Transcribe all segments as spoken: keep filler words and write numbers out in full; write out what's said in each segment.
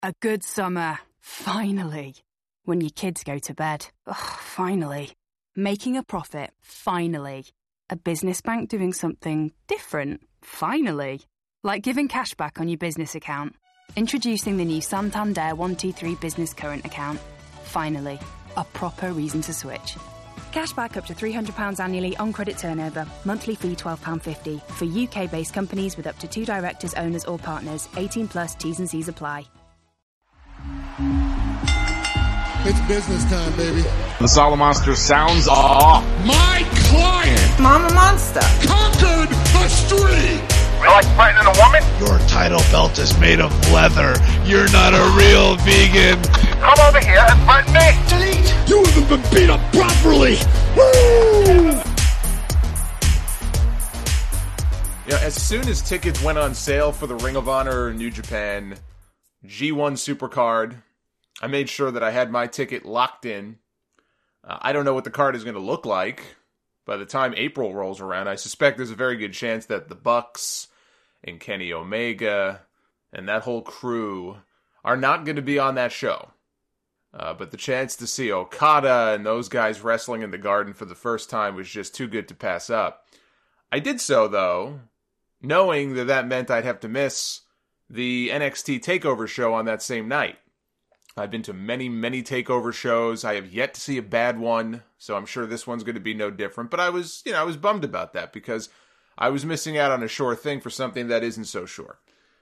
A good summer. Finally. When your kids go to bed. Ugh, finally. Making a profit. Finally. A business bank doing something different. Finally. Like giving cash back on your business account. Introducing the new Santander one two three Business Current account. Finally. A proper reason to switch. Cash back up to three hundred pounds annually on credit turnover. Monthly fee twelve pounds fifty. For U K-based companies with up to two directors, owners or partners. eighteen plus, T's and C's apply. It's business time, baby. The Solomonster sounds off. My client, Mama Monster, conquered the street. You like fighting a woman? Your title belt is made of leather. You're not a real vegan. Come over here and fight me. Delete. You haven't been beat up properly. Woo! Yeah, as soon as tickets went on sale for the Ring of Honor New Japan G one Supercard, I made sure that I had my ticket locked in. Uh, I don't know what the card is going to look like. By the time April rolls around, I suspect there's a very good chance that the Bucks and Kenny Omega and that whole crew are not going to be on that show. Uh, but the chance to see Okada and those guys wrestling in the Garden for the first time was just too good to pass up. I did so, though, knowing that that meant I'd have to miss the N X T TakeOver show on that same night. I've been to many, many TakeOver shows. I have yet to see a bad one, so I'm sure this one's going to be no different. But I was, you know, I was bummed about that because I was missing out on a sure thing for something that isn't so sure.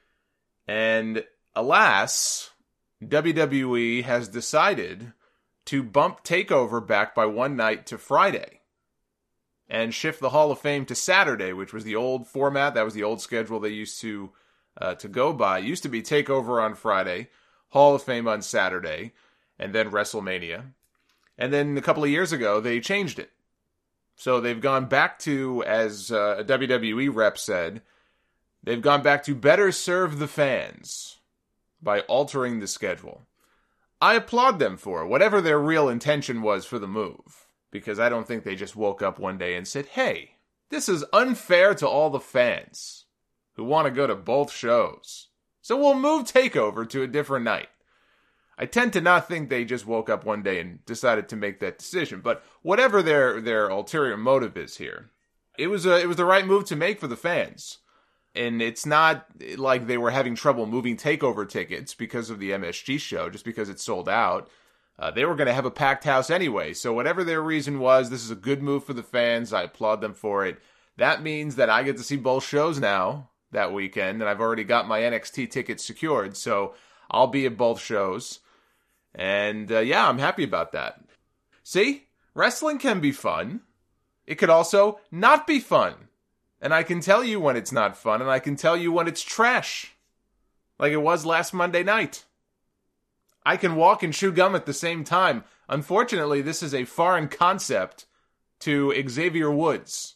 And alas, W W E has decided to bump TakeOver back by one night to Friday and shift the Hall of Fame to Saturday, which was the old format. That was the old schedule they used to uh, to go by. It used to be TakeOver on Friday, Hall of Fame on Saturday, and then WrestleMania. And then a couple of years ago, they changed it. So they've gone back to, as uh, a W W E rep said, they've gone back to better serve the fans by altering the schedule. I applaud them for it, whatever their real intention was for the move. Because I don't think they just woke up one day and said, hey, this is unfair to all the fans who want to go to both shows. So we'll move TakeOver to a different night. I tend to not think they just woke up one day and decided to make that decision. But whatever their their ulterior motive is here, it was a, it was the right move to make for the fans. And it's not like they were having trouble moving TakeOver tickets because of the M S G show, just because it sold out. Uh, they were going to have a packed house anyway. So whatever their reason was, this is a good move for the fans. I applaud them for it. That means that I get to see both shows now that weekend, and I've already got my N X T tickets secured, so I'll be at both shows. And uh, yeah, I'm happy about that. See? Wrestling can be fun. It could also not be fun. And I can tell you when it's not fun, and I can tell you when it's trash. Like it was last Monday night. I can walk and chew gum at the same time. Unfortunately, this is a foreign concept to Xavier Woods.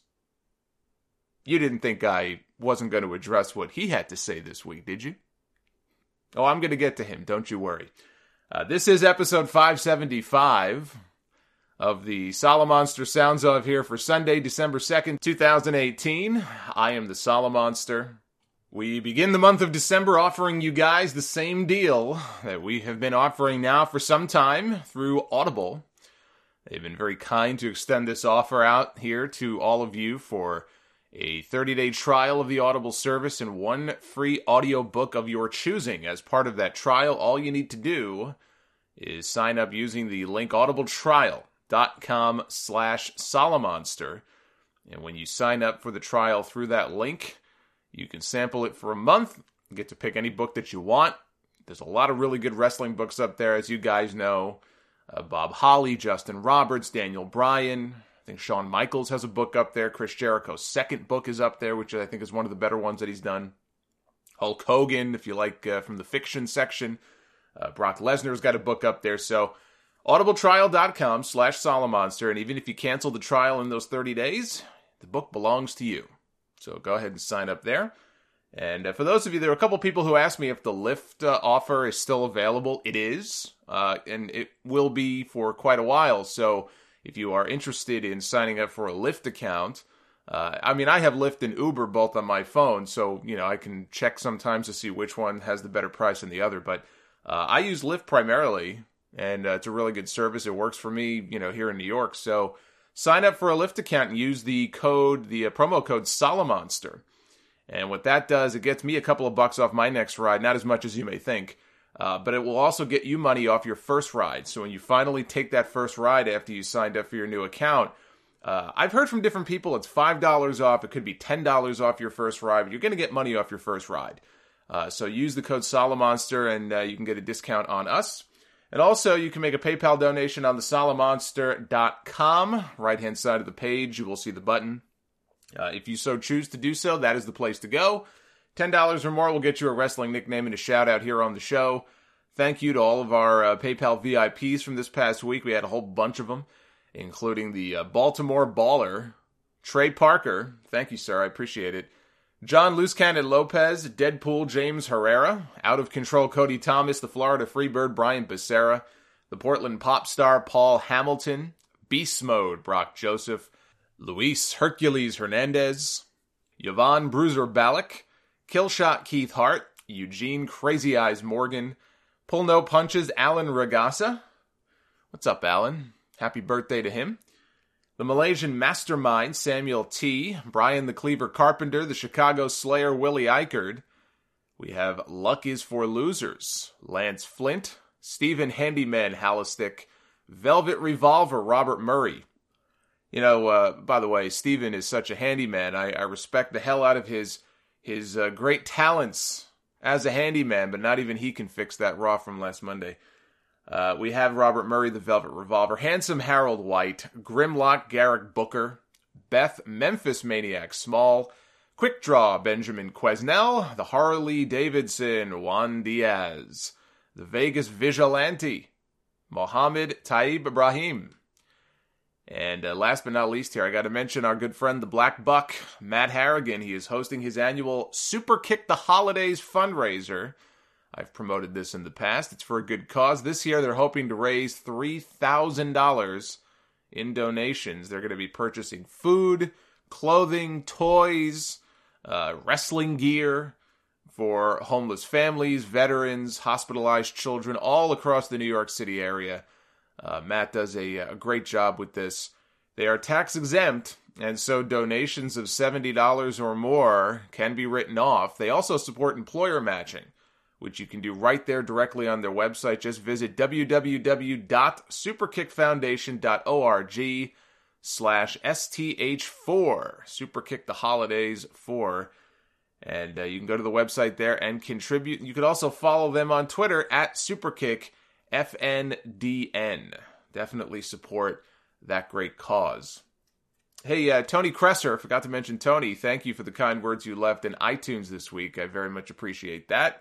You didn't think I wasn't going to address what he had to say this week, did you? Oh, I'm going to get to him, don't you worry. Uh, this is episode five seventy-five of the Solomonster Sounds Of here for Sunday, December second, twenty eighteen. I am the Solomonster. We begin the month of December offering you guys the same deal that we have been offering now for some time through Audible. They've been very kind to extend this offer out here to all of you for a thirty-day trial of the Audible service and one free audiobook of your choosing. As part of that trial, all you need to do is sign up using the link audibletrial.com slash Solomonster. And when you sign up for the trial through that link, you can sample it for a month, get to pick any book that you want. There's a lot of really good wrestling books up there, as you guys know. Uh, Bob Holly, Justin Roberts, Daniel Bryan. I think Shawn Michaels has a book up there. Chris Jericho's second book is up there, which I think is one of the better ones that he's done. Hulk Hogan, if you like, uh, from the fiction section. Uh, Brock Lesnar's got a book up there. So audibletrial.com slash Solomonster. And even if you cancel the trial in those thirty days, the book belongs to you. So go ahead and sign up there. And uh, for those of you, there are a couple people who asked me if the Lyft uh, offer is still available. It is, uh, and it will be for quite a while. So if you are interested in signing up for a Lyft account, uh, I mean, I have Lyft and Uber both on my phone, so, you know, I can check sometimes to see which one has the better price than the other. But Uh, I use Lyft primarily, and uh, it's a really good service. It works for me, you know, here in New York. So sign up for a Lyft account and use the code, the uh, promo code Solomonster. And what that does, it gets me a couple of bucks off my next ride, not as much as you may think. Uh, but it will also get you money off your first ride. So when you finally take that first ride after you signed up for your new account, uh, I've heard from different people it's five dollars off. It could be ten dollars off your first ride, but you're going to get money off your first ride. Uh, so use the code Solomonster and uh, you can get a discount on us. And also you can make a PayPal donation on the solomonster dot com. Right-hand side of the page, you will see the button. Uh, if you so choose to do so, that is the place to go. ten dollars or more will get you a wrestling nickname and a shout-out here on the show. Thank you to all of our uh, PayPal V I Ps from this past week. We had a whole bunch of them, including the uh, Baltimore Baller, Trey Parker. Thank you, sir. I appreciate it. John Loose Cannon Lopez, Deadpool James Herrera, Out of Control Cody Thomas, the Florida Freebird Brian Becerra, the Portland Pop Star Paul Hamilton, Beast Mode Brock Joseph, Luis Hercules Hernandez, Yvonne Bruiser Ballack, Killshot Keith Hart, Eugene Crazy Eyes Morgan, Pull No Punches Alan Regassa. What's up, Alan? Happy birthday to him. The Malaysian Mastermind Samuel T, Brian the Cleaver Carpenter, the Chicago Slayer Willie Eichard. We have Luck is for Losers, Lance Flint, Stephen Handyman Hallistick, Velvet Revolver Robert Murray. You know, uh, by the way, Stephen is such a handyman. I, I respect the hell out of his his uh, great talents as a handyman, but not even he can fix that Raw from last Monday. Uh, we have Robert Murray, the Velvet Revolver, Handsome Harold White, Grimlock Garrick Booker, Beth Memphis Maniac Small, Quick Draw Benjamin Quesnell, the Harley Davidson Juan Diaz, the Vegas Vigilante, Mohammed Taib Ibrahim. And uh, last but not least here, I got to mention our good friend, the Black Buck, Matt Harrigan. He is hosting his annual Super Kick the Holidays fundraiser. I've promoted this in the past. It's for a good cause. This year, they're hoping to raise three thousand dollars in donations. They're going to be purchasing food, clothing, toys, uh, wrestling gear for homeless families, veterans, hospitalized children, all across the New York City area. Uh, Matt does a, a great job with this. They are tax exempt, and so donations of seventy dollars or more can be written off. They also support employer matching, which you can do right there directly on their website. Just visit www.superkickfoundation.org slash STH4, Superkick the Holidays four. And uh, you can go to the website there and contribute. You could also follow them on Twitter at Superkick F N D N. Definitely support that great cause. Hey, uh, Tony Kresser, forgot to mention Tony. Thank you for the kind words you left in iTunes this week. I very much appreciate that.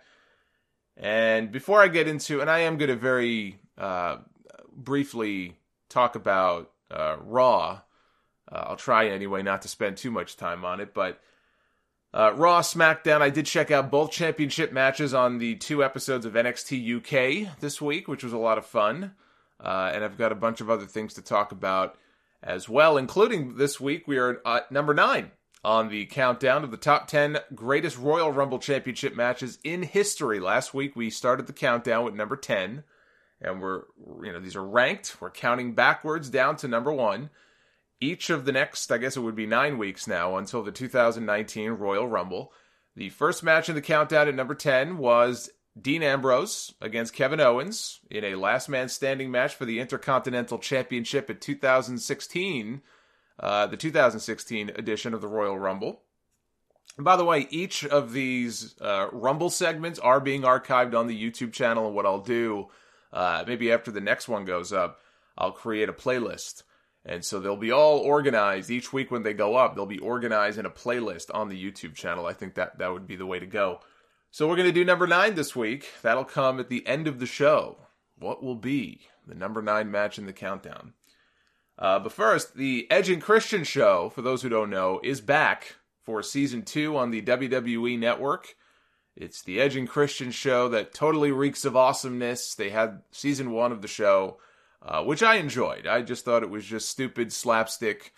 And before I get into, and I am going to very uh, briefly talk about uh, Raw. Uh, I'll try anyway not to spend too much time on it, but uh, Raw, SmackDown, I did check out both championship matches on the two episodes of N X T U K this week, which was a lot of fun. Uh, and I've got a bunch of other things to talk about as well, including this week we are at number nine on the countdown of the top ten greatest Royal Rumble Championship matches in history. Last week we started the countdown with number ten, and we're, you know, these are ranked. We're counting backwards down to number one. Each of the next, I guess it would be nine weeks now until the two thousand nineteen Royal Rumble. The first match in the countdown at number ten was Dean Ambrose against Kevin Owens in a last man standing match for the Intercontinental Championship at two thousand sixteen. Uh, the two thousand sixteen edition of the Royal Rumble. And by the way, each of these uh, Rumble segments are being archived on the YouTube channel, and what I'll do, uh, maybe after the next one goes up, I'll create a playlist. And so they'll be all organized each week when they go up. They'll be organized in a playlist on the YouTube channel. I think that, that would be the way to go. So we're going to do number nine this week. That'll come at the end of the show. What will be the number nine match in the countdown? Uh, but first, the Edge and Christian show, for those who don't know, is back for season two on the W W E Network. It's the Edge and Christian show that totally reeks of awesomeness. They had season one of the show, uh, which I enjoyed. I just thought it was just stupid slapstick,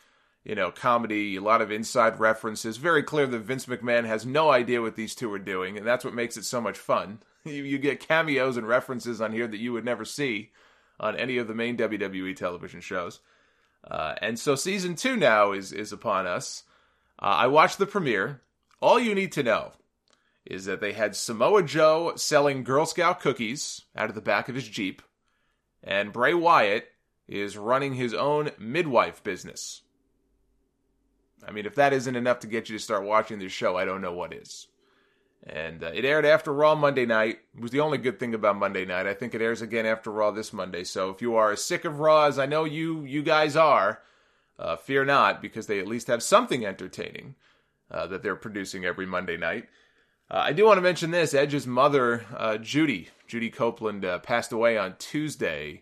you know, comedy, a lot of inside references. Very clear that Vince McMahon has no idea what these two are doing, and that's what makes it so much fun. You, you get cameos and references on here that you would never see on any of the main W W E television shows. Uh, and so season two now is, is upon us. Uh, I watched the premiere. All you need to know is that they had Samoa Joe selling Girl Scout cookies out of the back of his Jeep, and Bray Wyatt is running his own midwife business. I mean, if that isn't enough to get you to start watching this show, I don't know what is. And uh, it aired after Raw Monday night. It was the only good thing about Monday night. I think it airs again after Raw this Monday. So if you are as sick of Raw as I know you you guys are, uh, fear not, because they at least have something entertaining uh, that they're producing every Monday night. Uh, I do want to mention this. Edge's mother, uh, Judy, Judy Copeland, uh, passed away on Tuesday.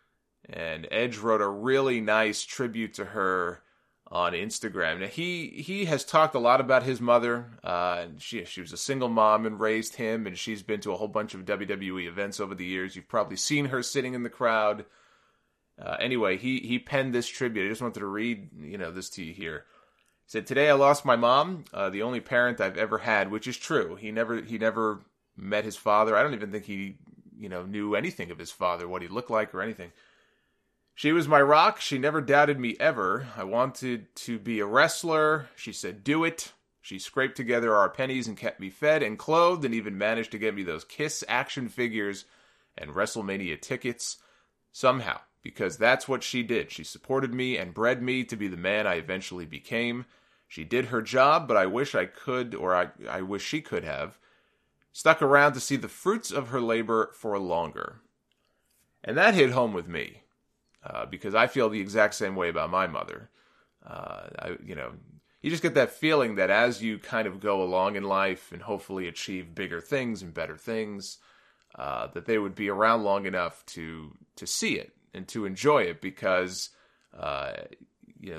And Edge wrote a really nice tribute to her on Instagram. Now, he he has talked a lot about his mother. Uh, she she was a single mom and raised him, and she's been to a whole bunch of W W E events over the years. You've probably seen her sitting in the crowd. Uh, anyway, he he penned this tribute. I just wanted to read you know this to you here. He said, "Today I lost my mom, uh, the only parent I've ever had," which is true. He never he never met his father. I don't even think he you know knew anything of his father, what he looked like or anything. "She was my rock. She never doubted me ever. I wanted to be a wrestler. She said, do it. She scraped together our pennies and kept me fed and clothed and even managed to get me those Kiss action figures and WrestleMania tickets. Somehow, because that's what she did. She supported me and bred me to be the man I eventually became. She did her job, but I wish I could, or I, I wish she could have, stuck around to see the fruits of her labor for longer." And that hit home with me. Uh, because I feel the exact same way about my mother. Uh, I, you know, you just get that feeling that as you kind of go along in life and hopefully achieve bigger things and better things, uh, that they would be around long enough to to see it and to enjoy it, because uh, you know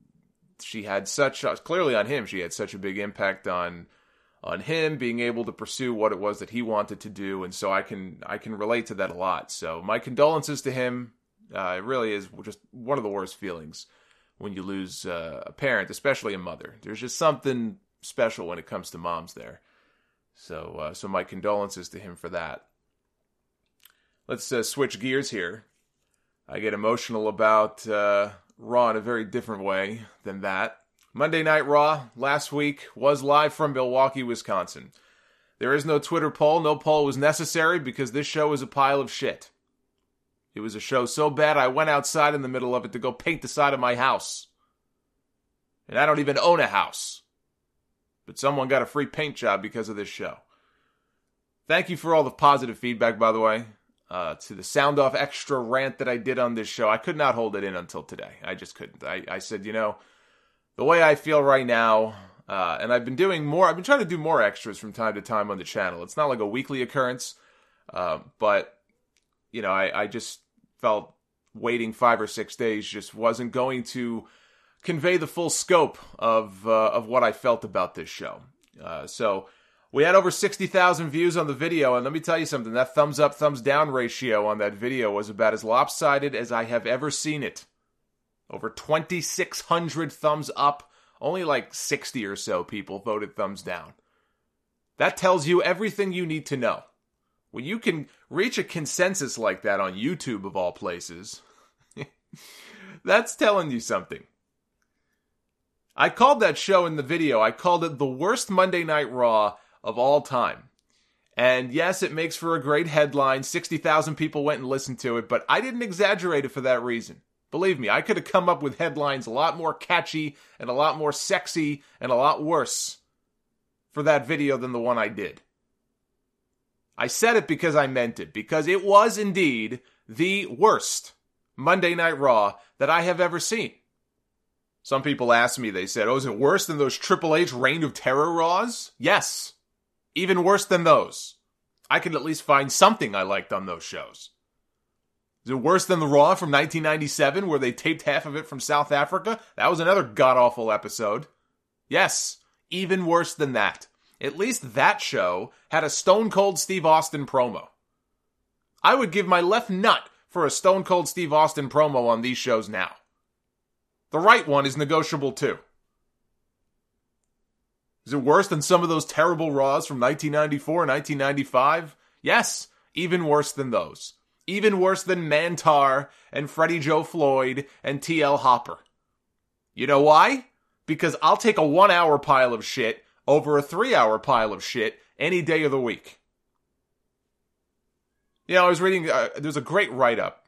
she had such uh, clearly on him. She had such a big impact on on him being able to pursue what it was that he wanted to do, and so I can I can relate to that a lot. So my condolences to him. Uh, it really is just one of the worst feelings when you lose uh, a parent, especially a mother. There's just something special when it comes to moms there. So uh, so my condolences to him for that. Let's uh, switch gears here. I get emotional about uh, Raw in a very different way than that. Monday Night Raw last week was live from Milwaukee, Wisconsin. There is no Twitter poll. No poll was necessary because this show is a pile of shit. It was a show so bad I went outside in the middle of it to go paint the side of my house. And I don't even own a house. But someone got a free paint job because of this show. Thank you for all the positive feedback, by the way. Uh, to the Sound Off extra rant that I did on this show. I could not hold it in until today. I just couldn't. I, I said, you know, the way I feel right now, uh, and I've been doing more, I've been trying to do more extras from time to time on the channel. It's not like a weekly occurrence, uh, but you know, I, I just felt waiting five or six days just wasn't going to convey the full scope of uh, of what I felt about this show. Uh, so we had over sixty thousand views on the video, and let me tell you something, that thumbs up, thumbs down ratio on that video was about as lopsided as I have ever seen it. Over twenty-six hundred thumbs up, only like sixty or so people voted thumbs down. That tells you everything you need to know. When you can reach a consensus like that on YouTube, of all places, that's telling you something. I called that show in the video, I called it the worst Monday Night Raw of all time. And yes, it makes for a great headline. sixty thousand people went and listened to it, but I didn't exaggerate it for that reason. Believe me, I could have come up with headlines a lot more catchy and a lot more sexy and a lot worse for that video than the one I did. I said it because I meant it, because it was indeed the worst Monday Night Raw that I have ever seen. Some people asked me, they said, oh, is it worse than those Triple H Reign of Terror Raws? Yes, even worse than those. I could at least find something I liked on those shows. Is it worse than the Raw from nineteen ninety-seven where they taped half of it from South Africa? That was another god-awful episode. Yes, even worse than that. At least that show had a Stone Cold Steve Austin promo. I would give my left nut for a Stone Cold Steve Austin promo on these shows now. The right one is negotiable too. Is it worse than some of those terrible Raws from nineteen ninety-four, nineteen ninety-five? Yes, even worse than those. Even worse than Mantar and Freddie Joe Floyd and T L Hopper. You know why? Because I'll take a one-hour pile of shit over a three-hour pile of shit any day of the week. You know, I was reading, uh, there's a great write-up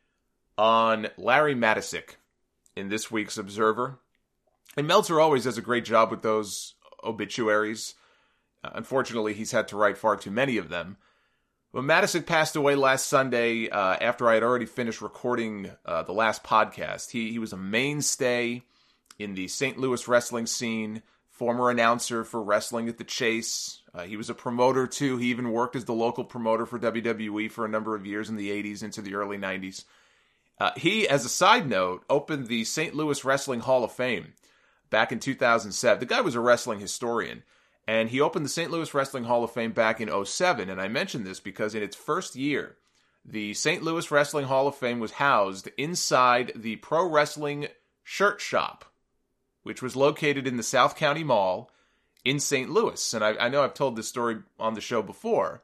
on Larry Matysik in this week's Observer. And Meltzer always does a great job with those obituaries. Uh, unfortunately, he's had to write far too many of them. But Matysik passed away last Sunday uh, after I had already finished recording uh, the last podcast. He, he was a mainstay in the Saint Louis wrestling scene, former announcer for Wrestling at the Chase. Uh, he was a promoter, too. He even worked as the local promoter for W W E for a number of years in the eighties into the early nineties. Uh, he, as a side note, opened the Saint Louis Wrestling Hall of Fame back in two thousand seven. The guy was a wrestling historian, and he opened the Saint Louis Wrestling Hall of Fame back in oh seven, and I mention this because in its first year, the Saint Louis Wrestling Hall of Fame was housed inside the Pro Wrestling Shirt Shop, which was located in the South County Mall in Saint Louis. And I, I know I've told this story on the show before,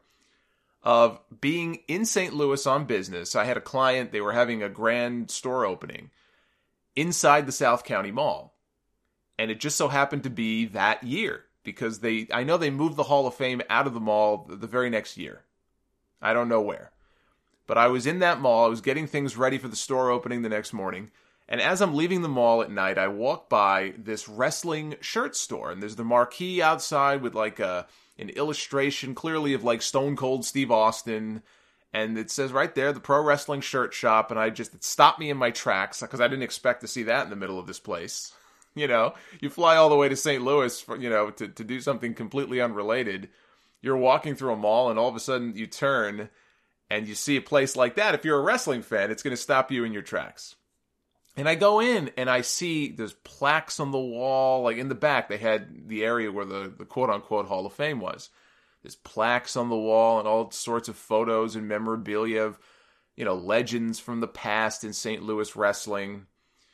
of being in Saint Louis on business. I had a client, they were having a grand store opening inside the South County Mall. And it just so happened to be that year, because they, I know they moved the Hall of Fame out of the mall the very next year. I don't know where. But I was in that mall, I was getting things ready for the store opening the next morning, and as I'm leaving the mall at night, I walk by this wrestling shirt store, and there's the marquee outside with like a an illustration clearly of like Stone Cold Steve Austin, and it says right there, the Pro Wrestling Shirt Shop, and I just, it stopped me in my tracks, because I didn't expect to see that in the middle of this place. You know, you fly all the way to Saint Louis, for, you know, to, to do something completely unrelated. You're walking through a mall, and all of a sudden you turn, and you see a place like that. If you're a wrestling fan, it's going to stop you in your tracks. And I go in, and I see there's plaques on the wall. Like in the back, they had the area where the, the quote-unquote Hall of Fame was. There's plaques on the wall and all sorts of photos and memorabilia of, you know, legends from the past in Saint Louis wrestling.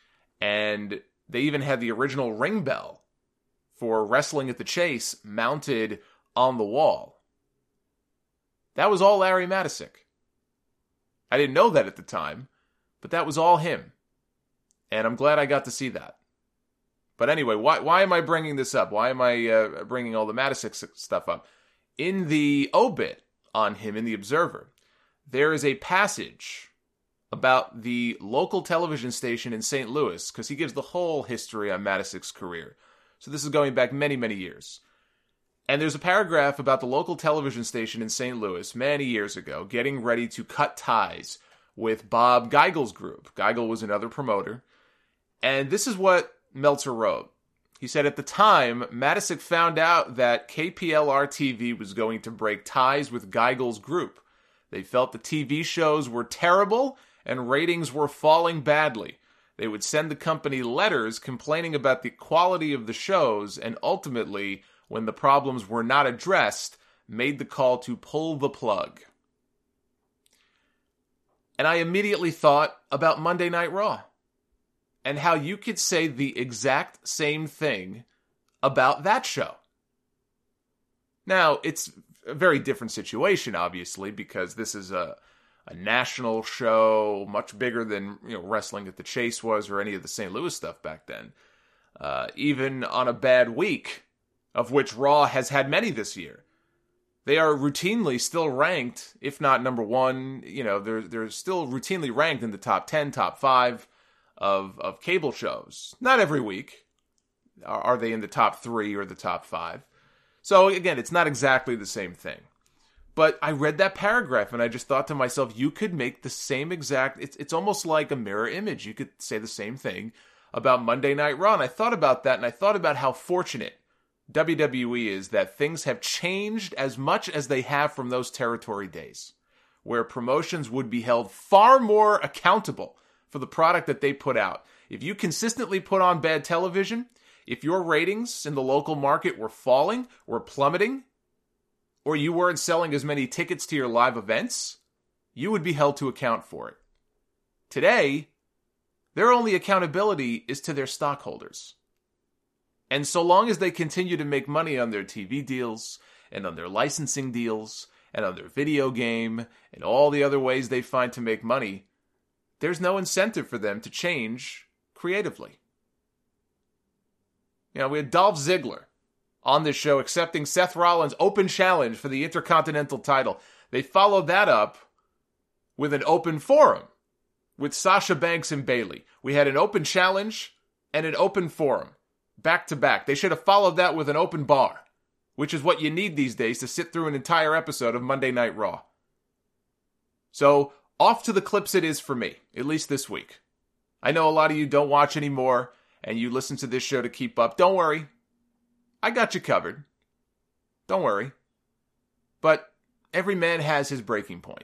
And they even had the original ring bell for Wrestling at the Chase mounted on the wall. That was all Larry Matysik. I didn't know that at the time, but that was all him. And I'm glad I got to see that. But anyway, why why am I bringing this up? Why am I uh, bringing all the Matysik stuff up? In the obit on him in the Observer, there is a passage about the local television station in Saint Louis, because he gives the whole history on Matysik's career. So this is going back many, many years. And there's a paragraph about the local television station in Saint Louis many years ago getting ready to cut ties with Bob Geigel's group. Geigel was another promoter. And this is what Meltzer wrote. He said, at the time, Matysik found out that K P L R T V was going to break ties with Geigel's group. They felt the T V shows were terrible and ratings were falling badly. They would send the company letters complaining about the quality of the shows, and ultimately, when the problems were not addressed, made the call to pull the plug. And I immediately thought about Monday Night Raw, and how you could say the exact same thing about that show. Now, it's a very different situation, obviously, because this is a, a national show, much bigger than, you know, Wrestling at the Chase was, or any of the Saint Louis stuff back then. Uh, even on a bad week, of which Raw has had many this year, they are routinely still ranked, if not number one. You know, they're they're still routinely ranked in the top ten, top five of of cable shows. Not every week are, are they in the top three or the top five. So again, it's not exactly the same thing. But I read that paragraph and I just thought to myself, you could make the same exact, it's it's almost like a mirror image. You could say the same thing about Monday Night Raw. And I thought about that, and I thought about how fortunate W W E is that things have changed as much as they have from those territory days, where promotions would be held far more accountable for the product that they put out. If you consistently put on bad television, if your ratings in the local market were falling, were plummeting, or you weren't selling as many tickets to your live events, you would be held to account for it. Today, Their only accountability is to their stockholders. And so long as they continue to make money on their T V deals and on their licensing deals and on their video game and all the other ways they find to make money, there's no incentive for them to change creatively. You know, we had Dolph Ziggler on this show accepting Seth Rollins' open challenge for the Intercontinental title. They followed that up with an open forum with Sasha Banks and Bayley. We had an open challenge and an open forum back to back. They should have followed that with an open bar, which is what you need these days to sit through an entire episode of Monday Night Raw. So, off to the clips it is for me, at least this week. I know a lot of you don't watch anymore, and you listen to this show to keep up. Don't worry. I got you covered. Don't worry. But every man has his breaking point.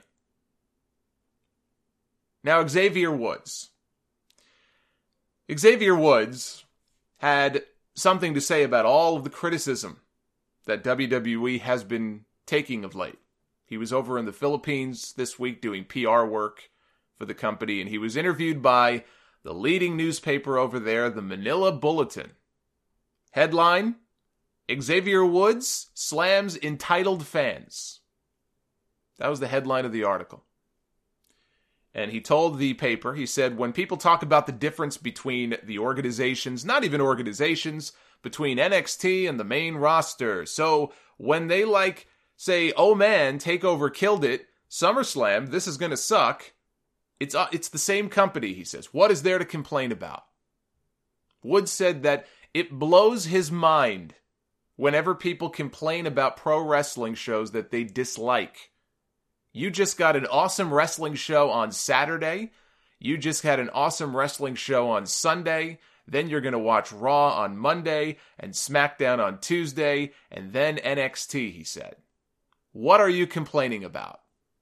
Now, Xavier Woods. Xavier Woods had something to say about all of the criticism that W W E has been taking of late. He was over in the Philippines this week doing P R work for the company, and he was interviewed by the leading newspaper over there, the Manila Bulletin. Headline, Xavier Woods slams entitled fans. That was the headline of the article. And he told the paper, he said, when people talk about the difference between the organizations, not even organizations, between N X T and the main roster. So when they like, say, oh man, TakeOver killed it, SummerSlam, this is going to suck. It's uh, it's the same company, he says. What is there to complain about? Woods said that it blows his mind whenever people complain about pro wrestling shows that they dislike. You just got an awesome wrestling show on Saturday. You just had an awesome wrestling show on Sunday. Then you're going to watch Raw on Monday and SmackDown on Tuesday and then N X T, he said. What are you complaining about?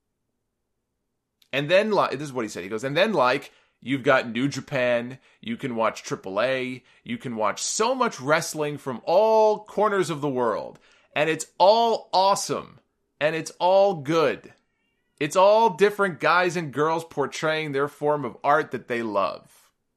And then, like, this is what he said. He goes, and then, like, you've got New Japan, you can watch triple A, you can watch so much wrestling from all corners of the world, and it's all awesome, and it's all good. It's all different guys and girls portraying their form of art that they love.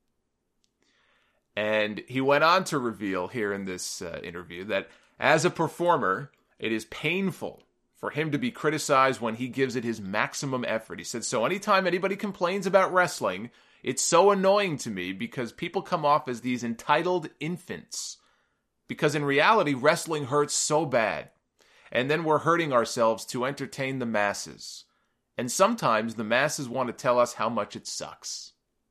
And he went on to reveal here in this uh, interview that as a performer, it is painful for him to be criticized when he gives it his maximum effort. He said, so anytime anybody complains about wrestling, it's so annoying to me because people come off as these entitled infants. Because in reality, wrestling hurts so bad. And then we're hurting ourselves to entertain the masses. And sometimes the masses want to tell us how much it sucks.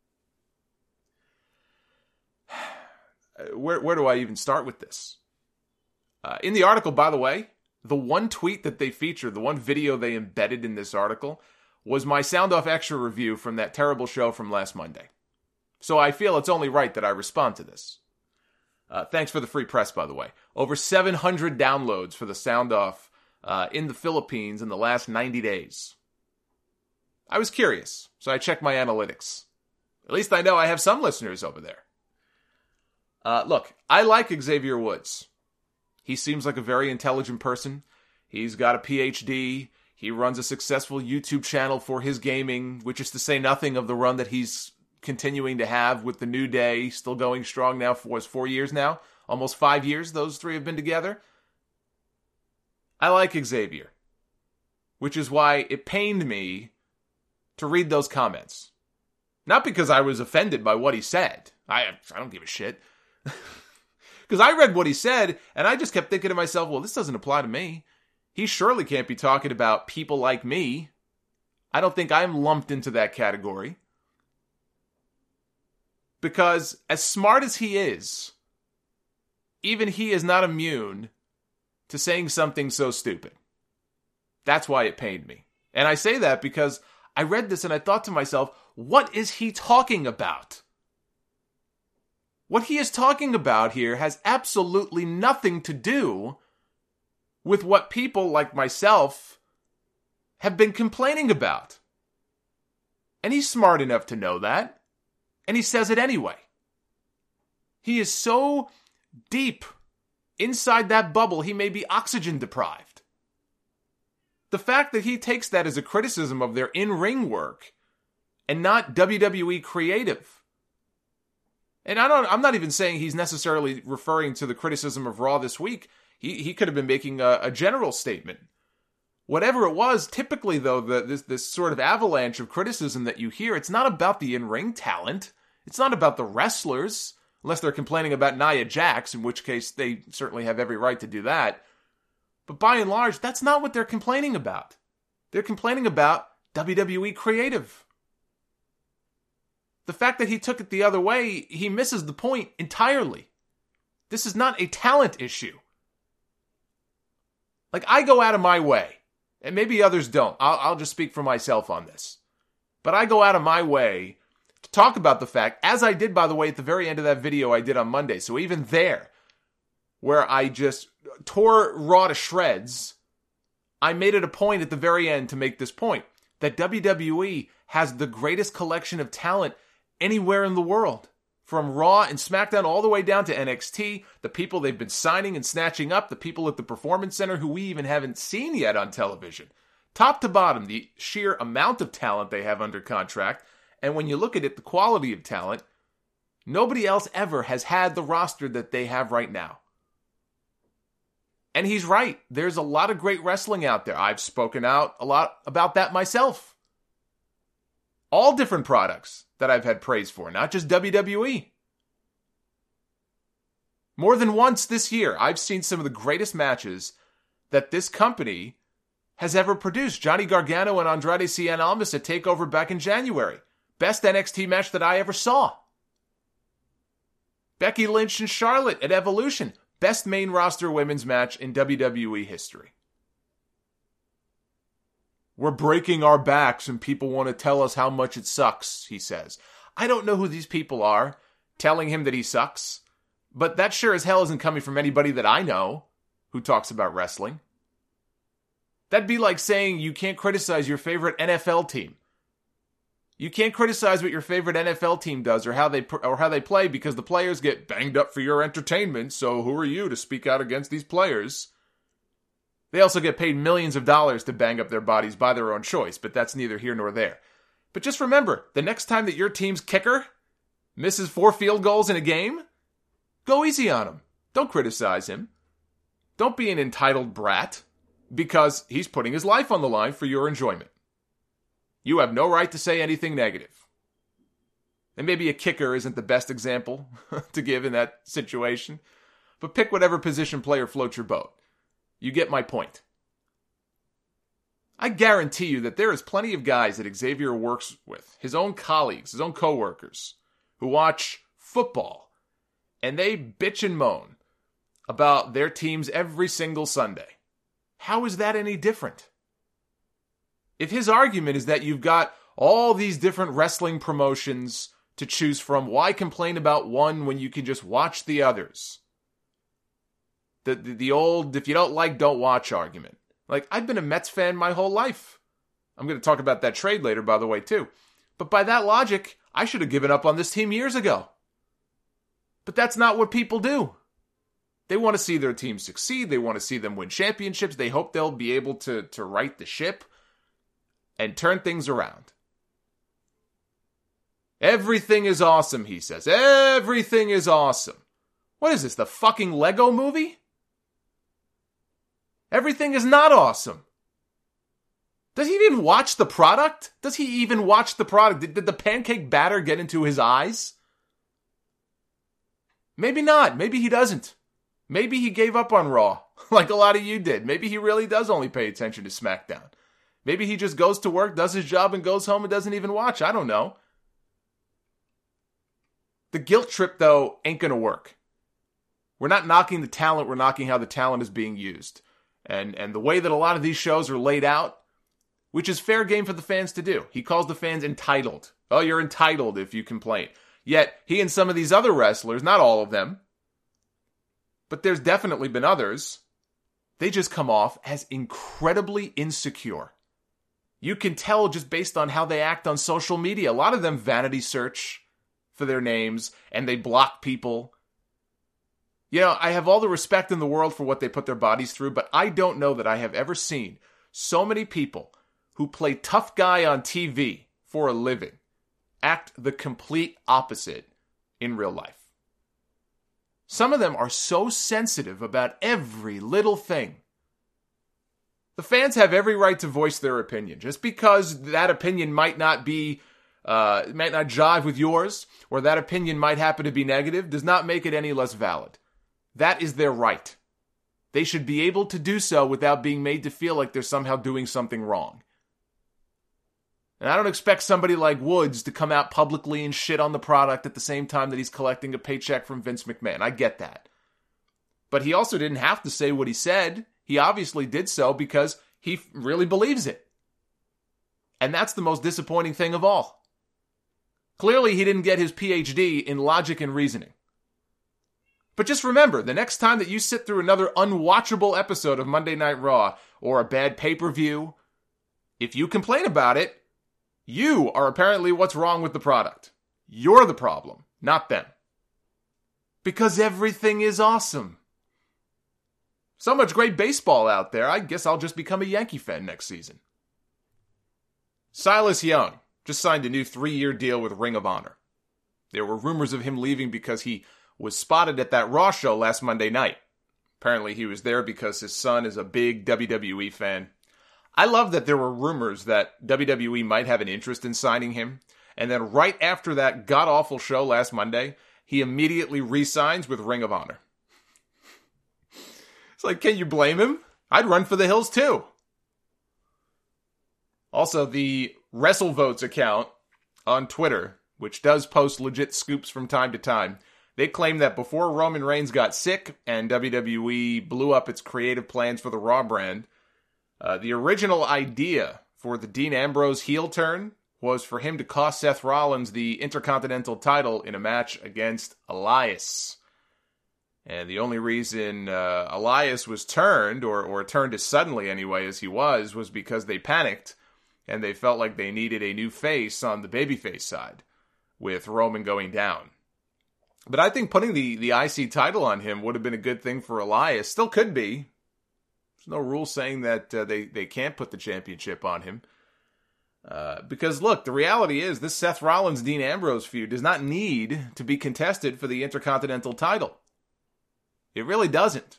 Where, where do I even start with this? Uh, in the article, by the way, the one tweet that they featured, the one video they embedded in this article, was my Sound Off Extra review from that terrible show from last Monday. So I feel it's only right that I respond to this. Uh, thanks for the free press, by the way. Over seven hundred downloads for the Sound Off uh, in the Philippines in the last ninety days. I was curious, so I checked my analytics. At least I know I have some listeners over there. Uh, look, I like Xavier Woods. He seems like a very intelligent person. He's got a P H D. He runs a successful YouTube channel for his gaming, which is to say nothing of the run that he's continuing to have with the New Day, still going strong now for what's four years now, almost five years those three have been together. I like Xavier, which is why it pained me to read those comments. Not because I was offended by what he said. I I don't give a shit. Because I read what he said, and I just kept thinking to myself, well, this doesn't apply to me. He surely can't be talking about people like me. I don't think I'm lumped into that category. Because as smart as he is, even he is not immune to saying something so stupid. That's why it pained me. And I say that because I read this and I thought to myself, what is he talking about? What he is talking about here has absolutely nothing to do with what people like myself have been complaining about. And he's smart enough to know that. And he says it anyway. He is so deep inside that bubble, he may be oxygen deprived. The fact that he takes that as a criticism of their in-ring work and not W W E creative And I don't, I'm not even saying he's necessarily referring to the criticism of Raw this week. He he could have been making a, a general statement. Whatever it was, typically, though, the, this, this sort of avalanche of criticism that you hear, it's not about the in-ring talent. It's not about the wrestlers, unless they're complaining about Nia Jax, in which case they certainly have every right to do that. But by and large, that's not what they're complaining about. They're complaining about W W E creative. The fact that he took it the other way, he misses the point entirely. This is not a talent issue. Like, I go out of my way. And maybe others don't. I'll, I'll just speak for myself on this. But I go out of my way to talk about the fact, as I did, by the way, at the very end of that video I did on Monday. So even there, where I just tore Raw to shreds, I made it a point at the very end to make this point, that W W E has the greatest collection of talent anywhere in the world. From Raw and SmackDown all the way down to N X T, the people they've been signing and snatching up, the people at the Performance Center who we even haven't seen yet on television. Top to bottom, the sheer amount of talent they have under contract, and when you look at it, the quality of talent, nobody else ever has had the roster that they have right now. And he's right. There's a lot of great wrestling out there. I've spoken out a lot about that myself. All different products that I've had praise for, not just W W E. More than once this year, I've seen some of the greatest matches that this company has ever produced. Johnny Gargano and Andrade Cien Almas at TakeOver back in January. Best N X T match that I ever saw. Becky Lynch and Charlotte at Evolution. Best main roster women's match in W W E history. We're breaking our backs and people want to tell us how much it sucks, he says. I don't know who these people are telling him that he sucks, but that sure as hell isn't coming from anybody that I know who talks about wrestling. That'd be like saying you can't criticize your favorite N F L team. You can't criticize what your favorite N F L team does or how they or how they play because the players get banged up for your entertainment, so who are you to speak out against these players? They also get paid millions of dollars to bang up their bodies by their own choice, but that's neither here nor there. But just remember, the next time that your team's kicker misses four field goals in a game, go easy on him. Don't criticize him. Don't be an entitled brat, because he's putting his life on the line for your enjoyment. You have no right to say anything negative. And maybe a kicker isn't the best example to give in that situation, but pick whatever position player floats your boat. You get my point. I guarantee you that there is plenty of guys that Xavier works with, his own colleagues, his own coworkers, who watch football, and they bitch and moan about their teams every single Sunday. How is that any different? If his argument is that you've got all these different wrestling promotions to choose from, why complain about one when you can just watch the others? The, the the old, if you don't like, don't watch argument. Like, I've been a Mets fan my whole life. I'm going to talk about that trade later, by the way, too. But by that logic, I should have given up on this team years ago. But that's not what people do. They want to see their team succeed. They want to see them win championships. They hope they'll be able to, to right the ship and turn things around. Everything is awesome, he says. Everything is awesome. What is this, the fucking Lego movie? Everything is not awesome. Does he even watch the product? Does he even watch the product? Did, did the pancake batter get into his eyes? Maybe not. Maybe he doesn't. Maybe he gave up on Raw, like a lot of you did. Maybe he really does only pay attention to SmackDown. Maybe he just goes to work, does his job, and goes home and doesn't even watch. I don't know. The guilt trip, though, ain't going to work. We're not knocking the talent. We're knocking how the talent is being used. And and the way that a lot of these shows are laid out, which is fair game for the fans to do. He calls the fans entitled. Oh, you're entitled if you complain. Yet, he and some of these other wrestlers, not all of them, but there's definitely been others, they just come off as incredibly insecure. You can tell just based on how they act on social media. A lot of them vanity search for their names, and they block people. You know, I have all the respect in the world for what they put their bodies through, but I don't know that I have ever seen so many people who play tough guy on T V for a living act the complete opposite in real life. Some of them are so sensitive about every little thing. The fans have every right to voice their opinion. Just because that opinion might not be, uh, might not jive with yours, or that opinion might happen to be negative, does not make it any less valid. That is their right. They should be able to do so without being made to feel like they're somehow doing something wrong. And I don't expect somebody like Woods to come out publicly and shit on the product at the same time that he's collecting a paycheck from Vince McMahon. I get that. But he also didn't have to say what he said. He obviously did so because he really believes it. And that's the most disappointing thing of all. Clearly, he didn't get his P H D in logic and reasoning. But just remember, the next time that you sit through another unwatchable episode of Monday Night Raw or a bad pay-per-view, if you complain about it, you are apparently what's wrong with the product. You're the problem, not them. Because everything is awesome. So much great baseball out there, I guess I'll just become a Yankee fan next season. Silas Young just signed a new three-year deal with Ring of Honor. There were rumors of him leaving because he was spotted at that Raw show last Monday night. Apparently he was there because his son is a big W W E fan. I love that there were rumors that W W E might have an interest in signing him, and then right after that god-awful show last Monday, he immediately re-signs with Ring of Honor. It's like, can you blame him? I'd run for the hills too. Also, the WrestleVotes account on Twitter, which does post legit scoops from time to time, they claim that before Roman Reigns got sick and W W E blew up its creative plans for the Raw brand, Uh, the original idea for the Dean Ambrose heel turn was for him to cost Seth Rollins the Intercontinental title in a match against Elias. And the only reason uh, Elias was turned, or, or turned as suddenly anyway as he was, was because they panicked and they felt like they needed a new face on the babyface side, with Roman going down. But I think putting the, the I C title on him would have been a good thing for Elias. Still could be. No rule saying that uh, they, they can't put the championship on him. Uh, because, look, the reality is this Seth Rollins-Dean Ambrose feud does not need to be contested for the Intercontinental title. It really doesn't.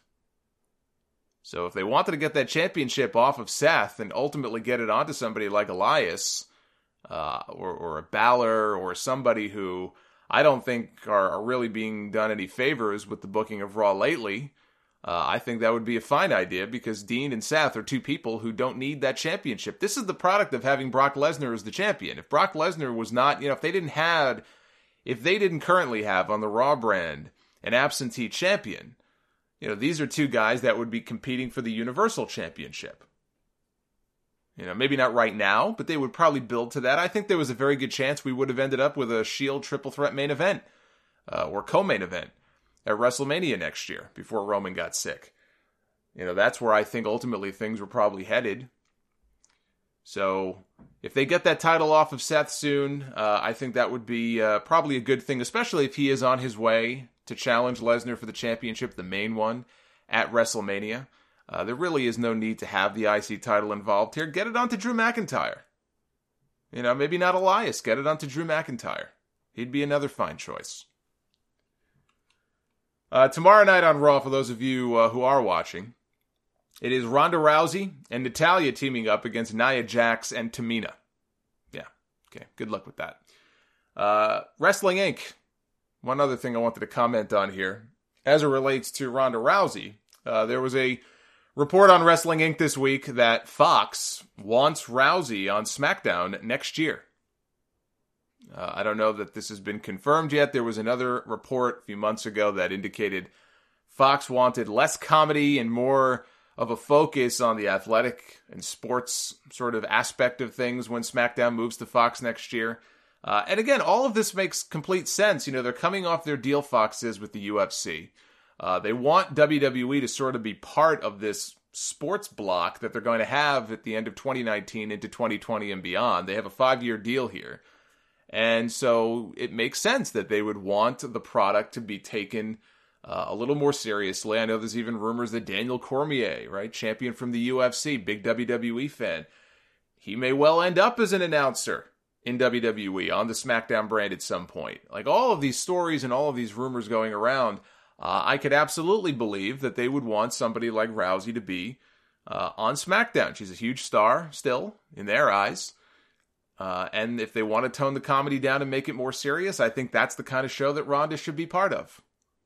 So if they wanted to get that championship off of Seth and ultimately get it onto somebody like Elias, uh, or, or a Balor, or somebody who I don't think are, are really being done any favors with the booking of Raw lately, Uh, I think that would be a fine idea because Dean and Seth are two people who don't need that championship. This is the product of having Brock Lesnar as the champion. If Brock Lesnar was not, you know, if they didn't have, if they didn't currently have on the Raw brand an absentee champion, you know, these are two guys that would be competing for the Universal Championship. You know, maybe not right now, but they would probably build to that. I think there was a very good chance we would have ended up with a Shield triple threat main event, uh, or co-main event at WrestleMania next year, before Roman got sick. You know, that's where I think ultimately things were probably headed. So, if they get that title off of Seth soon, uh, I think that would be uh, probably a good thing, especially if he is on his way to challenge Lesnar for the championship, the main one, at WrestleMania. Uh, there really is no need to have the I C title involved here. Get it onto Drew McIntyre. You know, maybe not Elias. Get it onto Drew McIntyre. He'd be another fine choice. Uh, tomorrow night on Raw, for those of you uh, who are watching, it is Ronda Rousey and Natalya teaming up against Nia Jax and Tamina. Yeah, okay, good luck with that. Uh, Wrestling Incorporated. One other thing I wanted to comment on here, as it relates to Ronda Rousey, uh, there was a report on Wrestling Incorporated this week that Fox wants Rousey on SmackDown next year. Uh, I don't know that this has been confirmed yet. There was another report a few months ago that indicated Fox wanted less comedy and more of a focus on the athletic and sports sort of aspect of things when SmackDown moves to Fox next year. Uh, and again, all of this makes complete sense. You know, they're coming off their deal, Fox is, with the U F C. Uh, they want W W E to sort of be part of this sports block that they're going to have at the end of twenty nineteen into twenty twenty and beyond. They have a five-year deal here. And so it makes sense that they would want the product to be taken uh, a little more seriously. I know there's even rumors that Daniel Cormier, right, champion from the U F C, big W W E fan, he may well end up as an announcer in W W E on the SmackDown brand at some point. Like all of these stories and all of these rumors going around, uh, I could absolutely believe that they would want somebody like Rousey to be uh, on SmackDown. She's a huge star still in their eyes. Uh, and if they want to tone the comedy down and make it more serious, I think that's the kind of show that Ronda should be part of.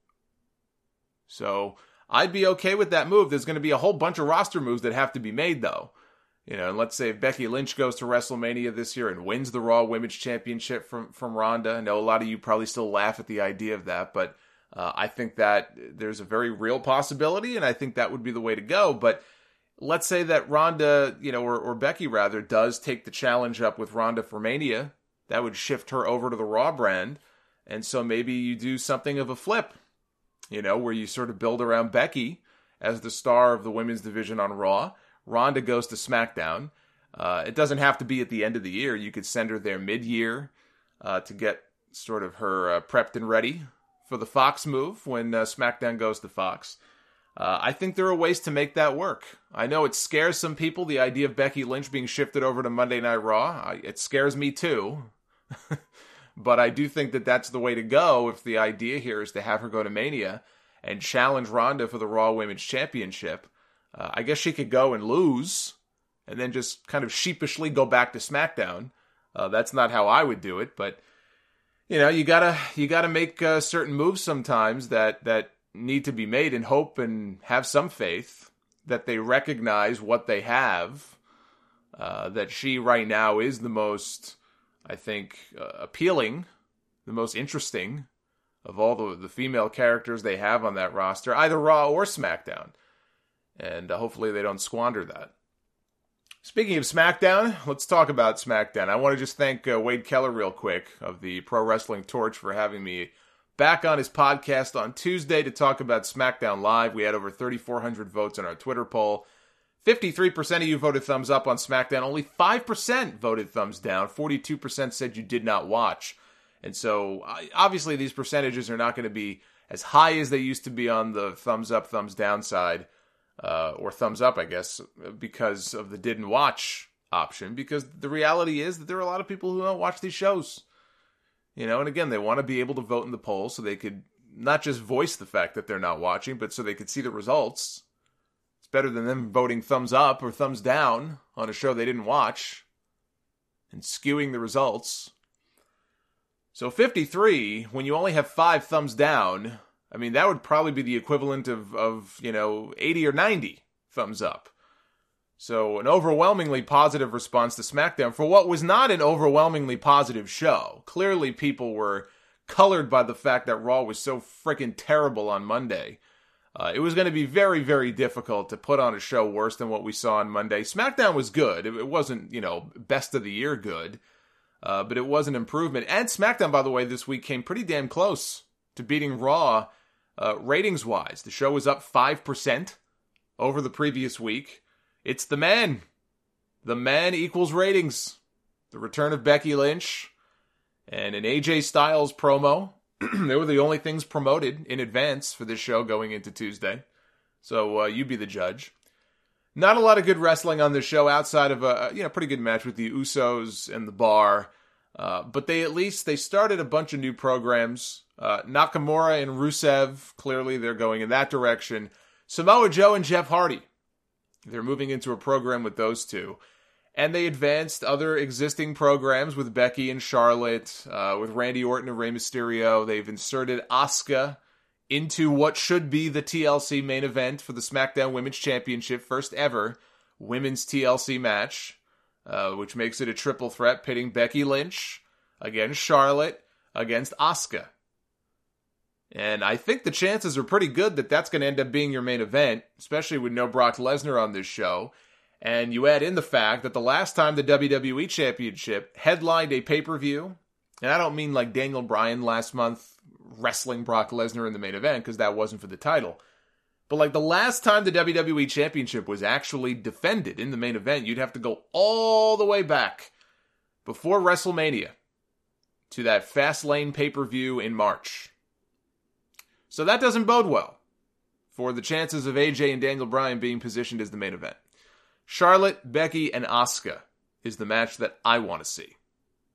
So I'd be okay with that move. There's going to be a whole bunch of roster moves that have to be made, though. You know, and let's say if Becky Lynch goes to WrestleMania this year and wins the Raw Women's Championship from, from Ronda. I know a lot of you probably still laugh at the idea of that, but uh, I think that there's a very real possibility, and I think that would be the way to go. But let's say that Ronda, you know, or, or Becky rather, does take the challenge up with Ronda for Mania. That would shift her over to the Raw brand. And so maybe you do something of a flip, you know, where you sort of build around Becky as the star of the women's division on Raw. Ronda goes to SmackDown. Uh, it doesn't have to be at the end of the year. You could send her there mid-year uh, to get sort of her uh, prepped and ready for the Fox move when uh, SmackDown goes to Fox. Uh, I think there are ways to make that work. I know it scares some people, the idea of Becky Lynch being shifted over to Monday Night Raw. I, it scares me too. But I do think that that's the way to go if the idea here is to have her go to Mania and challenge Ronda for the Raw Women's Championship. Uh, I guess she could go and lose and then just kind of sheepishly go back to SmackDown. Uh, that's not how I would do it, but you know, you gotta you gotta make uh, certain moves sometimes that that need to be made, and hope and have some faith that they recognize what they have. Uh, that she right now is the most, I think, uh, appealing, the most interesting of all the the female characters they have on that roster, either Raw or SmackDown. And uh, hopefully they don't squander that. Speaking of SmackDown, let's talk about SmackDown. I want to just thank uh, Wade Keller real quick of the Pro Wrestling Torch for having me back on his podcast on Tuesday to talk about SmackDown Live. We had over thirty-four hundred votes on our Twitter poll. fifty-three percent of you voted thumbs up on SmackDown. Only five percent voted thumbs down. forty-two percent said you did not watch. And so, obviously, these percentages are not going to be as high as they used to be on the thumbs up, thumbs down side. Uh, or thumbs up, I guess, because of the didn't watch option. Because the reality is that there are a lot of people who don't watch these shows. You know, and again, they want to be able to vote in the poll so they could not just voice the fact that they're not watching, but so they could see the results. It's better than them voting thumbs up or thumbs down on a show they didn't watch and skewing the results. So fifty-three, when you only have five thumbs down, I mean, that would probably be the equivalent of, of, you know, eighty or ninety thumbs up. So an overwhelmingly positive response to SmackDown for what was not an overwhelmingly positive show. Clearly people were colored by the fact that Raw was so freaking terrible on Monday. Uh, it was going to be very, very difficult to put on a show worse than what we saw on Monday. SmackDown was good. It, it wasn't, you know, best of the year good, uh, but it was an improvement. And SmackDown, by the way, this week came pretty damn close to beating Raw. Uh, ratings-wise, the show was up five percent over the previous week. It's the man. The man equals ratings. The return of Becky Lynch and an A J Styles promo. They were the only things promoted in advance for this show going into Tuesday. So uh, you be the judge. Not a lot of good wrestling on this show outside of a you know pretty good match with the Usos and the Bar. Uh, but they at least, they started a bunch of new programs. Uh, Nakamura and Rusev, clearly they're going in that direction. Samoa Joe and Jeff Hardy, they're moving into a program with those two. And they advanced other existing programs with Becky and Charlotte, uh, with Randy Orton and Rey Mysterio. They've inserted Asuka into what should be the T L C main event for the SmackDown Women's Championship, first ever women's T L C match. Uh, which makes it a triple threat pitting Becky Lynch against Charlotte against Asuka. And I think the chances are pretty good that that's going to end up being your main event, especially with no Brock Lesnar on this show. And you add in the fact that the last time the W W E Championship headlined a pay-per-view, and I don't mean like Daniel Bryan last month wrestling Brock Lesnar in the main event, because that wasn't for the title. But like the last time the W W E Championship was actually defended in the main event, you'd have to go all the way back before WrestleMania to that Fastlane pay-per-view in March. So that doesn't bode well for the chances of A J and Daniel Bryan being positioned as the main event. Charlotte, Becky, and Asuka is the match that I want to see.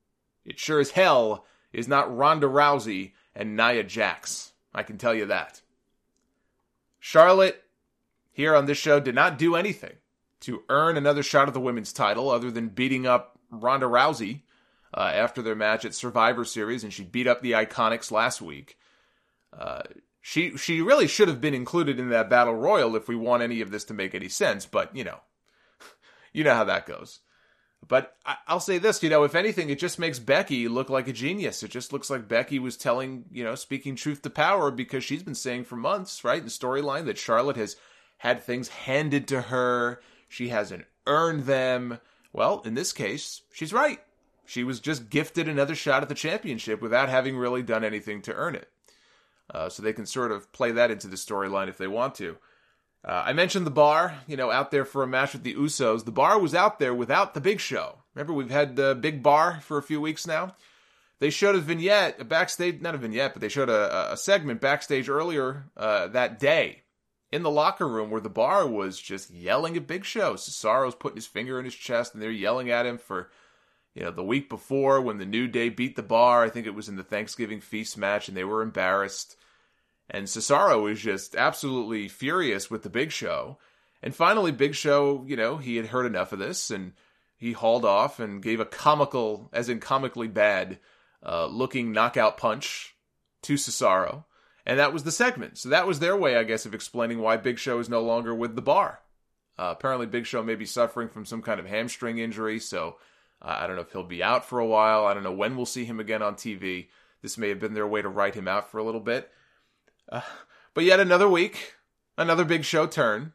It sure as hell is not Ronda Rousey and Nia Jax. I can tell you that. Charlotte, here on this show, did not do anything to earn another shot at the women's title other than beating up Ronda Rousey uh, after their match at Survivor Series, and she beat up the Iconics last week. Uh, she she really should have been included in that Battle Royal if we want any of this to make any sense, but, you know, you know how that goes. But I, I'll say this, you know, if anything, it just makes Becky look like a genius. It just looks like Becky was telling, you know, speaking truth to power, because she's been saying for months, right, in the storyline that Charlotte has had things handed to her. She hasn't earned them. Well, in this case, she's right. She was just gifted another shot at the championship without having really done anything to earn it. Uh, so they can sort of play that into the storyline if they want to. Uh, I mentioned the Bar, you know, out there for a match with the Usos. The Bar was out there without the Big Show. Remember, we've had the Big Bar for a few weeks now. They showed a vignette, a backstage, not a vignette, but they showed a, a segment backstage earlier uh, that day in the locker room where the Bar was just yelling at Big Show. Cesaro's putting his finger in his chest, and they're yelling at him for, you know, the week before when the New Day beat the Bar. I think it was in the Thanksgiving Feast match, and they were embarrassed. And Cesaro was just absolutely furious with the Big Show. And finally, Big Show, you know, he had heard enough of this, and he hauled off and gave a comical, as in comically bad, uh, looking knockout punch to Cesaro. And that was the segment. So that was their way, I guess, of explaining why Big Show is no longer with the Bar. Uh, apparently, Big Show may be suffering from some kind of hamstring injury, so uh, I don't know if he'll be out for a while. I don't know when we'll see him again on T V. This may have been their way to write him out for a little bit. Uh, but yet another week, another Big Show turn.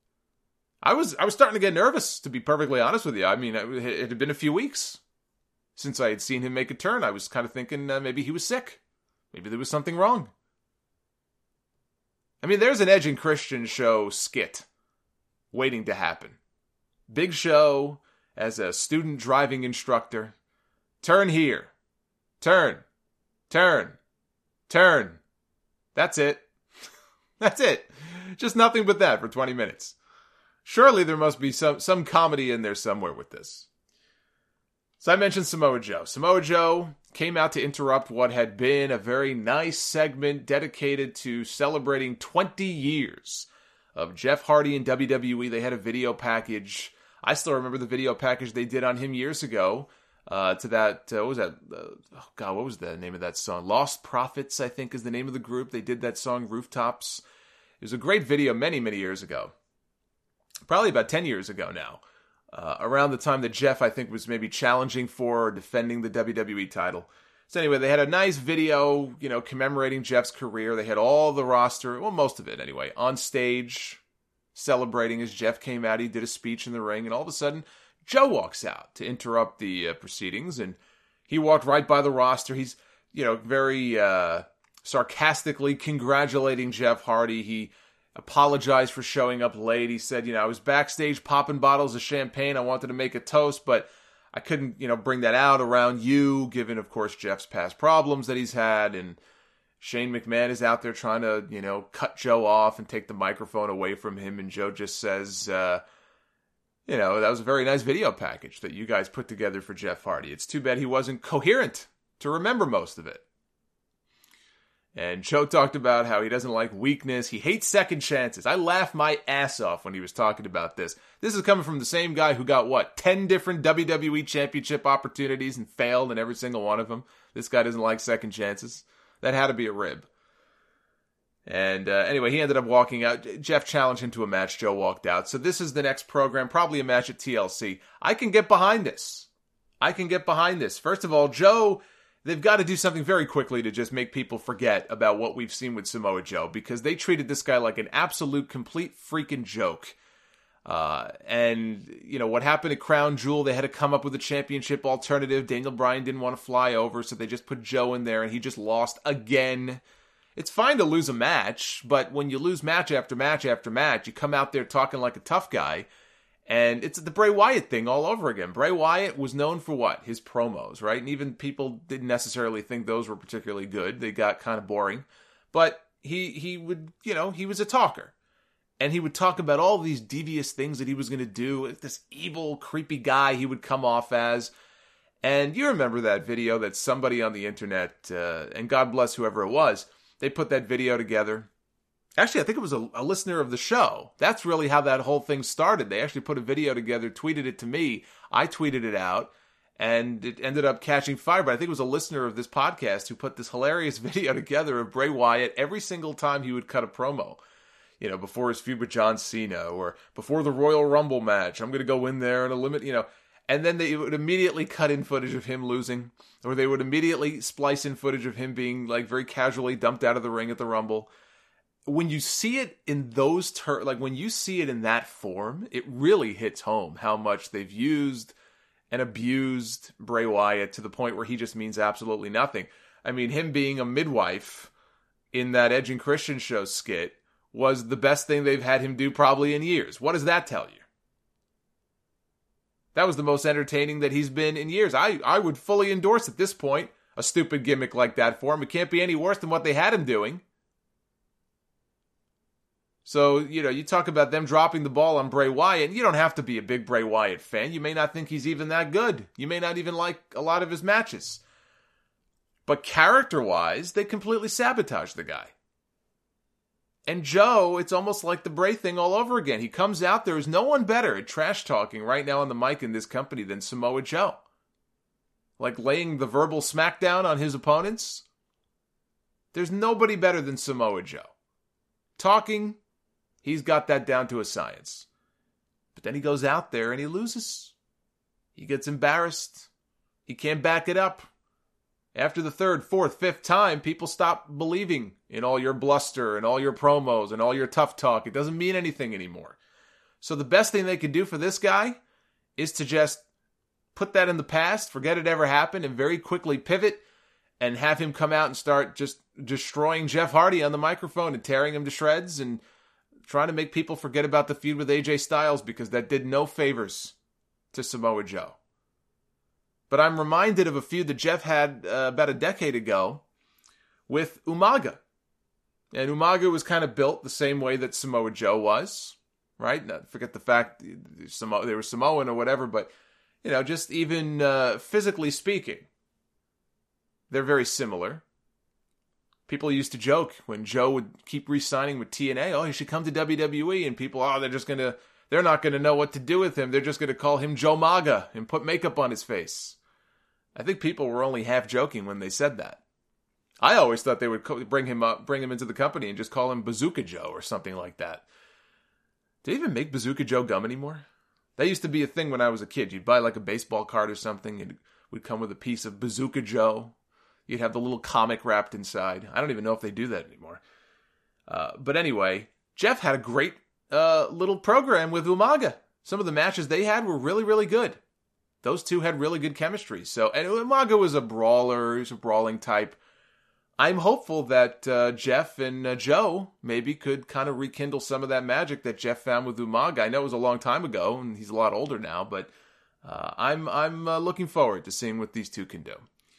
I was I was starting to get nervous, to be perfectly honest with you. I mean, it, it had been a few weeks since I had seen him make a turn. I was kind of thinking uh, maybe he was sick. Maybe there was something wrong. I mean, there's an Edge and Christian show skit waiting to happen. Big Show as a student driving instructor. Turn here. Turn. Turn. Turn. That's it. That's it. Just nothing but that for twenty minutes. Surely there must be some, some comedy in there somewhere with this. So I mentioned Samoa Joe. Samoa Joe came out to interrupt what had been a very nice segment dedicated to celebrating twenty years of Jeff Hardy in W W E. They had a video package. I still remember the video package they did on him years ago. Uh, to that, uh, what was that? Uh, oh God, what was the name of that song? Lost Prophets, I think, is the name of the group. They did that song, Rooftops. It was a great video many, many years ago. Probably about ten years ago now. Uh, around the time that Jeff, I think, was maybe challenging for or defending the W W E title. So anyway, they had a nice video, you know, commemorating Jeff's career. They had all the roster, well, most of it anyway, on stage, celebrating as Jeff came out. He did a speech in the ring, and all of a sudden, Joe walks out to interrupt the uh, proceedings, and he walked right by the roster. He's, you know, very uh, sarcastically congratulating Jeff Hardy. He apologized for showing up late. He said, you know, I was backstage popping bottles of champagne. I wanted to make a toast, but I couldn't, you know, bring that out around you, given, of course, Jeff's past problems that he's had. And Shane McMahon is out there trying to, you know, cut Joe off and take the microphone away from him. And Joe just says, uh, you know, that was a very nice video package that you guys put together for Jeff Hardy. It's too bad he wasn't coherent to remember most of it. And Joe talked about how he doesn't like weakness. He hates second chances. I laughed my ass off when he was talking about this. This is coming from the same guy who got, what, ten different W W E championship opportunities and failed in every single one of them. This guy doesn't like second chances. That had to be a rib. And uh, anyway, he ended up walking out. Jeff challenged him to a match. Joe walked out. So this is the next program, probably a match at T L C. I can get behind this. I can get behind this. First of all, Joe, they've got to do something very quickly to just make people forget about what we've seen with Samoa Joe, because they treated this guy like an absolute, complete freaking joke. Uh, and, you know, what happened at Crown Jewel, they had to come up with a championship alternative. Daniel Bryan didn't want to fly over, so they just put Joe in there, and he just lost again. It's fine to lose a match, but when you lose match after match after match, you come out there talking like a tough guy, and it's the Bray Wyatt thing all over again. Bray Wyatt was known for what? His promos, right? And even people didn't necessarily think those were particularly good. They got kind of boring. But he he would, you know, he was a talker. And he would talk about all these devious things that he was going to do. This evil, creepy guy he would come off as. And you remember that video that somebody on the internet, uh, and God bless whoever it was, they put that video together. Actually, I think it was a, a listener of the show. That's really how that whole thing started. They actually put a video together, tweeted it to me. I tweeted it out, and it ended up catching fire. But I think it was a listener of this podcast who put this hilarious video together of Bray Wyatt every single time he would cut a promo. You know, before his feud with John Cena, or before the Royal Rumble match. I'm going to go in there and eliminate, you know. And then they would immediately cut in footage of him losing, or they would immediately splice in footage of him being, like, very casually dumped out of the ring at the Rumble. When you see it in those terms, like, when you see it in that form, it really hits home how much they've used and abused Bray Wyatt to the point where he just means absolutely nothing. I mean, him being a midwife in that Edge and Christian show skit was the best thing they've had him do probably in years. What does that tell you? That was the most entertaining that he's been in years. I, I would fully endorse at this point a stupid gimmick like that for him. It can't be any worse than what they had him doing. So, you know, you talk about them dropping the ball on Bray Wyatt, and you don't have to be a big Bray Wyatt fan. You may not think he's even that good. You may not even like a lot of his matches. But character-wise, they completely sabotaged the guy. And Joe, it's almost like the Bray thing all over again. He comes out, there is no one better at trash talking right now on the mic in this company than Samoa Joe. Like laying the verbal smackdown on his opponents. There's nobody better than Samoa Joe. Talking, he's got that down to a science. But then he goes out there and he loses. He gets embarrassed. He can't back it up. After the third, fourth, fifth time, people stop believing in all your bluster and all your promos and all your tough talk. It doesn't mean anything anymore. So the best thing they could do for this guy is to just put that in the past, forget it ever happened, and very quickly pivot and have him come out and start just destroying Jeff Hardy on the microphone and tearing him to shreds and trying to make people forget about the feud with A J Styles, because that did no favors to Samoa Joe. But I'm reminded of a feud that Jeff had uh, about a decade ago with Umaga. And Umaga was kind of built the same way that Samoa Joe was, right? Now, forget the fact Samo- they were Samoan or whatever, but, you know, just even uh, physically speaking, they're very similar. People used to joke when Joe would keep re-signing with T N A, oh, he should come to W W E, and people, oh, they're just going to, they're not going to know what to do with him. They're just going to call him Joe Maga and put makeup on his face. I think people were only half joking when they said that. I always thought they would co- bring him up, bring him into the company and just call him Bazooka Joe or something like that. Do they even make Bazooka Joe gum anymore? That used to be a thing when I was a kid. You'd buy like a baseball card or something, and it would come with a piece of Bazooka Joe. You'd have the little comic wrapped inside. I don't even know if they do that anymore. Uh, but anyway, Jeff had a great uh, little program with Umaga. Some of the matches they had were really, really good. Those two had really good chemistry. So, and Umaga was a brawler. He was a brawling type. I'm hopeful that uh, Jeff and uh, Joe maybe could kind of rekindle some of that magic that Jeff found with Umaga. I know it was a long time ago, and he's a lot older now, but uh, I'm I'm uh, looking forward to seeing what these two can do.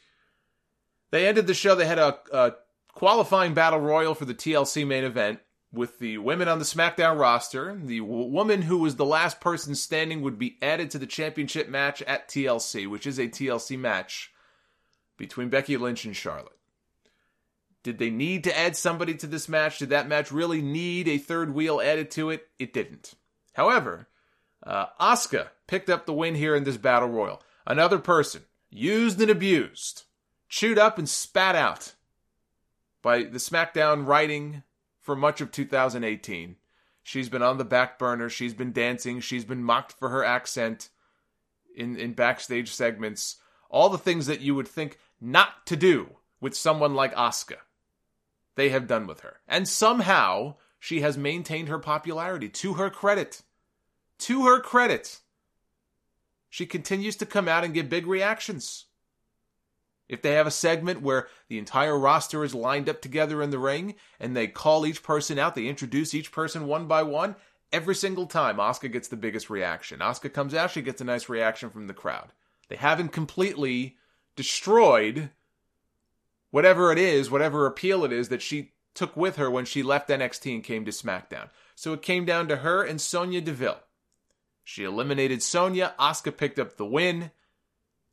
They ended the show. They had a, a qualifying battle royal for the T L C main event with the women on the SmackDown roster. The w- woman who was the last person standing would be added to the championship match at T L C, which is a T L C match between Becky Lynch and Charlotte. Did they need to add somebody to this match? Did that match really need a third wheel added to it? It didn't. However, uh, Asuka picked up the win here in this battle royal. Another person used and abused, chewed up and spat out by the SmackDown writing for much of two thousand eighteen. She's been on the back burner. She's been dancing. She's been mocked for her accent in, in backstage segments. All the things that you would think not to do with someone like Asuka, they have done with her. And somehow she has maintained her popularity. To her credit. To her credit. She continues to come out and get big reactions. If they have a segment where the entire roster is lined up together in the ring and they call each person out, they introduce each person one by one, every single time Asuka gets the biggest reaction. Asuka comes out, she gets a nice reaction from the crowd. They haven't completely destroyed whatever it is, whatever appeal it is that she took with her when she left N X T and came to SmackDown. So it came down to her and Sonya Deville. She eliminated Sonya. Asuka picked up the win.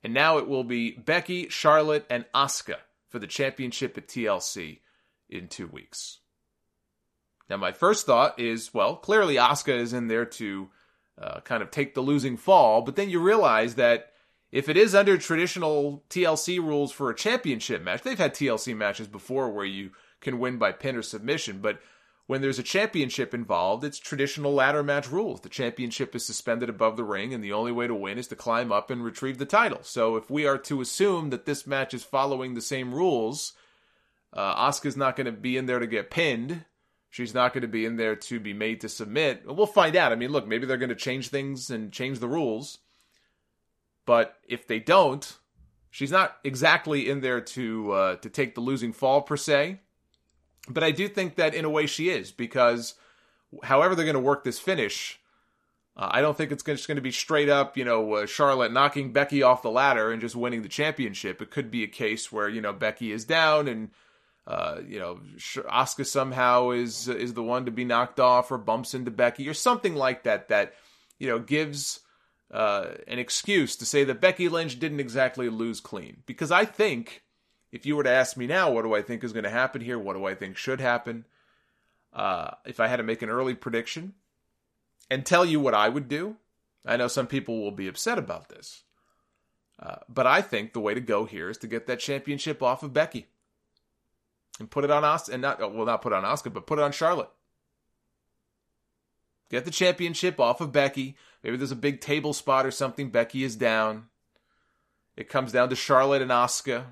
And now it will be Becky, Charlotte, and Asuka for the championship at T L C in two weeks. Now, my first thought is, well, clearly Asuka is in there to uh, kind of take the losing fall, but then you realize that if it is under traditional T L C rules for a championship match, they've had T L C matches before where you can win by pin or submission, but when there's a championship involved, it's traditional ladder match rules. The championship is suspended above the ring, and the only way to win is to climb up and retrieve the title. So if we are to assume that this match is following the same rules, uh, Asuka's not going to be in there to get pinned. She's not going to be in there to be made to submit. We'll find out. I mean, look, maybe they're going to change things and change the rules. But if they don't, she's not exactly in there to uh, to take the losing fall, per se. But I do think that in a way she is, because however they're going to work this finish, uh, I don't think it's just going to be straight up, you know, uh, Charlotte knocking Becky off the ladder and just winning the championship. It could be a case where, you know, Becky is down and, uh, you know, Asuka somehow is is the one to be knocked off or bumps into Becky or something like that, that, you know, gives uh, an excuse to say that Becky Lynch didn't exactly lose clean. Because I think, if you were to ask me now, what do I think is going to happen here? What do I think should happen? Uh, if I had to make an early prediction and tell you what I would do, I know some people will be upset about this. Uh, but I think the way to go here is to get that championship off of Becky. And put it on Asuka, and not, well, not put it on Asuka, but put it on Charlotte. Get the championship off of Becky. Maybe there's a big table spot or something. Becky is down. It comes down to Charlotte and Asuka.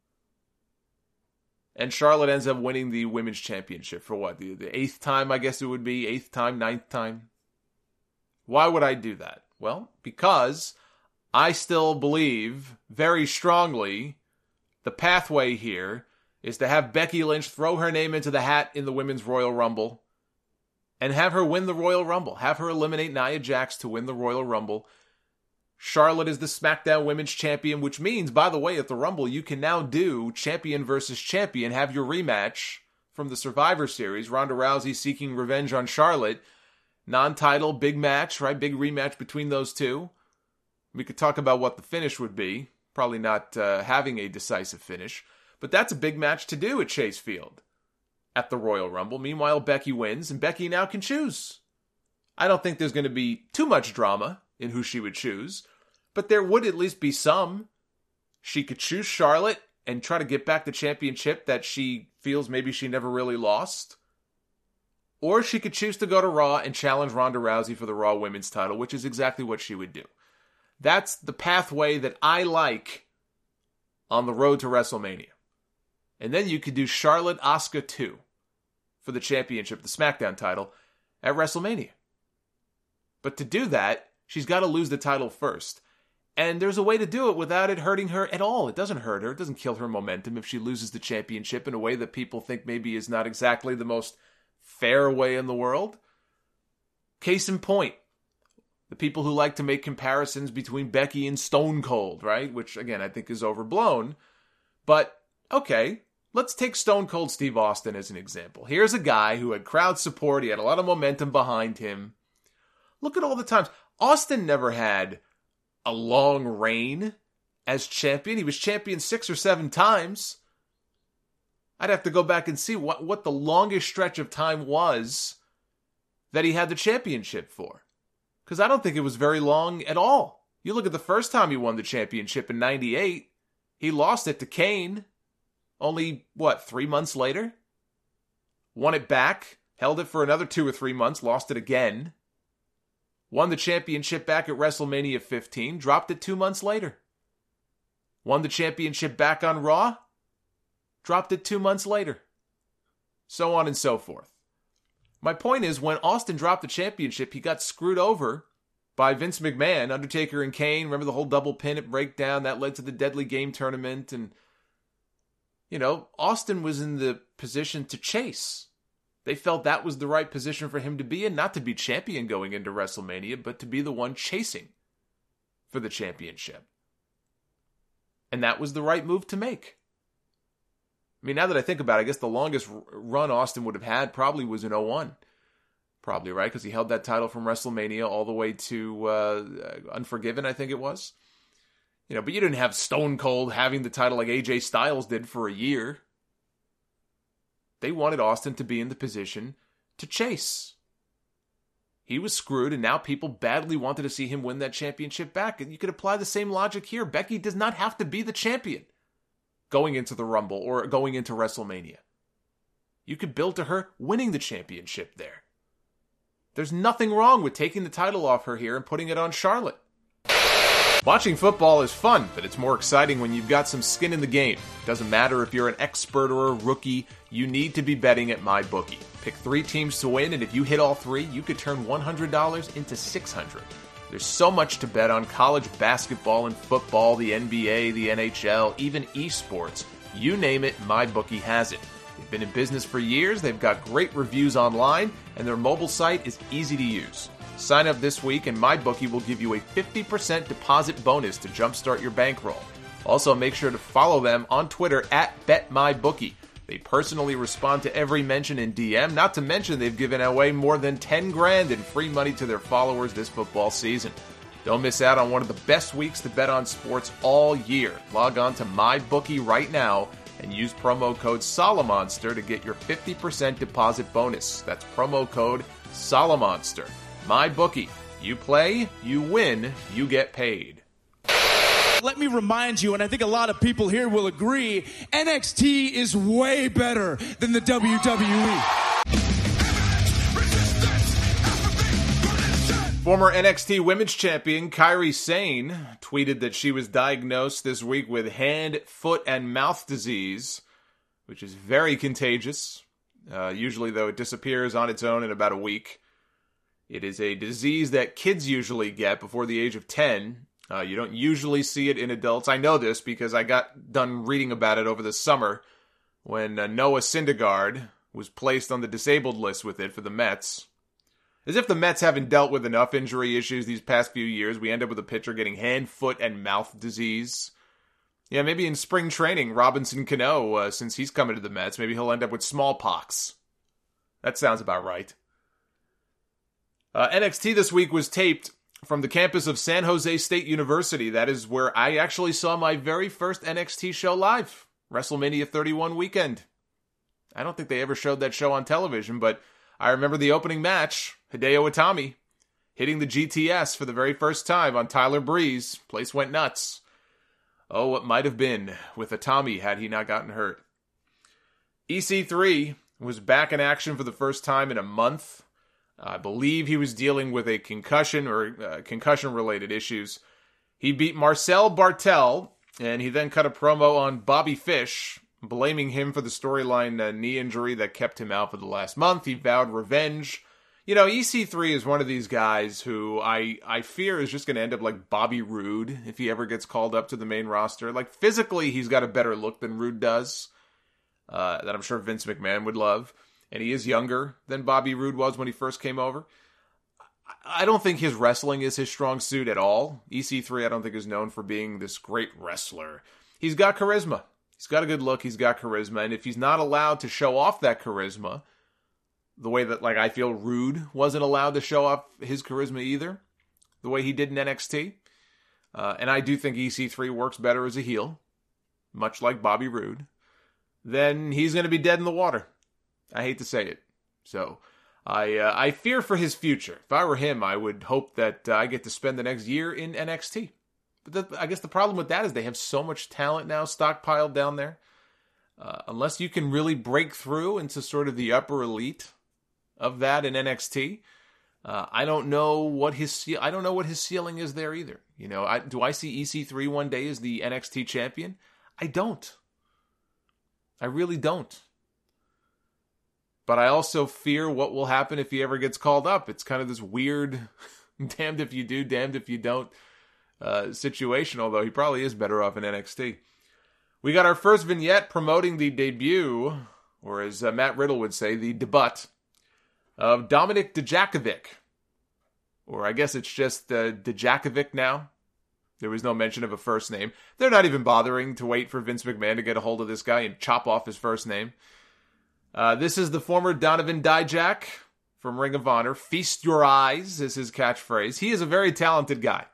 And Charlotte ends up winning the women's championship for what? The, the eighth time, I guess it would be. Eighth time, ninth time. Why would I do that? Well, because I still believe very strongly the pathway here is to have Becky Lynch throw her name into the hat in the Women's Royal Rumble and have her win the Royal Rumble. Have her eliminate Nia Jax to win the Royal Rumble. Charlotte is the SmackDown Women's Champion, which means, by the way, at the Rumble, you can now do champion versus champion, have your rematch from the Survivor Series. Ronda Rousey seeking revenge on Charlotte. Non-title, big match, right? Big rematch between those two. We could talk about what the finish would be. Probably not uh, having a decisive finish. But that's a big match to do at Chase Field at the Royal Rumble. Meanwhile, Becky wins, and Becky now can choose. I don't think there's going to be too much drama in who she would choose, but there would at least be some. She could choose Charlotte and try to get back the championship that she feels maybe she never really lost. Or she could choose to go to Raw and challenge Ronda Rousey for the Raw Women's title, which is exactly what she would do. That's the pathway that I like on the road to WrestleMania. And then you could do Charlotte Asuka two for the championship, the SmackDown title, at WrestleMania. But to do that, she's got to lose the title first. And there's a way to do it without it hurting her at all. It doesn't hurt her. It doesn't kill her momentum if she loses the championship in a way that people think maybe is not exactly the most fair way in the world. Case in point, the people who like to make comparisons between Becky and Stone Cold, right? Which, again, I think is overblown. But, okay, let's take Stone Cold Steve Austin as an example. Here's a guy who had crowd support. He had a lot of momentum behind him. Look at all the times. Austin never had a long reign as champion. He was champion six or seven times. I'd have to go back and see what, what the longest stretch of time was that he had the championship for. Because I don't think it was very long at all. You look at the first time he won the championship in ninety-eight, he lost it to Kane only, what, three months later? Won it back, held it for another two or three months, lost it again. Won the championship back at WrestleMania fifteen, dropped it two months later. Won the championship back on Raw, dropped it two months later. So on and so forth. My point is, when Austin dropped the championship, he got screwed over by Vince McMahon, Undertaker and Kane. Remember the whole double pin at Breakdown? That led to the Deadly Game tournament. And, you know, Austin was in the position to chase. They felt that was the right position for him to be in, not to be champion going into WrestleMania, but to be the one chasing for the championship. And that was the right move to make. I mean, now that I think about it, I guess the longest run Austin would have had probably was in oh one. Probably, right? Because he held that title from WrestleMania all the way to uh, Unforgiven, I think it was. You know, but you didn't have Stone Cold having the title like A J Styles did for a year. They wanted Austin to be in the position to chase. He was screwed, and now people badly wanted to see him win that championship back. And you could apply the same logic here. Becky does not have to be the champion going into the Rumble or going into WrestleMania. You could build to her winning the championship there. There's nothing wrong with taking the title off her here and putting it on Charlotte. Watching football is fun, but it's more exciting when you've got some skin in the game. Doesn't matter if you're an expert or a rookie, you need to be betting at MyBookie. Pick three teams to win, and if you hit all three, you could turn one hundred dollars into six hundred dollars. There's so much to bet on: college basketball and football, the N B A, the N H L, even esports. You name it, MyBookie has it. They've been in business for years, they've got great reviews online, and their mobile site is easy to use. Sign up this week and MyBookie will give you a fifty percent deposit bonus to jumpstart your bankroll. Also, make sure to follow them on Twitter at BetMyBookie. They personally respond to every mention in D M, not to mention they've given away more than ten grand in free money to their followers this football season. Don't miss out on one of the best weeks to bet on sports all year. Log on to MyBookie right now and use promo code SoloMonster to get your fifty percent deposit bonus. That's promo code SoloMonster. MyBookie. You play, you win, you get paid. Let me remind you, and I think a lot of people here will agree, N X T is way better than the W W E. Former N X T Women's Champion Kairi Sane tweeted that she was diagnosed this week with hand, foot, and mouth disease, which is very contagious. Uh, usually, though, it disappears on its own in about a week. It is a disease that kids usually get before the age of ten. Uh, you don't usually see it in adults. I know this because I got done reading about it over the summer when uh, Noah Syndergaard was placed on the disabled list with it for the Mets. As if the Mets haven't dealt with enough injury issues these past few years, we end up with a pitcher getting hand, foot, and mouth disease. Yeah, maybe in spring training, Robinson Cano, uh, since he's coming to the Mets, maybe he'll end up with smallpox. That sounds about right. Uh, N X T this week was taped from the campus of San Jose State University. That is where I actually saw my very first N X T show live, WrestleMania thirty-one weekend. I don't think they ever showed that show on television, but I remember the opening match, Hideo Itami hitting the G T S for the very first time on Tyler Breeze. Place went nuts. Oh, what might have been with Itami had he not gotten hurt. E C three was back in action for the first time in a month. I believe he was dealing with a concussion or uh, concussion-related issues. He beat Marcel Bartel, and he then cut a promo on Bobby Fish, blaming him for the storyline uh, knee injury that kept him out for the last month. He vowed revenge. You know, E C three is one of these guys who I, I fear is just going to end up like Bobby Roode if he ever gets called up to the main roster. Like, physically, he's got a better look than Roode does, uh, that I'm sure Vince McMahon would love. And he is younger than Bobby Roode was when he first came over. I don't think his wrestling is his strong suit at all. E C three, I don't think, is known for being this great wrestler. He's got charisma. He's got a good look. He's got charisma. And if he's not allowed to show off that charisma, the way that, like, I feel Roode wasn't allowed to show off his charisma either, the way he did in N X T. Uh, and I do think E C three works better as a heel, much like Bobby Roode. Then he's going to be dead in the water. I hate to say it. So, I uh, I fear for his future. If I were him, I would hope that uh, I get to spend the next year in N X T. But the, I guess the problem with that is they have so much talent now stockpiled down there. Uh, unless you can really break through into sort of the upper elite of that in N X T, uh, I don't know what his I don't know what his ceiling is there either. You know, I, do I see E C three one day as the N X T champion? I don't. I really don't. But I also fear what will happen if he ever gets called up. It's kind of this weird, damned if you do, damned if you don't uh, situation, although he probably is better off in N X T. We got our first vignette promoting the debut, or as uh, Matt Riddle would say, the debut, of Dominik Dijakovic. Or I guess it's just uh, Dijakovic now. There was no mention of a first name. They're not even bothering to wait for Vince McMahon to get a hold of this guy and chop off his first name. Uh, this is the former Donovan Dijak from Ring of Honor. Feast your eyes is his catchphrase. He is a very talented guy.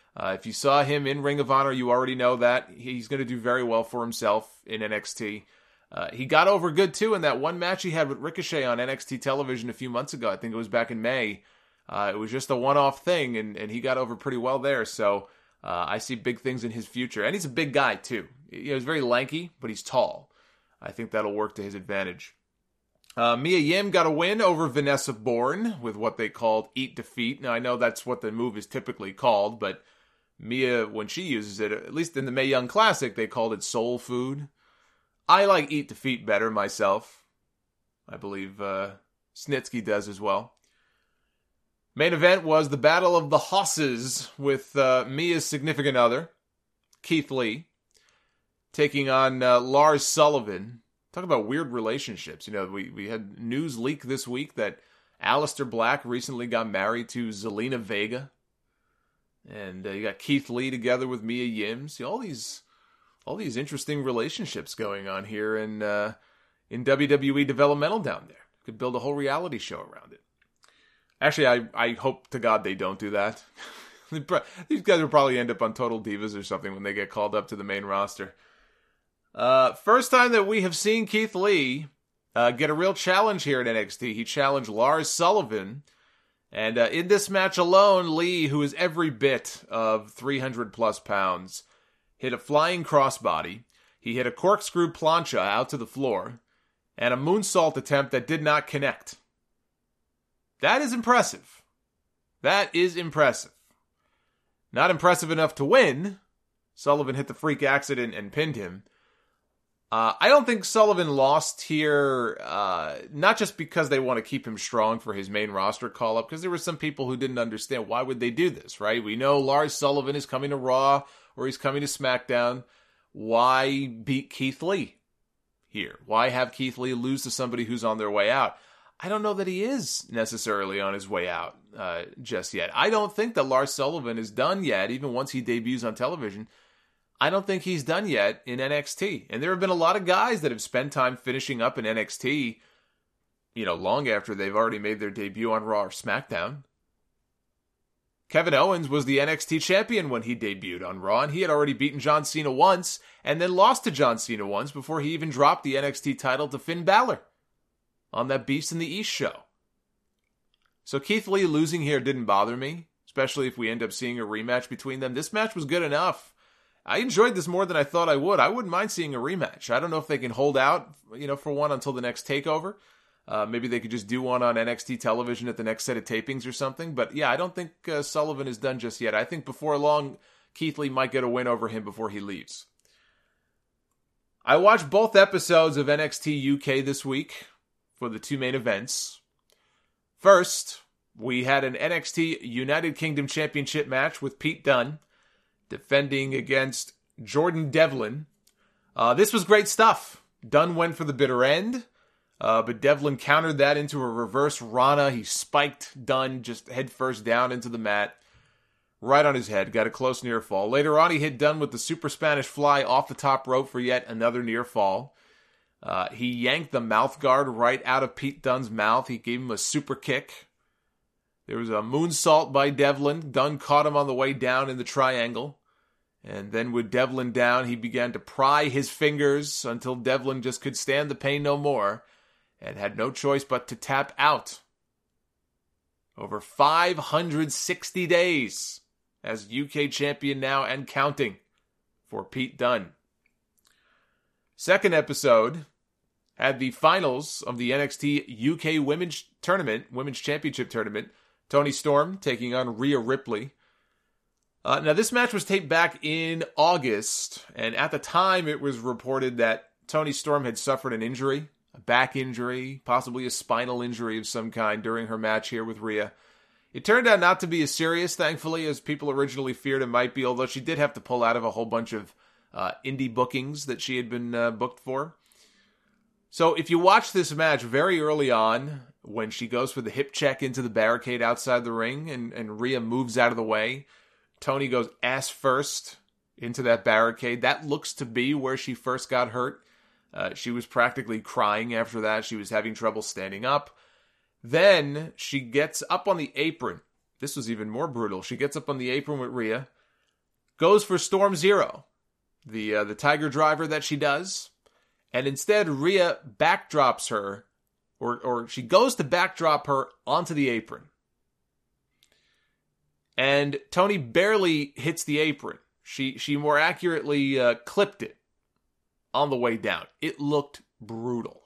Uh, if you saw him in Ring of Honor, you already know that. He's going to do very well for himself in N X T. Uh, he got over good, too, in that one match he had with Ricochet on N X T television a few months ago. I think it was back in May. Uh, it was just a one-off thing, and, and he got over pretty well there. So uh, I see big things in his future. And he's a big guy, too. You know, he's very lanky, but he's tall. I think that'll work to his advantage. Uh, Mia Yim got a win over Vanessa Bourne with what they called Eat Defeat. Now, I know that's what the move is typically called, but Mia, when she uses it, at least in the Mae Young Classic, they called it Soul Food. I like Eat Defeat better myself. I believe uh, Snitsky does as well. Main event was the Battle of the Hosses with uh, Mia's significant other, Keith Lee, taking on uh, Lars Sullivan. Talk about weird relationships. You know, we, we had news leak this week that Aleister Black recently got married to Zelina Vega. And uh, you got Keith Lee together with Mia Yim. See, all these all these interesting relationships going on here in, uh, in W W E developmental down there. Could build a whole reality show around it. Actually, I, I hope to God they don't do that. These guys will probably end up on Total Divas or something when they get called up to the main roster. Uh, first time that we have seen Keith Lee uh, get a real challenge here at N X T. He challenged Lars Sullivan. And uh, in this match alone, Lee, who is every bit of three hundred plus pounds, hit a flying crossbody. He hit a corkscrew plancha out to the floor. And a moonsault attempt that did not connect. That is impressive. That is impressive. Not impressive enough to win. Sullivan hit the freak accident and pinned him. Uh, I don't think Sullivan lost here, uh, not just because they want to keep him strong for his main roster call-up, because there were some people who didn't understand why would they do this, right? We know Lars Sullivan is coming to Raw, or he's coming to SmackDown. Why beat Keith Lee here? Why have Keith Lee lose to somebody who's on their way out? I don't know that he is necessarily on his way out uh, just yet. I don't think that Lars Sullivan is done yet, even once he debuts on television. I don't think he's done yet in N X T. And there have been a lot of guys that have spent time finishing up in N X T, you know, long after they've already made their debut on Raw or SmackDown. Kevin Owens was the N X T champion when he debuted on Raw, and he had already beaten John Cena once, and then lost to John Cena once before he even dropped the N X T title to Finn Balor on that Beast in the East show. So Keith Lee losing here didn't bother me, especially if we end up seeing a rematch between them. This match was good enough. I enjoyed this more than I thought I would. I wouldn't mind seeing a rematch. I don't know if they can hold out, you know, for one until the next takeover. Uh, maybe they could just do one on N X T television at the next set of tapings or something. But yeah, I don't think uh, Sullivan is done just yet. I think before long, Keith Lee might get a win over him before he leaves. I watched both episodes of N X T U K this week for the two main events. First, we had an N X T United Kingdom Championship match with Pete Dunne defending against Jordan Devlin. Uh, this was great stuff. Dunne went for the bitter end, uh, but Devlin countered that into a reverse Rana. He spiked Dunne just head first down into the mat, right on his head, got a close near fall. Later on, he hit Dunne with the Super Spanish Fly off the top rope for yet another near fall. Uh, he yanked the mouth guard right out of Pete Dunne's mouth. He gave him a super kick. There was a moonsault by Devlin. Dunne caught him on the way down in the triangle. And then with Devlin down, he began to pry his fingers until Devlin just could stand the pain no more and had no choice but to tap out. Over five hundred sixty days as U K champion now and counting for Pete Dunne. Second episode had the finals of the N X T U K Women's Tournament, Women's Championship Tournament. Toni Storm taking on Rhea Ripley. Uh, now, this match was taped back in August, and at the time it was reported that Toni Storm had suffered an injury, a back injury, possibly a spinal injury of some kind during her match here with Rhea. It turned out not to be as serious, thankfully, as people originally feared it might be, although she did have to pull out of a whole bunch of uh, indie bookings that she had been uh, booked for. So if you watch this match very early on, when she goes for the hip check into the barricade outside the ring and, and Rhea moves out of the way, Toni goes ass first into that barricade. That looks to be where she first got hurt. Uh, she was practically crying after that. She was having trouble standing up. Then she gets up on the apron. This was even more brutal. She gets up on the apron with Rhea. goes for Storm Zero, the uh, the Tiger Driver that she does, and instead Rhea backdrops her, or or she goes to backdrop her onto the apron. And Toni barely hits the apron. She she more accurately uh, clipped it on the way down. It looked brutal.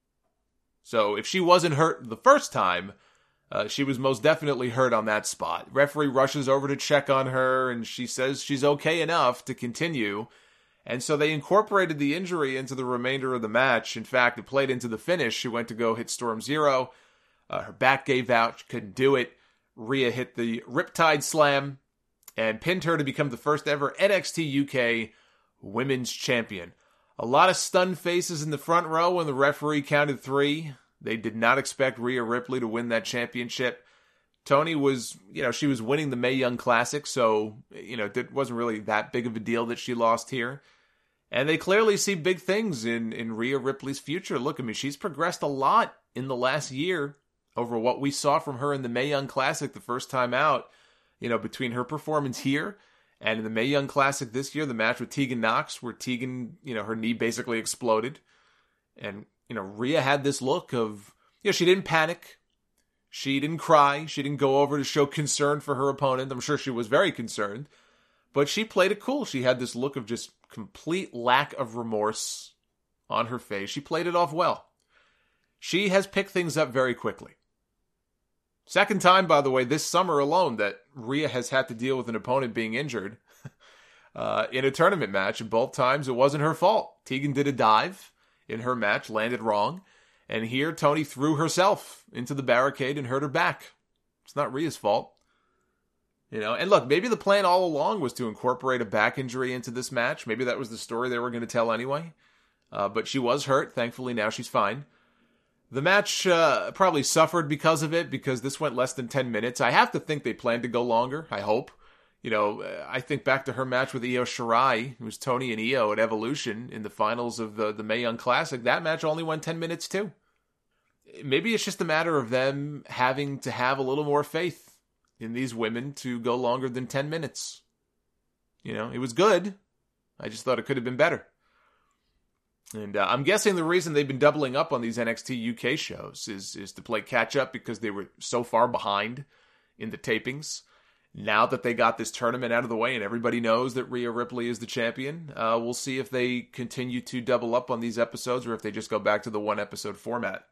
So if she wasn't hurt the first time, uh, she was most definitely hurt on that spot. Referee rushes over to check on her, and she says she's okay enough to continue. And so they incorporated the injury into the remainder of the match. In fact, it played into the finish. She went to go hit Storm Zero. Uh, her back gave out. She couldn't do it. Rhea hit the Riptide Slam and pinned her to become the first ever N X T U K Women's Champion. A lot of stunned faces in the front row when the referee counted three. They did not expect Rhea Ripley to win that championship. Toni was, you know, she was winning the Mae Young Classic, so, you know, it wasn't really that big of a deal that she lost here. And they clearly see big things in, in Rhea Ripley's future. Look, I mean, she's progressed a lot in the last year over what we saw from her in the Mae Young Classic the first time out. You know, between her performance here and in the Mae Young Classic this year, the match with Tegan Nox, where Tegan, you know, her knee basically exploded. And, you know, Rhea had this look of, you know, she didn't panic. She didn't cry. She didn't go over to show concern for her opponent. I'm sure she was very concerned. But she played it cool. She had this look of just complete lack of remorse on her face. She played it off well. She has picked things up very quickly. Second time, by the way, this summer alone that Rhea has had to deal with an opponent being injured uh, in a tournament match. And both times it wasn't her fault. Tegan did a dive in her match, landed wrong. And here Toni threw herself into the barricade and hurt her back. It's not Rhea's fault. You know, and look, maybe the plan all along was to incorporate a back injury into this match. Maybe that was the story they were going to tell anyway. Uh, but she was hurt. Thankfully, now she's fine. The match uh, probably suffered because of it, because this went less than ten minutes. I have to think they planned to go longer, I hope. You know, I think back to her match with Io Shirai. It was Toni and Io at Evolution in the finals of the, the Mae Young Classic. That match only went ten minutes too. Maybe it's just a matter of them having to have a little more faith in these women to go longer than ten minutes. You know, it was good. I just thought it could have been better. And uh, I'm guessing the reason they've been doubling up on these N X T U K shows is, is to play catch up because they were so far behind in the tapings. Now that they got this tournament out of the way and everybody knows that Rhea Ripley is the champion, uh, we'll see if they continue to double up on these episodes or if they just go back to the one episode format.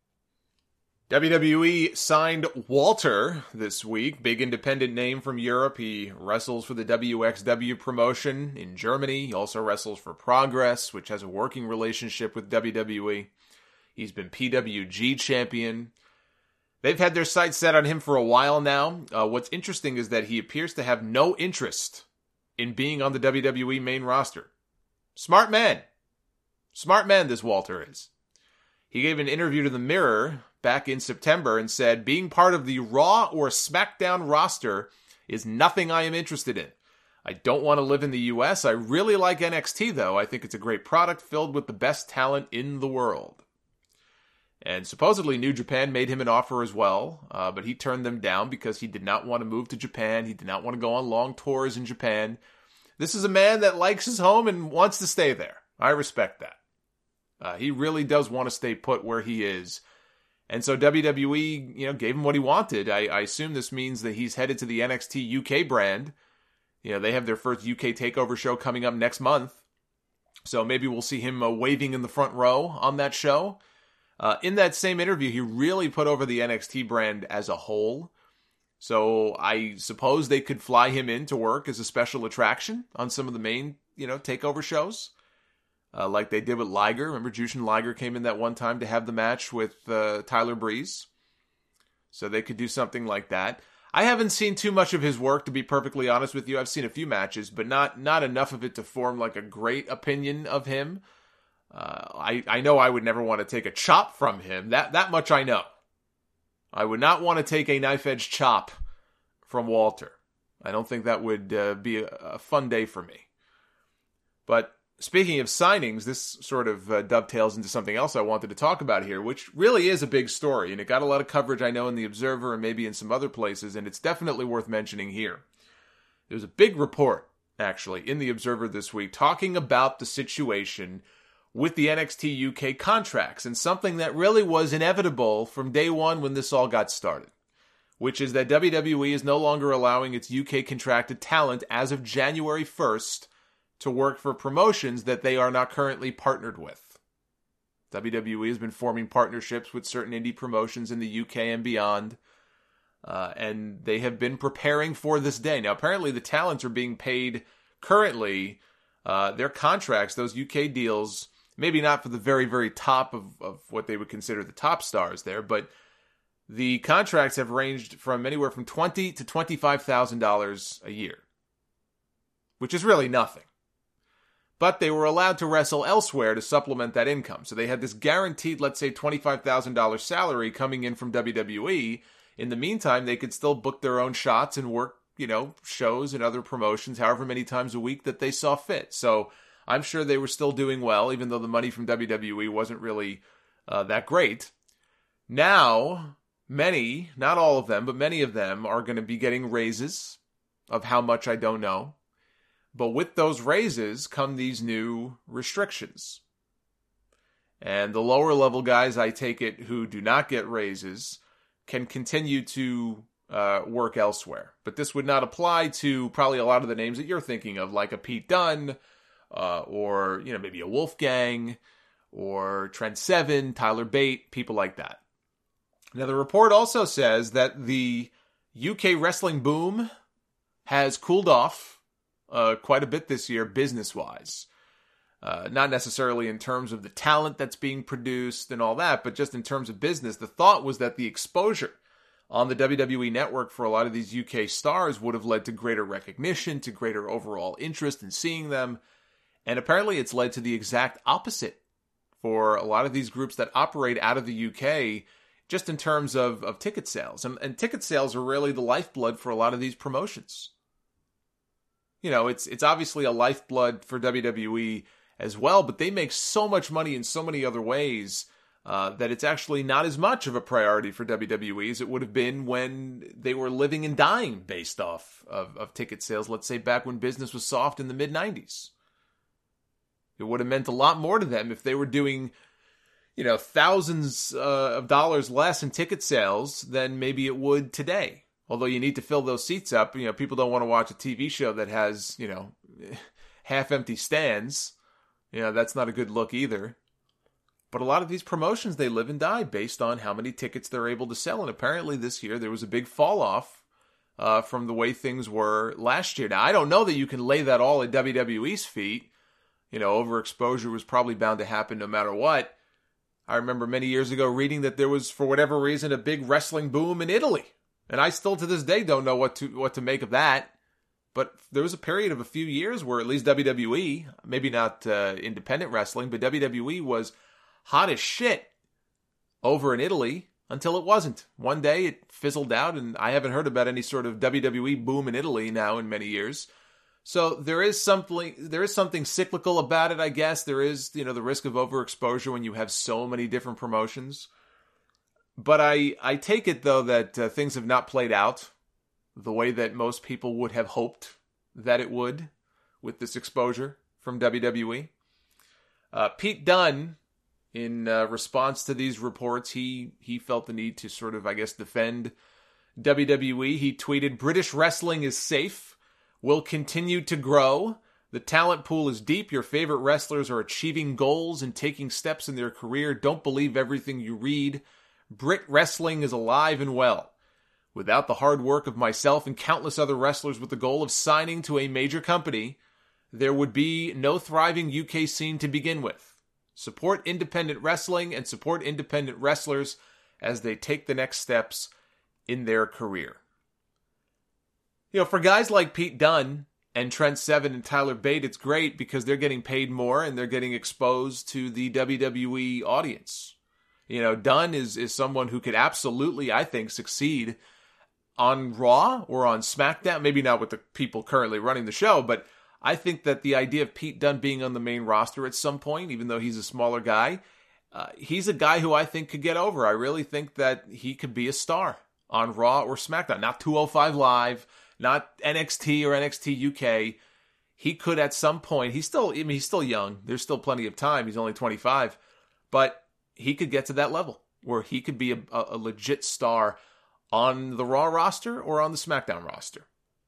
W W E signed Walter this week, big independent name from Europe. He wrestles for the W X W promotion in Germany. He also wrestles for Progress, which has a working relationship with W W E. He's been P W G champion. They've had their sights set on him for a while now. Uh, what's interesting is that he appears to have no interest in being on the W W E main roster. Smart man. Smart man, this Walter is. He gave an interview to The Mirror back in September and said, being part of the Raw or SmackDown roster is nothing I am interested in. I don't want to live in the U S. I really like N X T, though. I think it's a great product filled with the best talent in the world. And supposedly New Japan made him an offer as well, uh, but he turned them down because he did not want to move to Japan. He did not want to go on long tours in Japan. This is a man that likes his home and wants to stay there. I respect that. Uh, he really does want to stay put where he is. And so W W E, you know, gave him what he wanted. I, I assume this means that he's headed to the N X T U K brand. You know, they have their first U K TakeOver show coming up next month. So maybe we'll see him uh, waving in the front row on that show. Uh, in that same interview, he really put over the N X T brand as a whole. So I suppose they could fly him in to work as a special attraction on some of the main, you know, TakeOver shows. Uh, like they did with Liger. Remember, Jushin Liger came in that one time to have the match with uh, Tyler Breeze. So they could do something like that. I haven't seen too much of his work, to be perfectly honest with you. I've seen a few matches, but not not enough of it to form like a great opinion of him. Uh, I, I know I would never want to take a chop from him. That, that much I know. I would not want to take a knife-edge chop from Walter. I don't think that would uh, be a, a fun day for me. But speaking of signings, this sort of uh, dovetails into something else I wanted to talk about here, which really is a big story, and it got a lot of coverage, I know, in The Observer and maybe in some other places, and it's definitely worth mentioning here. There was a big report actually, in the Observer this week, talking about the situation with the N X T U K contracts and something that really was inevitable from day one when this all got started, which is that W W E is no longer allowing its U K contracted talent as of January first to work for promotions that they are not currently partnered with. W W E has been forming partnerships with certain indie promotions in the U K and beyond, uh, and they have been preparing for this day. Now, apparently the talents are being paid currently, uh, their contracts, those U K deals, maybe not for the very, very top of, of what they would consider the top stars there, but the contracts have ranged from anywhere from twenty thousand dollars to twenty-five thousand dollars a year, which is really nothing. But they were allowed to wrestle elsewhere to supplement that income. So they had this guaranteed, let's say, twenty-five thousand dollars salary coming in from W W E. In the meantime, they could still book their own shots and work, you know, shows and other promotions however many times a week that they saw fit. So I'm sure they were still doing well, even though the money from W W E wasn't really uh, that great. Now, many, not all of them, but many of them are going to be getting raises of how much I don't know. But with those raises come these new restrictions. And the lower level guys, I take it, who do not get raises can continue to uh, work elsewhere. But this would not apply to probably a lot of the names that you're thinking of, like a Pete Dunne, uh, or, you know, maybe a Wolfgang, or Trent Seven, Tyler Bate, people like that. Now, the report also says that the U K wrestling boom has cooled off uh, quite a bit this year, business-wise. Uh, not necessarily in terms of the talent that's being produced and all that, but just in terms of business. The thought was that the exposure on the W W E network for a lot of these U K stars would have led to greater recognition, to greater overall interest in seeing them. And apparently it's led to the exact opposite for a lot of these groups that operate out of the U K, just in terms of, of ticket sales. And, and ticket sales are really the lifeblood for a lot of these promotions. You know, it's it's obviously a lifeblood for W W E as well, but they make so much money in so many other ways uh, that it's actually not as much of a priority for W W E as it would have been when they were living and dying based off of, of ticket sales, let's say back when business was soft in the mid nineties. It would have meant a lot more to them if they were doing, you know, thousands uh, of dollars less in ticket sales than maybe it would today. Although you need to fill those seats up. You know, people don't want to watch a T V show that has, you know, half-empty stands. You know, that's not a good look either. But a lot of these promotions, they live and die based on how many tickets they're able to sell. And apparently this year there was a big fall-off uh, from the way things were last year. Now, I don't know that you can lay that all at W W E's feet. You know, overexposure was probably bound to happen no matter what. I remember many years ago reading that there was, for whatever reason, a big wrestling boom in Italy. And I still to this day don't know what to what to make of that. But there was a period of a few years where at least W W E, maybe not uh, independent wrestling, but W W E was hot as shit over in Italy until it wasn't. One day it fizzled out, and I haven't heard about any sort of W W E boom in Italy now in many years. So there is something there is something cyclical about it, I guess. There is, you know, the risk of overexposure when you have so many different promotions. But I, I take it, though, that uh, things have not played out the way that most people would have hoped that it would with this exposure from W W E. Uh, Pete Dunne, in uh, response to these reports, he, he felt the need to sort of, I guess, defend W W E. He tweeted, "British wrestling is safe, will continue to grow. The talent pool is deep. Your favorite wrestlers are achieving goals and taking steps in their career. Don't believe everything you read. Brit wrestling is alive and well. Without the hard work of myself and countless other wrestlers with the goal of signing to a major company, there would be no thriving U K scene to begin with. Support independent wrestling and support independent wrestlers as they take the next steps in their career." You know, for guys like Pete Dunne and Trent Seven and Tyler Bate, it's great because they're getting paid more and they're getting exposed to the W W E audience. You know, Dunne is, is someone who could absolutely, I think, succeed on Raw or on SmackDown. Maybe not with the people currently running the show, but I think that the idea of Pete Dunne being on the main roster at some point, even though he's a smaller guy, uh, he's a guy who I think could get over. I really think that he could be a star on Raw or SmackDown. Not two oh five Live, not N X T or N X T U K. he could at some point, he's still, I mean, he's still young. There's still plenty of time. He's only twenty-five. But he could get to that level where he could be a, a legit star on the Raw roster or on the SmackDown roster,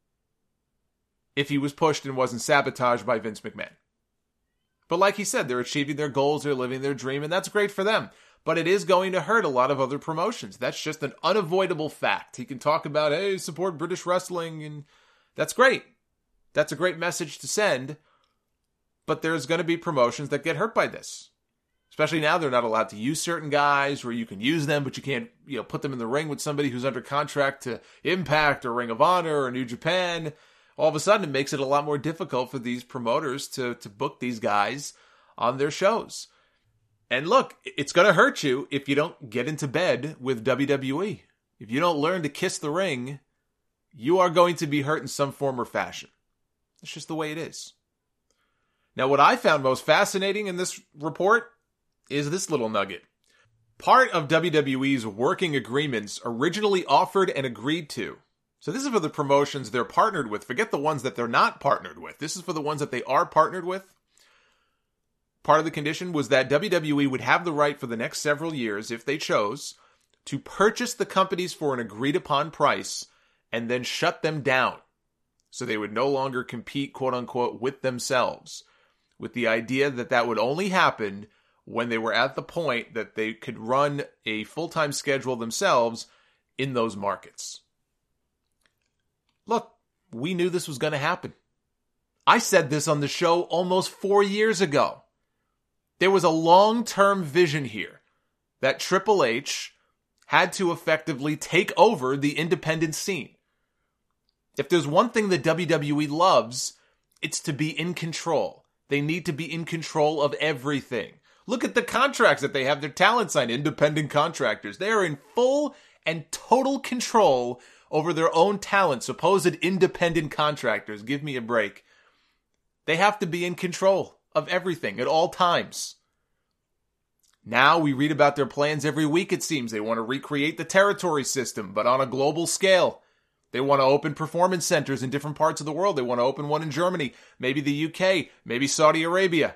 if he was pushed and wasn't sabotaged by Vince McMahon. But like he said, they're achieving their goals, they're living their dream, and that's great for them. But it is going to hurt a lot of other promotions. That's just an unavoidable fact. He can talk about, hey, support British wrestling, and that's great. That's a great message to send. But there's going to be promotions that get hurt by this. Especially now, they're not allowed to use certain guys, where you can use them, but you can't, you know, put them in the ring with somebody who's under contract to Impact or Ring of Honor or New Japan. All of a sudden, it makes it a lot more difficult for these promoters to, to book these guys on their shows. And look, it's going to hurt you if you don't get into bed with W W E. If you don't learn to kiss the ring, you are going to be hurt in some form or fashion. It's just the way it is. Now, what I found most fascinating in this report is this little nugget. Part of W W E's working agreements originally offered and agreed to. So this is for the promotions they're partnered with. Forget the ones that they're not partnered with. This is for the ones that they are partnered with. Part of the condition was that W W E would have the right for the next several years, if they chose, to purchase the companies for an agreed-upon price and then shut them down. So they would no longer compete, quote-unquote, with themselves, with the idea that that would only happen when they were at the point that they could run a full-time schedule themselves in those markets. Look, we knew this was going to happen. I said this on the show almost four years ago. There was a long-term vision here that Triple H had to effectively take over the independent scene. If there's one thing that W W E loves, it's to be in control. They need to be in control of everything. Look at the contracts that they have their talent signed, independent contractors. They are in full and total control over their own talent, supposed independent contractors. Give me a break. They have to be in control of everything at all times. Now we read about their plans every week, it seems. They want to recreate the territory system, but on a global scale. They want to open performance centers in different parts of the world. They want to open one in Germany, maybe the U K, maybe Saudi Arabia.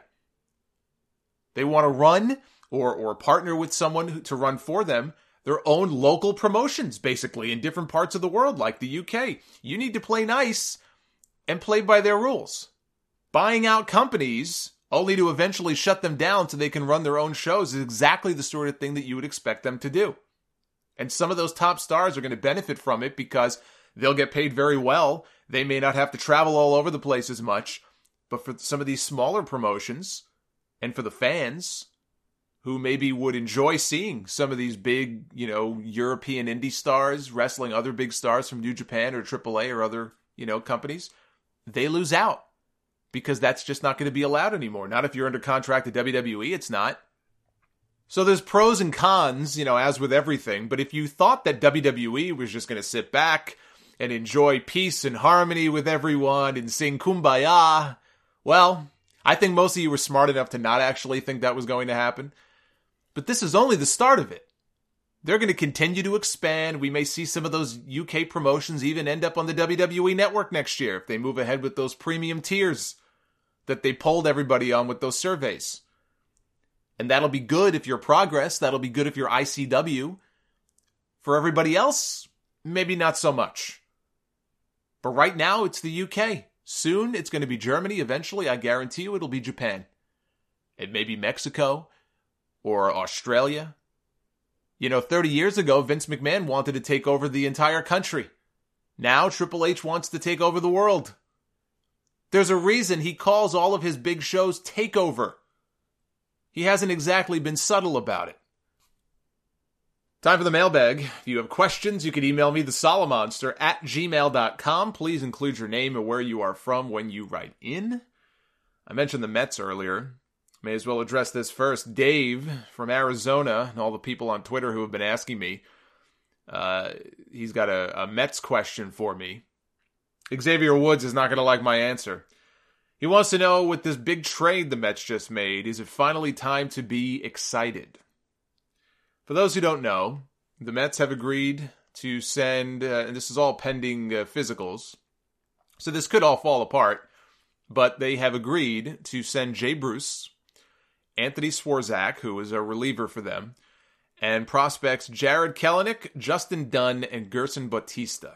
They want to run or, or partner with someone who, to run for them their own local promotions, basically, in different parts of the world, like the U K. You need to play nice and play by their rules. Buying out companies only to eventually shut them down so they can run their own shows is exactly the sort of thing that you would expect them to do. And some of those top stars are going to benefit from it because they'll get paid very well. They may not have to travel all over the place as much. But for some of these smaller promotions, and for the fans who maybe would enjoy seeing some of these big, you know, European indie stars wrestling other big stars from New Japan or triple A or other, you know, companies, they lose out because that's just not going to be allowed anymore. Not if you're under contract at W W E, it's not. So there's pros and cons, you know, as with everything. But if you thought that W W E was just going to sit back and enjoy peace and harmony with everyone and sing Kumbaya, well, I think most of you were smart enough to not actually think that was going to happen. But this is only the start of it. They're going to continue to expand. We may see some of those U K promotions even end up on the W W E Network next year if they move ahead with those premium tiers that they polled everybody on with those surveys. And that'll be good if you're Progress. That'll be good if you're I C W. For everybody else, maybe not so much. But right now, it's the U K. Soon, it's going to be Germany. Eventually, I guarantee you, it'll be Japan. It may be Mexico or Australia. You know, thirty years ago, Vince McMahon wanted to take over the entire country. Now, Triple H wants to take over the world. There's a reason he calls all of his big shows takeover. He hasn't exactly been subtle about it. Time for the mailbag. If you have questions, you can email me, the Solomonster at gmail dot com. Please include your name and where you are from when you write in. I mentioned the Mets earlier. May as well address this first. Dave from Arizona, and all the people on Twitter who have been asking me, uh, he's got a, a Mets question for me. Xavier Woods is not going to like my answer. He wants to know, with this big trade the Mets just made, is it finally time to be excited? For those who don't know, the Mets have agreed to send, uh, and this is all pending uh, physicals, so this could all fall apart, but they have agreed to send Jay Bruce, Anthony Swarzak, who is a reliever for them, and prospects Jared Kelenic, Justin Dunn, and Gerson Bautista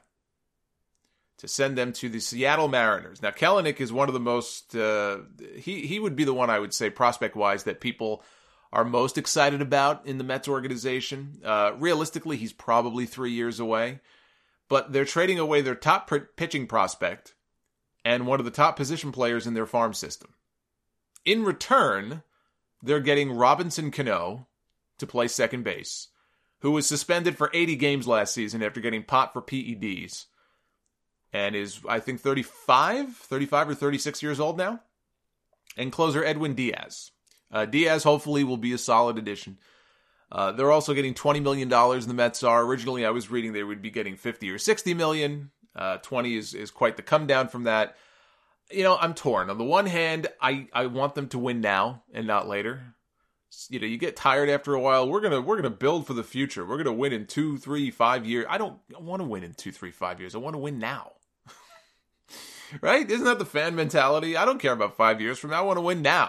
to send them to the Seattle Mariners. Now, Kelenic is one of the most, uh, he, he would be the one I would say prospect-wise that people are most excited about in the Mets organization. Uh, realistically, he's probably three years away, but they're trading away their top pr- pitching prospect and one of the top position players in their farm system. In return, they're getting Robinson Cano to play second base, who was suspended for eighty games last season after getting popped for P E Ds, and is, I think, thirty-five, thirty-five or thirty-six years old now. And closer Edwin Diaz. Uh, Diaz hopefully will be a solid addition. Uh, they're also getting twenty million dollars, the Mets are. Originally, I was reading they would be getting fifty or sixty million dollars. Uh, twenty is, is quite the come down from that. You know, I'm torn. On the one hand, I, I want them to win now and not later. You know, you get tired after a while. We're gonna we're gonna build for the future. We're gonna win in two, three, five years. I don't want to win in two, three, five years. I want to win now. Right? Isn't that the fan mentality? I don't care about five years from now. I want to win now.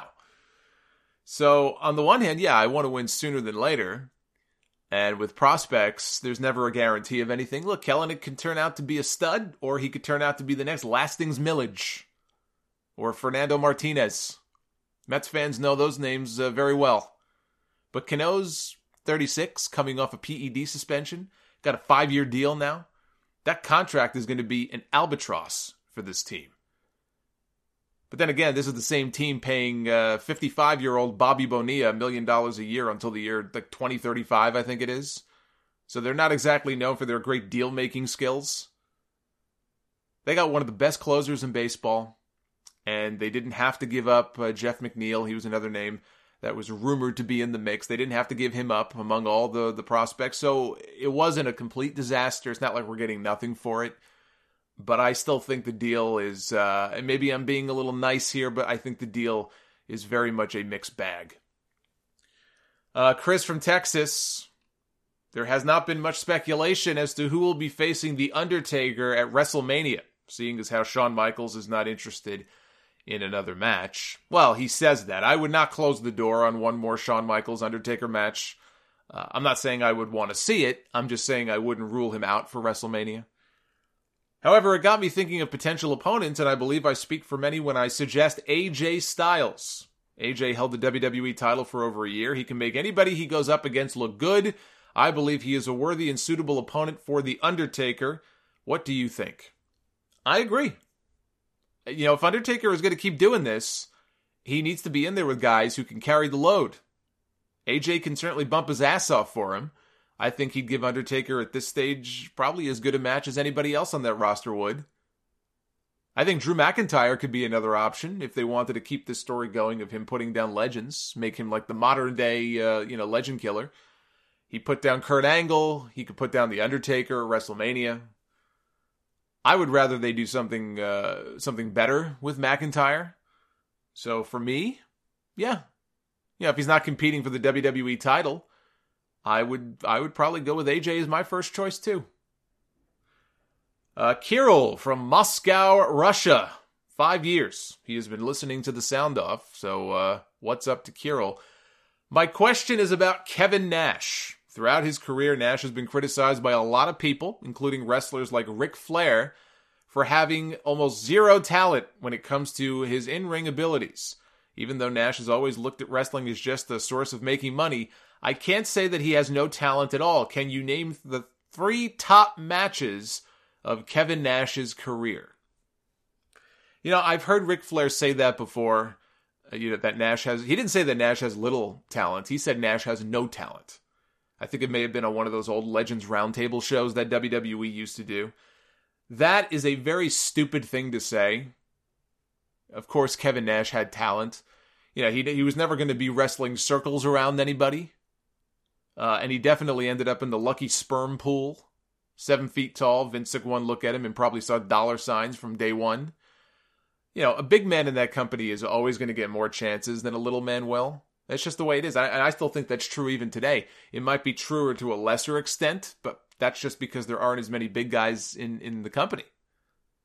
So on the one hand, yeah, I want to win sooner than later. And with prospects, there's never a guarantee of anything. Look, Kelenic can turn out to be a stud, or he could turn out to be the next Lastings Millage or Fernando Martinez. Mets fans know those names uh, very well. But Cano's thirty-six, coming off a P E D suspension, got a five-year deal now. That contract is going to be an albatross for this team. But then again, this is the same team paying uh, fifty-five-year-old Bobby Bonilla a million dollars a year until the year like twenty thirty-five, I think it is. So they're not exactly known for their great deal-making skills. They got one of the best closers in baseball, and they didn't have to give up uh, Jeff McNeil. He was another name that was rumored to be in the mix. They didn't have to give him up among all the, the prospects. So it wasn't a complete disaster. It's not like we're getting nothing for it. But I still think the deal is, uh, and maybe I'm being a little nice here, but I think the deal is very much a mixed bag. Uh, Chris from Texas, there has not been much speculation as to who will be facing The Undertaker at WrestleMania, seeing as how Shawn Michaels is not interested in another match. Well, he says that. I would not close the door on one more Shawn Michaels Undertaker match. Uh, I'm not saying I would want to see it. I'm just saying I wouldn't rule him out for WrestleMania. However, it got me thinking of potential opponents, and I believe I speak for many when I suggest A J Styles. A J held the W W E title for over a year. He can make anybody he goes up against look good. I believe he is a worthy and suitable opponent for The Undertaker. What do you think? I agree. You know, if Undertaker is going to keep doing this, he needs to be in there with guys who can carry the load. A J can certainly bump his ass off for him. I think he'd give Undertaker at this stage probably as good a match as anybody else on that roster would. I think Drew McIntyre could be another option if they wanted to keep this story going of him putting down legends, make him like the modern day, uh, you know, legend killer. He put down Kurt Angle. He could put down The Undertaker at WrestleMania. I would rather they do something uh, something better with McIntyre. So for me, yeah. Yeah, if he's not competing for the W W E title, I would I would probably go with A J as my first choice too. Uh, Kirill from Moscow, Russia. Five years. He has been listening to the sound off. So uh, what's up to Kirill? My question is about Kevin Nash. Throughout his career, Nash has been criticized by a lot of people, including wrestlers like Ric Flair, for having almost zero talent when it comes to his in-ring abilities. Even though Nash has always looked at wrestling as just a source of making money, I can't say that he has no talent at all. Can you name the three top matches of Kevin Nash's career? You know, I've heard Ric Flair say that before. Uh, you know, that Nash has... He didn't say that Nash has little talent. He said Nash has no talent. I think it may have been on one of those old Legends Roundtable shows that W W E used to do. That is a very stupid thing to say. Of course, Kevin Nash had talent. You know, he he was never going to be wrestling circles around anybody. Uh, and he definitely ended up in the lucky sperm pool. Seven feet tall. Vince took one look at him and probably saw dollar signs from day one. You know, a big man in that company is always going to get more chances than a little man will. That's just the way it is. I, and I still think that's true even today. It might be truer to a lesser extent, but that's just because there aren't as many big guys in, in the company.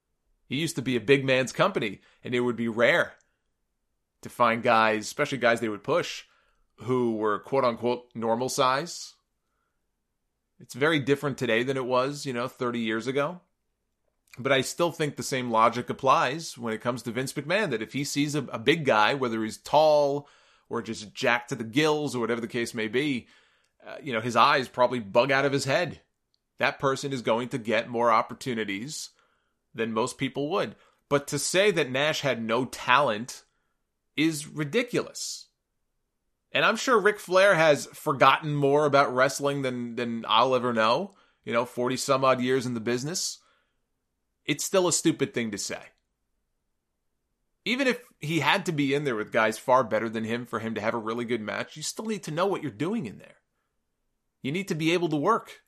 He used to be a big man's company, and it would be rare to find guys, especially guys they would push, who were quote-unquote normal size. It's very different today than it was, you know, thirty years ago. But I still think the same logic applies when it comes to Vince McMahon, that if he sees a, a big guy, whether he's tall or just jacked to the gills or whatever the case may be, uh, you know, his eyes probably bug out of his head. That person is going to get more opportunities than most people would. But to say that Nash had no talent is ridiculous. And I'm sure Ric Flair has forgotten more about wrestling than, than I'll ever know. You know, forty some odd years in the business. It's still a stupid thing to say. Even if he had to be in there with guys far better than him for him to have a really good match, you still need to know what you're doing in there. You need to be able to work.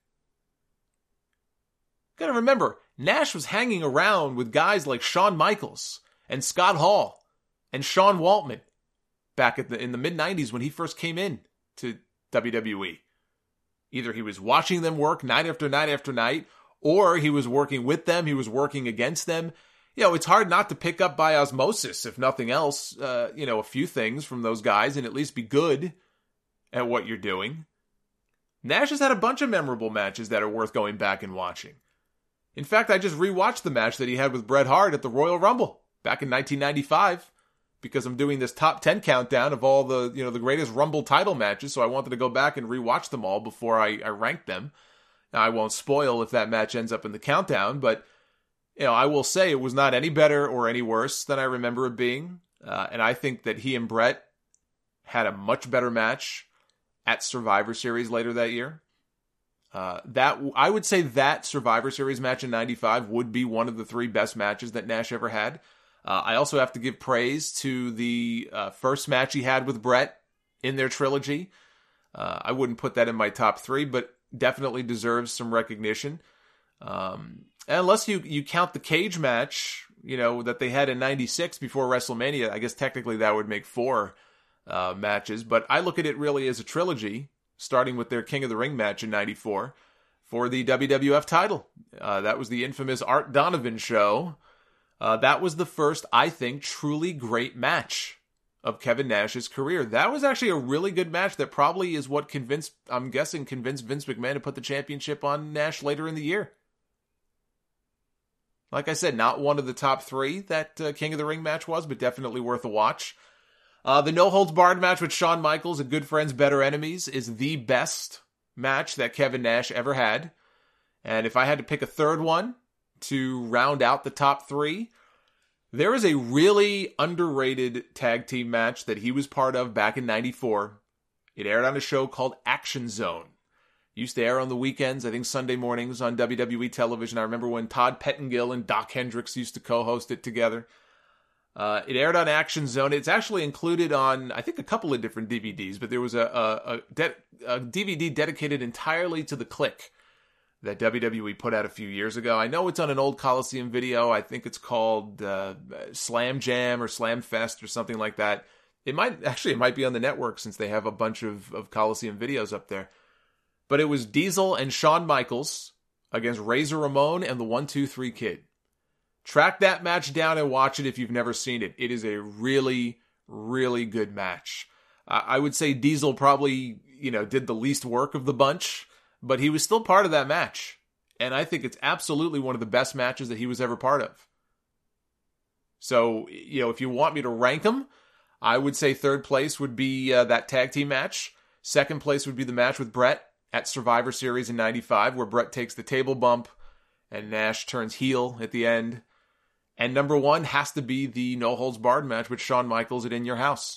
Gotta remember, Nash was hanging around with guys like Shawn Michaels and Scott Hall and Sean Waltman back at the, in the mid nineties when he first came in to W W E. Either he was watching them work night after night after night, or he was working with them, he was working against them. You know, it's hard not to pick up by osmosis, if nothing else, uh, you know, a few things from those guys and at least be good at what you're doing. Nash has had a bunch of memorable matches that are worth going back and watching. In fact, I just rewatched the match that he had with Bret Hart at the Royal Rumble back in nineteen ninety-five because I'm doing this top ten countdown of all the, you know, the greatest Rumble title matches, so I wanted to go back and rewatch them all before I, I ranked them. Now, I won't spoil if that match ends up in the countdown, but, you know, I will say it was not any better or any worse than I remember it being, uh, and I think that he and Bret had a much better match at Survivor Series later that year. Uh, that I would say that Survivor Series match in ninety-five would be one of the three best matches that Nash ever had. Uh, I also have to give praise to the uh, first match he had with Bret in their trilogy. Uh, I wouldn't put that in my top three, but definitely deserves some recognition. Um, unless you, you count the cage match, you know, that they had in ninety-six before WrestleMania, I guess technically that would make four uh, matches. But I look at it really as a trilogy, starting with their King of the Ring match in ninety-four for the W W F title. Uh, that was the infamous Art Donovan show. Uh, that was the first, I think, truly great match of Kevin Nash's career. That was actually a really good match that probably is what convinced, I'm guessing, convinced Vince McMahon to put the championship on Nash later in the year. Like I said, not one of the top three that uh, King of the Ring match was, but definitely worth a watch. Uh, the no-holds-barred match with Shawn Michaels at Good Friends, Better Enemies is the best match that Kevin Nash ever had. And if I had to pick a third one to round out the top three, there is a really underrated tag team match that he was part of back in ninety-four. It aired on a show called Action Zone. It used to air on the weekends, I think Sunday mornings on W W E television. I remember when Todd Pettengill and Doc Hendricks used to co-host it together. Uh, it aired on Action Zone. It's actually included on, I think, a couple of different D V Ds, but there was a, a, a, de- a D V D dedicated entirely to the Click that W W E put out a few years ago. I know it's on an old Coliseum video. I think it's called uh, Slam Jam or Slam Fest or something like that. It might, actually, it might be on the network since they have a bunch of, of Coliseum videos up there. But it was Diesel and Shawn Michaels against Razor Ramon and the one two three Kid. Track that match down and watch it if you've never seen it. It is a really, really good match. Uh, I would say Diesel probably, you know, did the least work of the bunch, but he was still part of that match. And I think it's absolutely one of the best matches that he was ever part of. So, you know, if you want me to rank them, I would say third place would be uh, that tag team match. Second place would be the match with Bret at Survivor Series in ninety-five, where Bret takes the table bump and Nash turns heel at the end. And number one has to be the no-holds-barred match with Shawn Michaels at In Your House.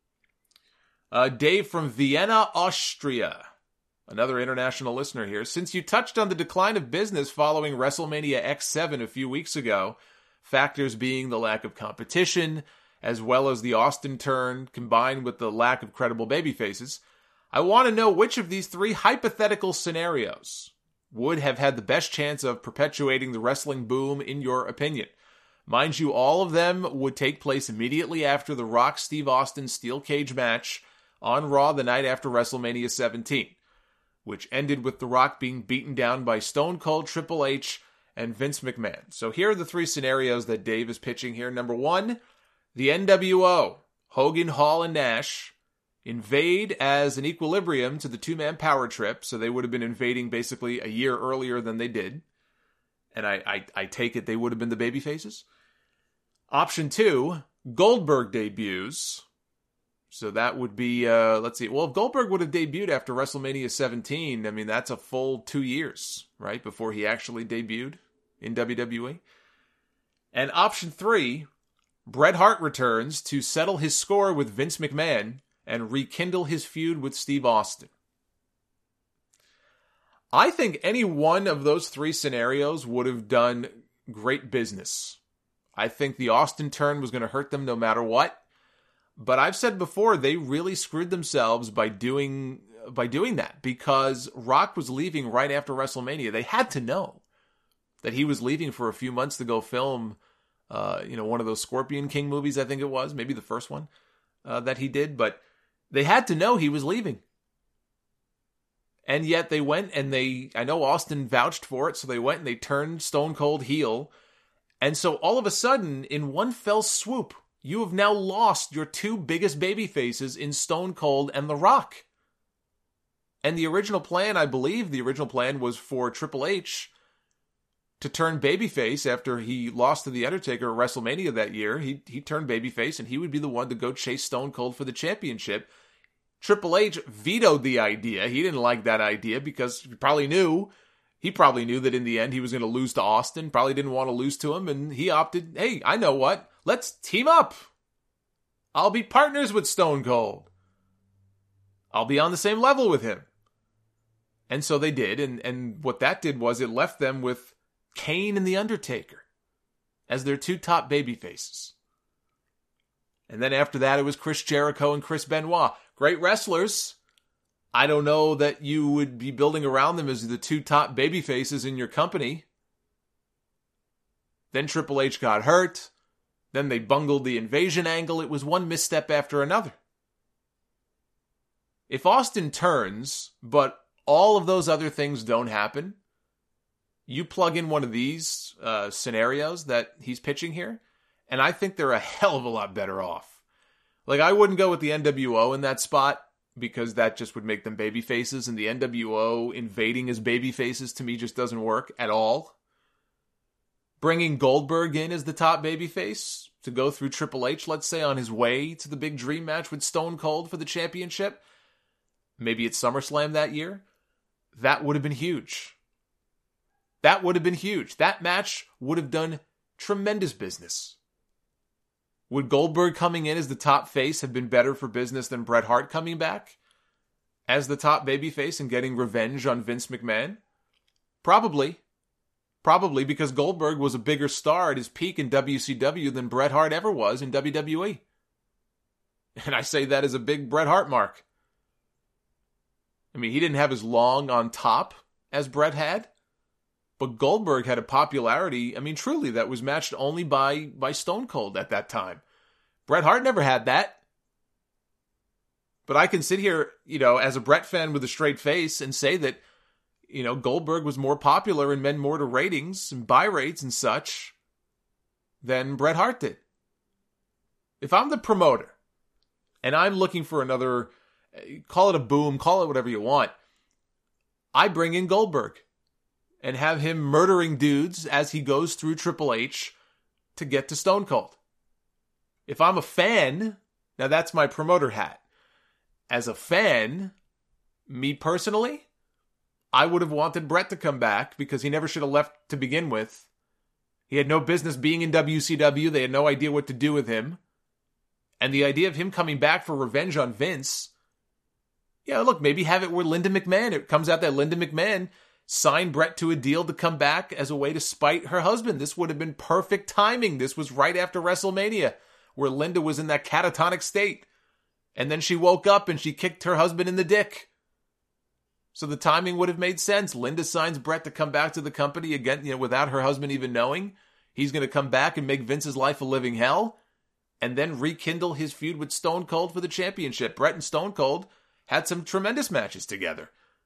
Uh, Dave from Vienna, Austria. Another international listener here. Since you touched on the decline of business following WrestleMania X seven a few weeks ago, factors being the lack of competition, as well as the Austin turn, combined with the lack of credible babyfaces, I want to know which of these three hypothetical scenarios would have had the best chance of perpetuating the wrestling boom in your opinion. Mind you, all of them would take place immediately after the Rock Steve Austin steel cage match on Raw the night after WrestleMania seventeen, which ended with The Rock being beaten down by Stone Cold Triple H and Vince McMahon. So here are the three scenarios that Dave is pitching here. Number one, the N W O, Hogan, Hall, and Nash, invade as an equilibrium to the two-man power trip. So they would have been invading basically a year earlier than they did. And I, I, I take it they would have been the babyfaces. Option two, Goldberg debuts. So that would be, uh, let's see. Well, if Goldberg would have debuted after WrestleMania seventeen, I mean, that's a full two years, right? Before he actually debuted in W W E. And option three, Bret Hart returns to settle his score with Vince McMahon and rekindle his feud with Steve Austin. I think any one of those three scenarios would have done great business. I think the Austin turn was going to hurt them no matter what. But I've said before, they really screwed themselves by doing by doing that, because Rock was leaving right after WrestleMania. They had to know that he was leaving for a few months to go film, uh, you know, one of those Scorpion King movies, I think it was, maybe the first one uh, that he did. But they had to know he was leaving. And yet they went and they, I know Austin vouched for it, so they went and they turned Stone Cold heel. And so all of a sudden, in one fell swoop, you have now lost your two biggest baby faces in Stone Cold and The Rock. And the original plan, I believe, the original plan was for Triple H to turn babyface after he lost to The Undertaker at WrestleMania that year. He he turned babyface and he would be the one to go chase Stone Cold for the championship. Triple H vetoed the idea. He didn't like that idea because he probably knew, he probably knew that in the end he was going to lose to Austin, probably didn't want to lose to him, and he opted, hey, I know what? Let's team up. I'll be partners with Stone Cold. I'll be on the same level with him. And so they did, and, and what that did was it left them with Kane and The Undertaker as their two top baby faces. And then after that, it was Chris Jericho and Chris Benoit. Great wrestlers. I don't know that you would be building around them as the two top baby faces in your company. Then Triple H got hurt. Then they bungled the invasion angle. It was one misstep after another. If Austin turns, but all of those other things don't happen, you plug in one of these uh, scenarios that he's pitching here, and I think they're a hell of a lot better off. Like, I wouldn't go with the N W O in that spot, because that just would make them baby faces, and the N W O invading as baby faces to me just doesn't work at all. Bringing Goldberg in as the top babyface to go through Triple H, let's say, on his way to the big dream match with Stone Cold for the championship, maybe it's SummerSlam that year, that would have been huge. That would have been huge. That match would have done tremendous business. Would Goldberg coming in as the top face have been better for business than Bret Hart coming back as the top babyface and getting revenge on Vince McMahon? Probably. Probably because Goldberg was a bigger star at his peak in W C W than Bret Hart ever was in W W E. And I say that as a big Bret Hart mark. I mean, he didn't have as long on top as Bret had, but Goldberg had a popularity, I mean, truly, that was matched only by, by Stone Cold at that time. Bret Hart never had that. But I can sit here, you know, as a Bret fan with a straight face and say that, you know, Goldberg was more popular and meant more to ratings and buy rates and such than Bret Hart did. If I'm the promoter and I'm looking for another, call it a boom, call it whatever you want, I bring in Goldberg and have him murdering dudes as he goes through Triple H to get to Stone Cold. If I'm a fan, now that's my promoter hat. As a fan, me personally, I would have wanted Bret to come back because he never should have left to begin with. He had no business being in W C W. They had no idea what to do with him. And the idea of him coming back for revenge on Vince, yeah, look, maybe have it where Linda McMahon, it comes out that Linda McMahon signed Bret to a deal to come back as a way to spite her husband. This would have been perfect timing. This was right after WrestleMania, where Linda was in that catatonic state. And then she woke up and she kicked her husband in the dick. So the timing would have made sense. Linda signs Bret to come back to the company again, you know, without her husband even knowing. He's going to come back and make Vince's life a living hell, and then rekindle his feud with Stone Cold for the championship. Bret and Stone Cold had some tremendous matches together.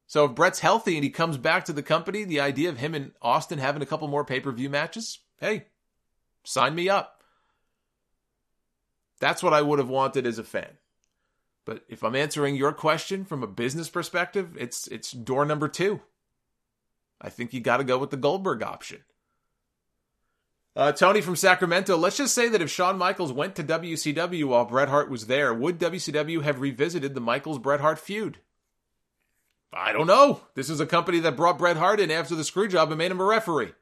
So if Brett's healthy and he comes back to the company, the idea of him and Austin having a couple more pay-per-view matches, hey, sign me up. That's what I would have wanted as a fan. But if I'm answering your question from a business perspective, it's it's door number two. I think you got to go with the Goldberg option. Uh, Tony from Sacramento, let's just say that if Shawn Michaels went to W C W while Bret Hart was there, would W C W have revisited the Michaels-Bret Hart feud? I don't know. This is a company that brought Bret Hart in after the screw job and made him a referee.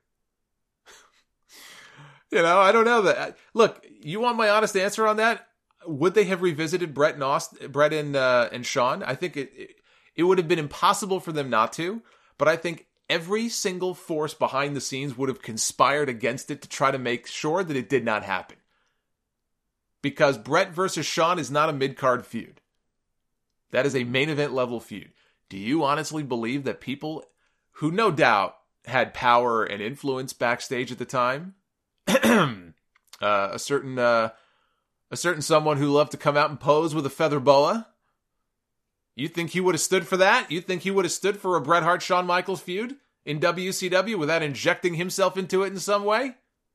You know, I don't know that. Look, you want my honest answer on that? Would they have revisited Bret and Austin, Bret and uh, and Shawn? I think it, it it would have been impossible for them not to, but I think every single force behind the scenes would have conspired against it to try to make sure that it did not happen. Because Bret versus Shawn is not a mid-card feud. That is a main event level feud. Do you honestly believe that people who no doubt had power and influence backstage at the time, uh, a certain uh, a certain someone who loved to come out and pose with a feather boa, you think he would have stood for that? You think he would have stood for a Bret Hart-Shawn Michaels feud in W C W without injecting himself into it in some way?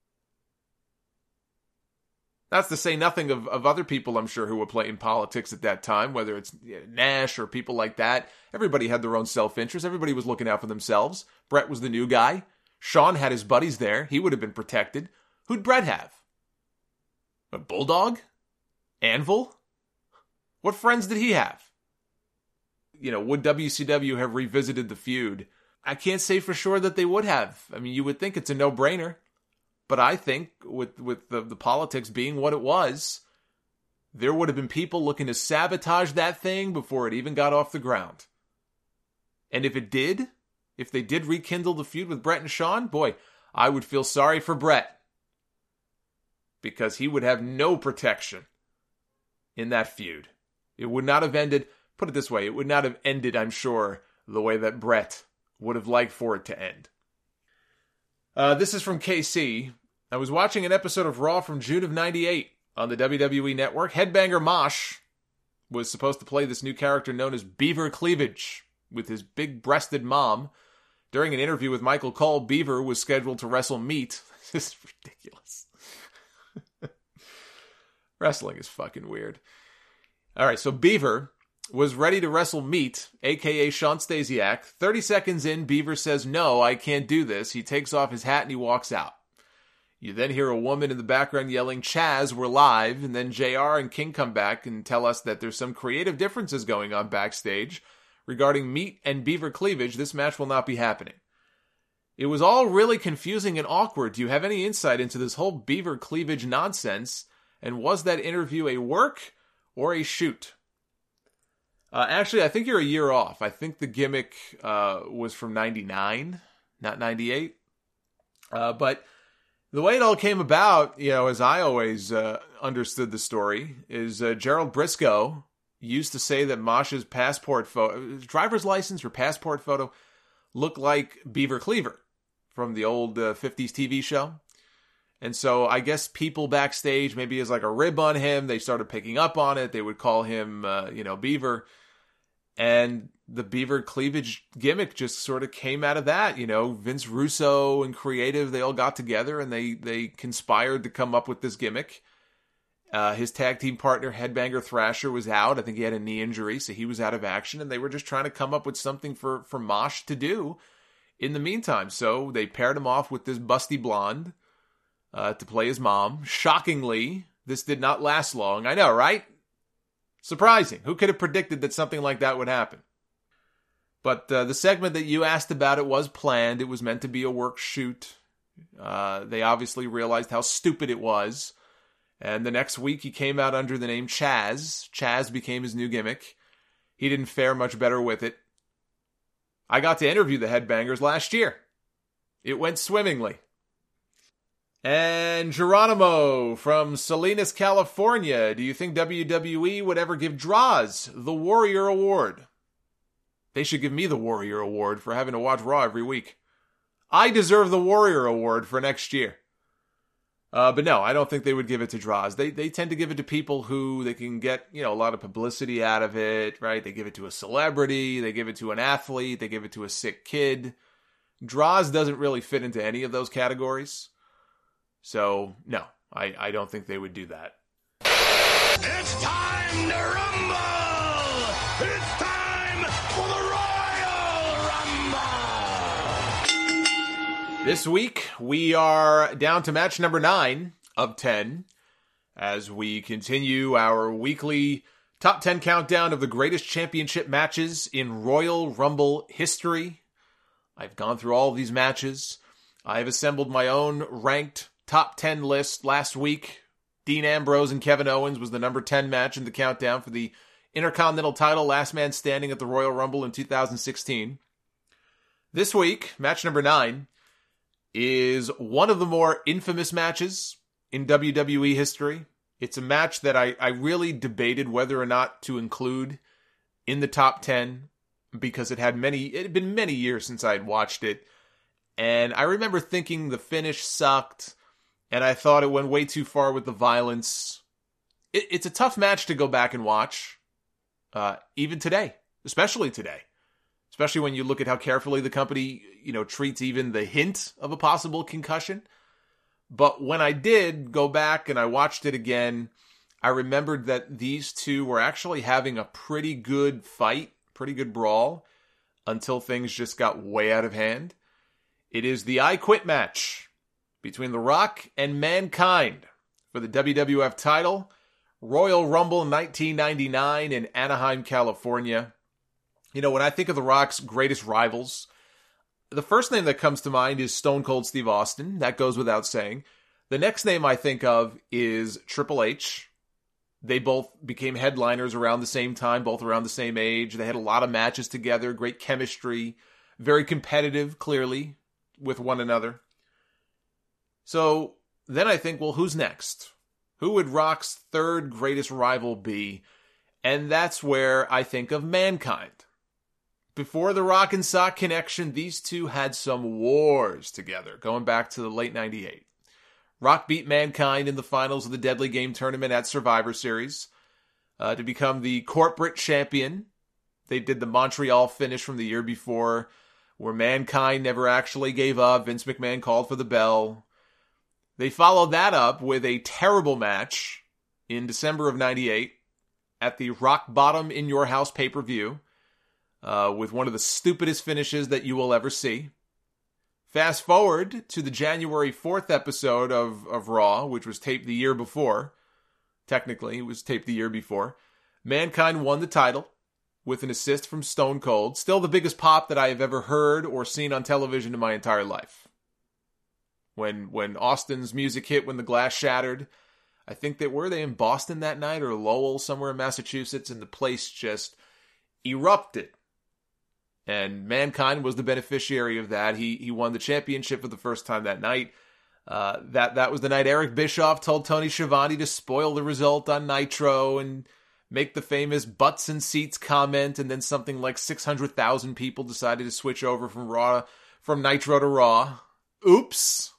That's to say nothing of, of other people, I'm sure, who were playing politics at that time, whether it's Nash or people like that. Everybody had their own self-interest. Everybody was looking out for themselves. Bret was the new guy. Shawn had his buddies there. He would have been protected. Who'd Bret have? A Bulldog? Anvil? What friends did he have? You know, would W C W have revisited the feud? I can't say for sure that they would have. I mean, you would think it's a no-brainer. But I think with, with the, the politics being what it was, there would have been people looking to sabotage that thing before it even got off the ground. And if it did, if they did rekindle the feud with Bret and Shawn, boy, I would feel sorry for Bret. Because he would have no protection in that feud. It would not have ended, put it this way, it would not have ended, I'm sure, the way that Bret would have liked for it to end. Uh, this is from K C. I was watching an episode of Raw from June of ninety-eight on the W W E Network. Headbanger Mosh was supposed to play this new character known as Beaver Cleavage with his big-breasted mom. During an interview with Michael Cole, Beaver was scheduled to wrestle Meat. This is ridiculous. Wrestling is fucking weird. All right, so Beaver was ready to wrestle Meat, a k a. Sean Stasiak. thirty seconds in, Beaver says, "No, I can't do this." He takes off his hat and he walks out. You then hear a woman in the background yelling, "Chaz, we're live." And then J R and King come back and tell us that there's some creative differences going on backstage regarding Meat and Beaver Cleavage. This match will not be happening. It was all really confusing and awkward. Do you have any insight into this whole Beaver Cleavage nonsense? And was that interview a work or a shoot? Uh, actually, I think you're a year off. I think the gimmick uh, was from ninety-nine, not ninety-eight. Uh, but the way it all came about, you know, as I always uh, understood the story, is uh, Gerald Briscoe used to say that Mosh's passport photo, driver's license or passport photo, looked like Beaver Cleaver from the old uh, fifties T V show. And so I guess people backstage, maybe as like a rib on him, they started picking up on it. They would call him, uh, you know, Beaver. And the Beaver Cleavage gimmick just sort of came out of that. You know, Vince Russo and Creative, they all got together and they, they conspired to come up with this gimmick. Uh, his tag team partner, Headbanger Thrasher, was out. I think he had a knee injury, so he was out of action. And they were just trying to come up with something for, for Mosh to do in the meantime. So they paired him off with this busty blonde uh, to play his mom. Shockingly, this did not last long. I know, right? Surprising. Who could have predicted that something like that would happen? But uh, the segment that you asked about, it was planned. It was meant to be a work shoot. Uh, they obviously realized how stupid it was. And the next week he came out under the name Chaz. Chaz became his new gimmick. He didn't fare much better with it. I got to interview the Headbangers last year. It went swimmingly. And Geronimo from Salinas, California. Do you think W W E would ever give Droz the Warrior Award? They should give me the Warrior Award for having to watch Raw every week. I deserve the Warrior Award for next year. Uh, but no, I don't think they would give it to Droz. They they tend to give it to people who they can get, you know, a lot of publicity out of it, right? They give it to a celebrity, they give it to an athlete, they give it to a sick kid. Droz doesn't really fit into any of those categories. So, no, I, I don't think they would do that. It's time to rumble! It's time for the Royal Rumble! This week, we are down to match number nine of ten as we continue our weekly top ten countdown of the greatest championship matches in Royal Rumble history. I've gone through all of these matches. I've assembled my own ranked top ten list last week. Dean Ambrose and Kevin Owens was the number ten match in the countdown for the Intercontinental title, last man standing at the Royal Rumble in two thousand sixteen. This week, match number nine, is one of the more infamous matches in W W E history. It's a match that I, I really debated whether or not to include in the top ten because it had many, it had been many years since I had watched it. And I remember thinking the finish sucked, and I thought it went way too far with the violence. It, it's a tough match to go back and watch, uh, even today, especially today. Especially when you look at how carefully the company, you know, treats even the hint of a possible concussion. But when I did go back and I watched it again, I remembered that these two were actually having a pretty good fight, pretty good brawl, until things just got way out of hand. It is the I Quit match between The Rock and Mankind for the W W F title. Royal Rumble nineteen ninety-nine in Anaheim, California. You know, when I think of The Rock's greatest rivals, the first name that comes to mind is Stone Cold Steve Austin. That goes without saying. The next name I think of is Triple H. They both became headliners around the same time, both around the same age. They had a lot of matches together, great chemistry, very competitive, clearly, with one another. So then I think, well, who's next? Who would Rock's third greatest rival be? And that's where I think of Mankind. Before the Rock and Sock connection, these two had some wars together, going back to the late ninety-eight. Rock beat Mankind in the finals of the Deadly Game tournament at Survivor Series uh, to become the corporate champion. They did the Montreal finish from the year before, where Mankind never actually gave up. Vince McMahon called for the bell. They followed that up with a terrible match in December of ninety-eight at the Rock Bottom in Your House pay-per-view uh, with one of the stupidest finishes that you will ever see. Fast forward to the January fourth episode of, of Raw, which was taped the year before. Technically, it was taped the year before. Mankind won the title with an assist from Stone Cold. Still the biggest pop that I have ever heard or seen on television in my entire life. When when Austin's music hit, when the glass shattered, I think that, were they in Boston that night or Lowell, somewhere in Massachusetts, and the place just erupted. And Mankind was the beneficiary of that. He he won the championship for the first time that night. Uh, that that was the night Eric Bischoff told Tony Schiavone to spoil the result on Nitro and make the famous butts and seats comment, and then something like six hundred thousand people decided to switch over from Raw, from Nitro to Raw. Oops.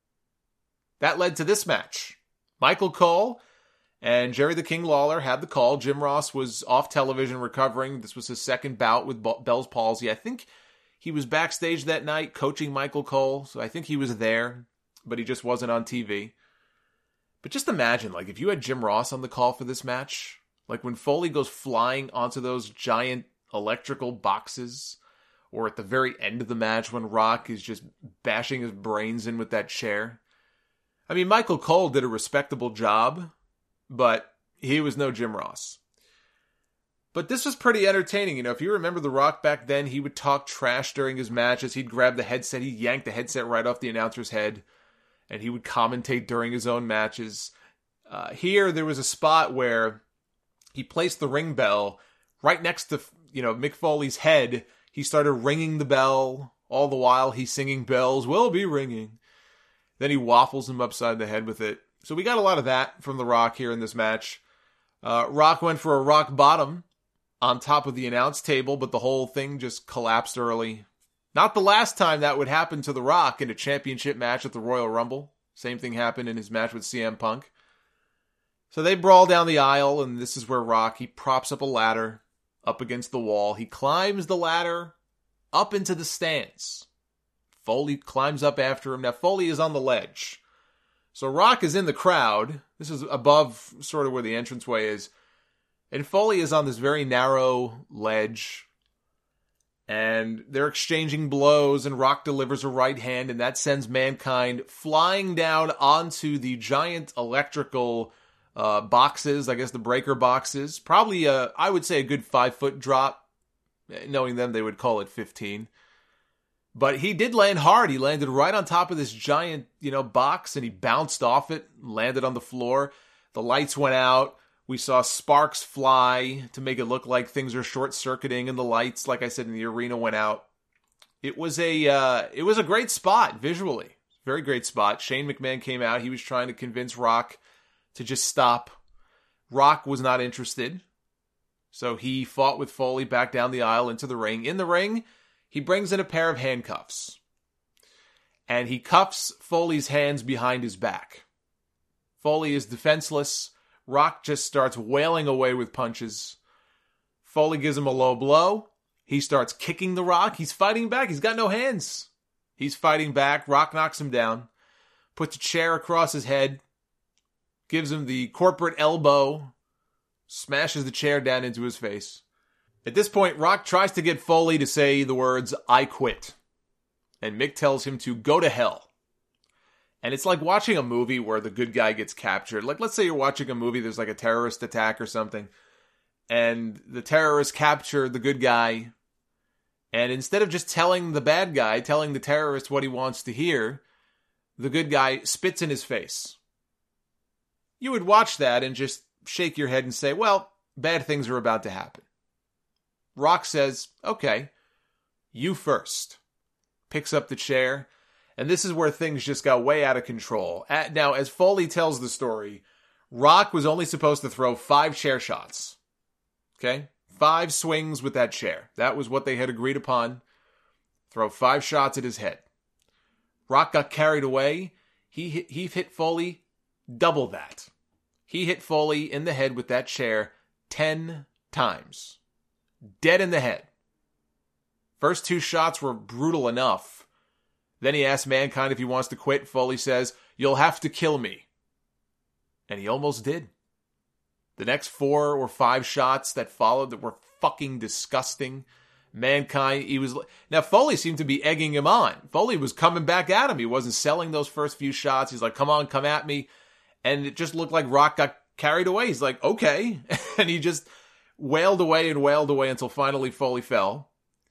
That led to this match. Michael Cole and Jerry the King Lawler had the call. Jim Ross was off television recovering. This was his second bout with Bell's palsy. I think he was backstage that night coaching Michael Cole, so I think he was there, but he just wasn't on T V. But just imagine, like, if you had Jim Ross on the call for this match, like when Foley goes flying onto those giant electrical boxes, or at the very end of the match when Rock is just bashing his brains in with that chair. I mean, Michael Cole did a respectable job, but he was no Jim Ross. But this was pretty entertaining. You know, if you remember The Rock back then, he would talk trash during his matches. He'd grab the headset, he'd yank the headset right off the announcer's head, and he would commentate during his own matches. Uh, here, there was a spot where he placed the ring bell right next to, you know, Mick Foley's head. He started ringing the bell. All the while, he's singing bells will be ringing. Then he waffles him upside the head with it. So we got a lot of that from The Rock here in this match. Uh, Rock went for a rock bottom on top of the announce table, but the whole thing just collapsed early. Not the last time that would happen to The Rock in a championship match at the Royal Rumble. Same thing happened in his match with C M Punk. So they brawl down the aisle, and this is where Rock, he props up a ladder up against the wall. He climbs the ladder up into the stands. Foley climbs up after him. Now, Foley is on the ledge. So Rock is in the crowd. This is above sort of where the entranceway is. And Foley is on this very narrow ledge. And they're exchanging blows, and Rock delivers a right hand, and that sends Mankind flying down onto the giant electrical uh, boxes, I guess the breaker boxes. Probably, a, I would say, a good five-foot drop. Knowing them, they would call it fifteen. But he did land hard. He landed right on top of this giant, you know, box, and he bounced off it, landed on the floor. The lights went out. We saw sparks fly to make it look like things are short-circuiting, and the lights, like I said, in the arena went out. It was a uh, it was a great spot visually, very great spot. Shane McMahon came out. He was trying to convince Rock to just stop. Rock was not interested, so he fought with Foley back down the aisle into the ring. In the ring, he brings in a pair of handcuffs, and he cuffs Foley's hands behind his back. Foley is defenseless. Rock just starts wailing away with punches. Foley gives him a low blow. He starts kicking the Rock. He's fighting back. He's got no hands. He's fighting back. Rock knocks him down. Puts a chair across his head. Gives him the corporate elbow. Smashes the chair down into his face. At this point, Rock tries to get Foley to say the words, "I quit." And Mick tells him to go to hell. And it's like watching a movie where the good guy gets captured. Like, let's say you're watching a movie, there's like a terrorist attack or something, and the terrorists capture the good guy, and instead of just telling the bad guy, telling the terrorist what he wants to hear, the good guy spits in his face. You would watch that and just shake your head and say, well, bad things are about to happen. Rock says, okay, you first. Picks up the chair. And this is where things just got way out of control. At, now, as Foley tells the story, Rock was only supposed to throw five chair shots. Okay? Five swings with that chair. That was what they had agreed upon. Throw five shots at his head. Rock got carried away. He hit, he hit Foley double that. He hit Foley in the head with that chair ten times. Dead in the head. First two shots were brutal enough. Then he asks Mankind if he wants to quit. Foley says, "You'll have to kill me." And he almost did. The next four or five shots that followed that were fucking disgusting. Mankind, he was... Now, Foley seemed to be egging him on. Foley was coming back at him. He wasn't selling those first few shots. He's like, come on, come at me. And it just looked like Rock got carried away. He's like, okay. And he just wailed away and wailed away until finally Foley fell.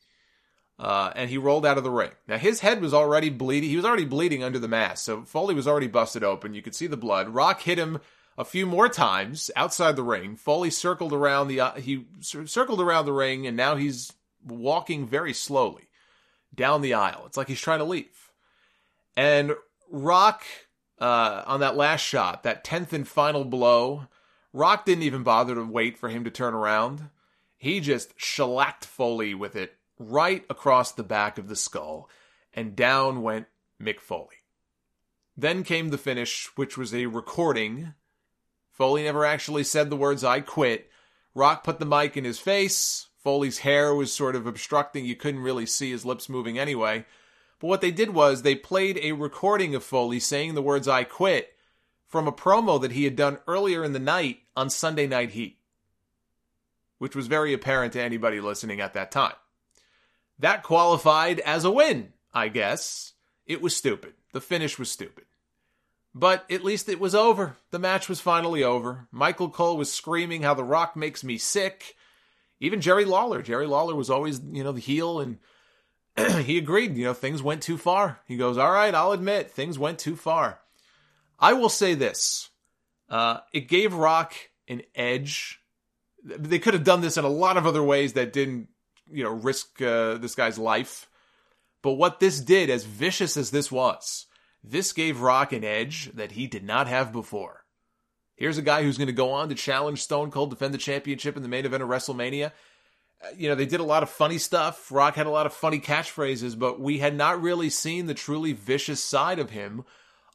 Uh, and he rolled out of the ring. Now, his head was already bleeding. He was already bleeding under the mask, so Foley was already busted open. You could see the blood. Rock hit him a few more times outside the ring. Foley circled around the uh, he circled around the ring, and now he's walking very slowly down the aisle. It's like he's trying to leave. And Rock, uh, on that last shot, that tenth and final blow, Rock didn't even bother to wait for him to turn around. He just shellacked Foley with it right across the back of the skull, and down went Mick Foley. Then came the finish, which was a recording. Foley never actually said the words, "I quit." Rock put the mic in his face. Foley's hair was sort of obstructing. You couldn't really see his lips moving anyway. But what they did was they played a recording of Foley saying the words, "I quit," from a promo that he had done earlier in the night on Sunday Night Heat, which was very apparent to anybody listening at that time. That qualified as a win, I guess. It was stupid. The finish was stupid. But at least it was over. The match was finally over. Michael Cole was screaming how The Rock makes me sick. Even Jerry Lawler. Jerry Lawler was always, you know, the heel, and he agreed, you know, things went too far. He goes, all right, I'll admit, things went too far. I will say this. Uh, it gave Rock an edge. They could have done this in a lot of other ways that didn't, you know, risk uh, this guy's life. But what this did, as vicious as this was, this gave Rock an edge that he did not have before. Here's a guy who's going to go on to challenge Stone Cold, defend the championship in the main event of WrestleMania. Uh, you know, they did a lot of funny stuff. Rock had a lot of funny catchphrases, but we had not really seen the truly vicious side of him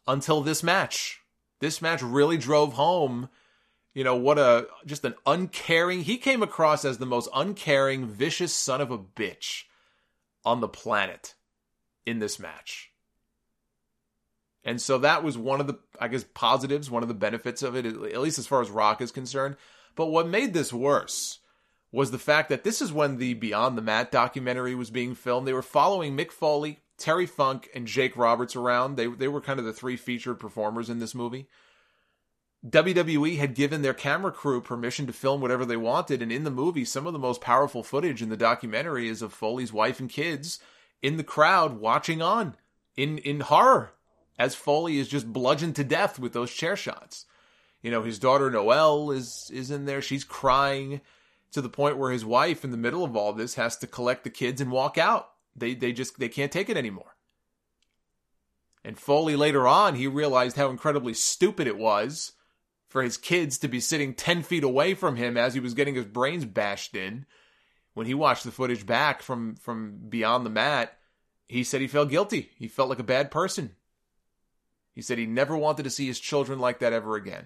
until this match. This match really drove home, you know, what a, just an uncaring, he came across as the most uncaring, vicious son of a bitch on the planet in this match. And so that was one of the, I guess, positives, one of the benefits of it, at least as far as Rock is concerned. But what made this worse was the fact that this is when the Beyond the Mat documentary was being filmed. They were following Mick Foley, Terry Funk, and Jake Roberts around. They, they were kind of the three featured performers in this movie. W W E had given their camera crew permission to film whatever they wanted, and in the movie, some of the most powerful footage in the documentary is of Foley's wife and kids in the crowd watching on, in, in horror, as Foley is just bludgeoned to death with those chair shots. You know, his daughter Noelle is, is in there. She's crying to the point where his wife, in the middle of all this, has to collect the kids and walk out. They they just, they can't take it anymore. And Foley later on, he realized how incredibly stupid it was for his kids to be sitting ten feet away from him as he was getting his brains bashed in. When he watched the footage back from, from Beyond the Mat, he said he felt guilty. He felt like a bad person. He said he never wanted to see his children like that ever again.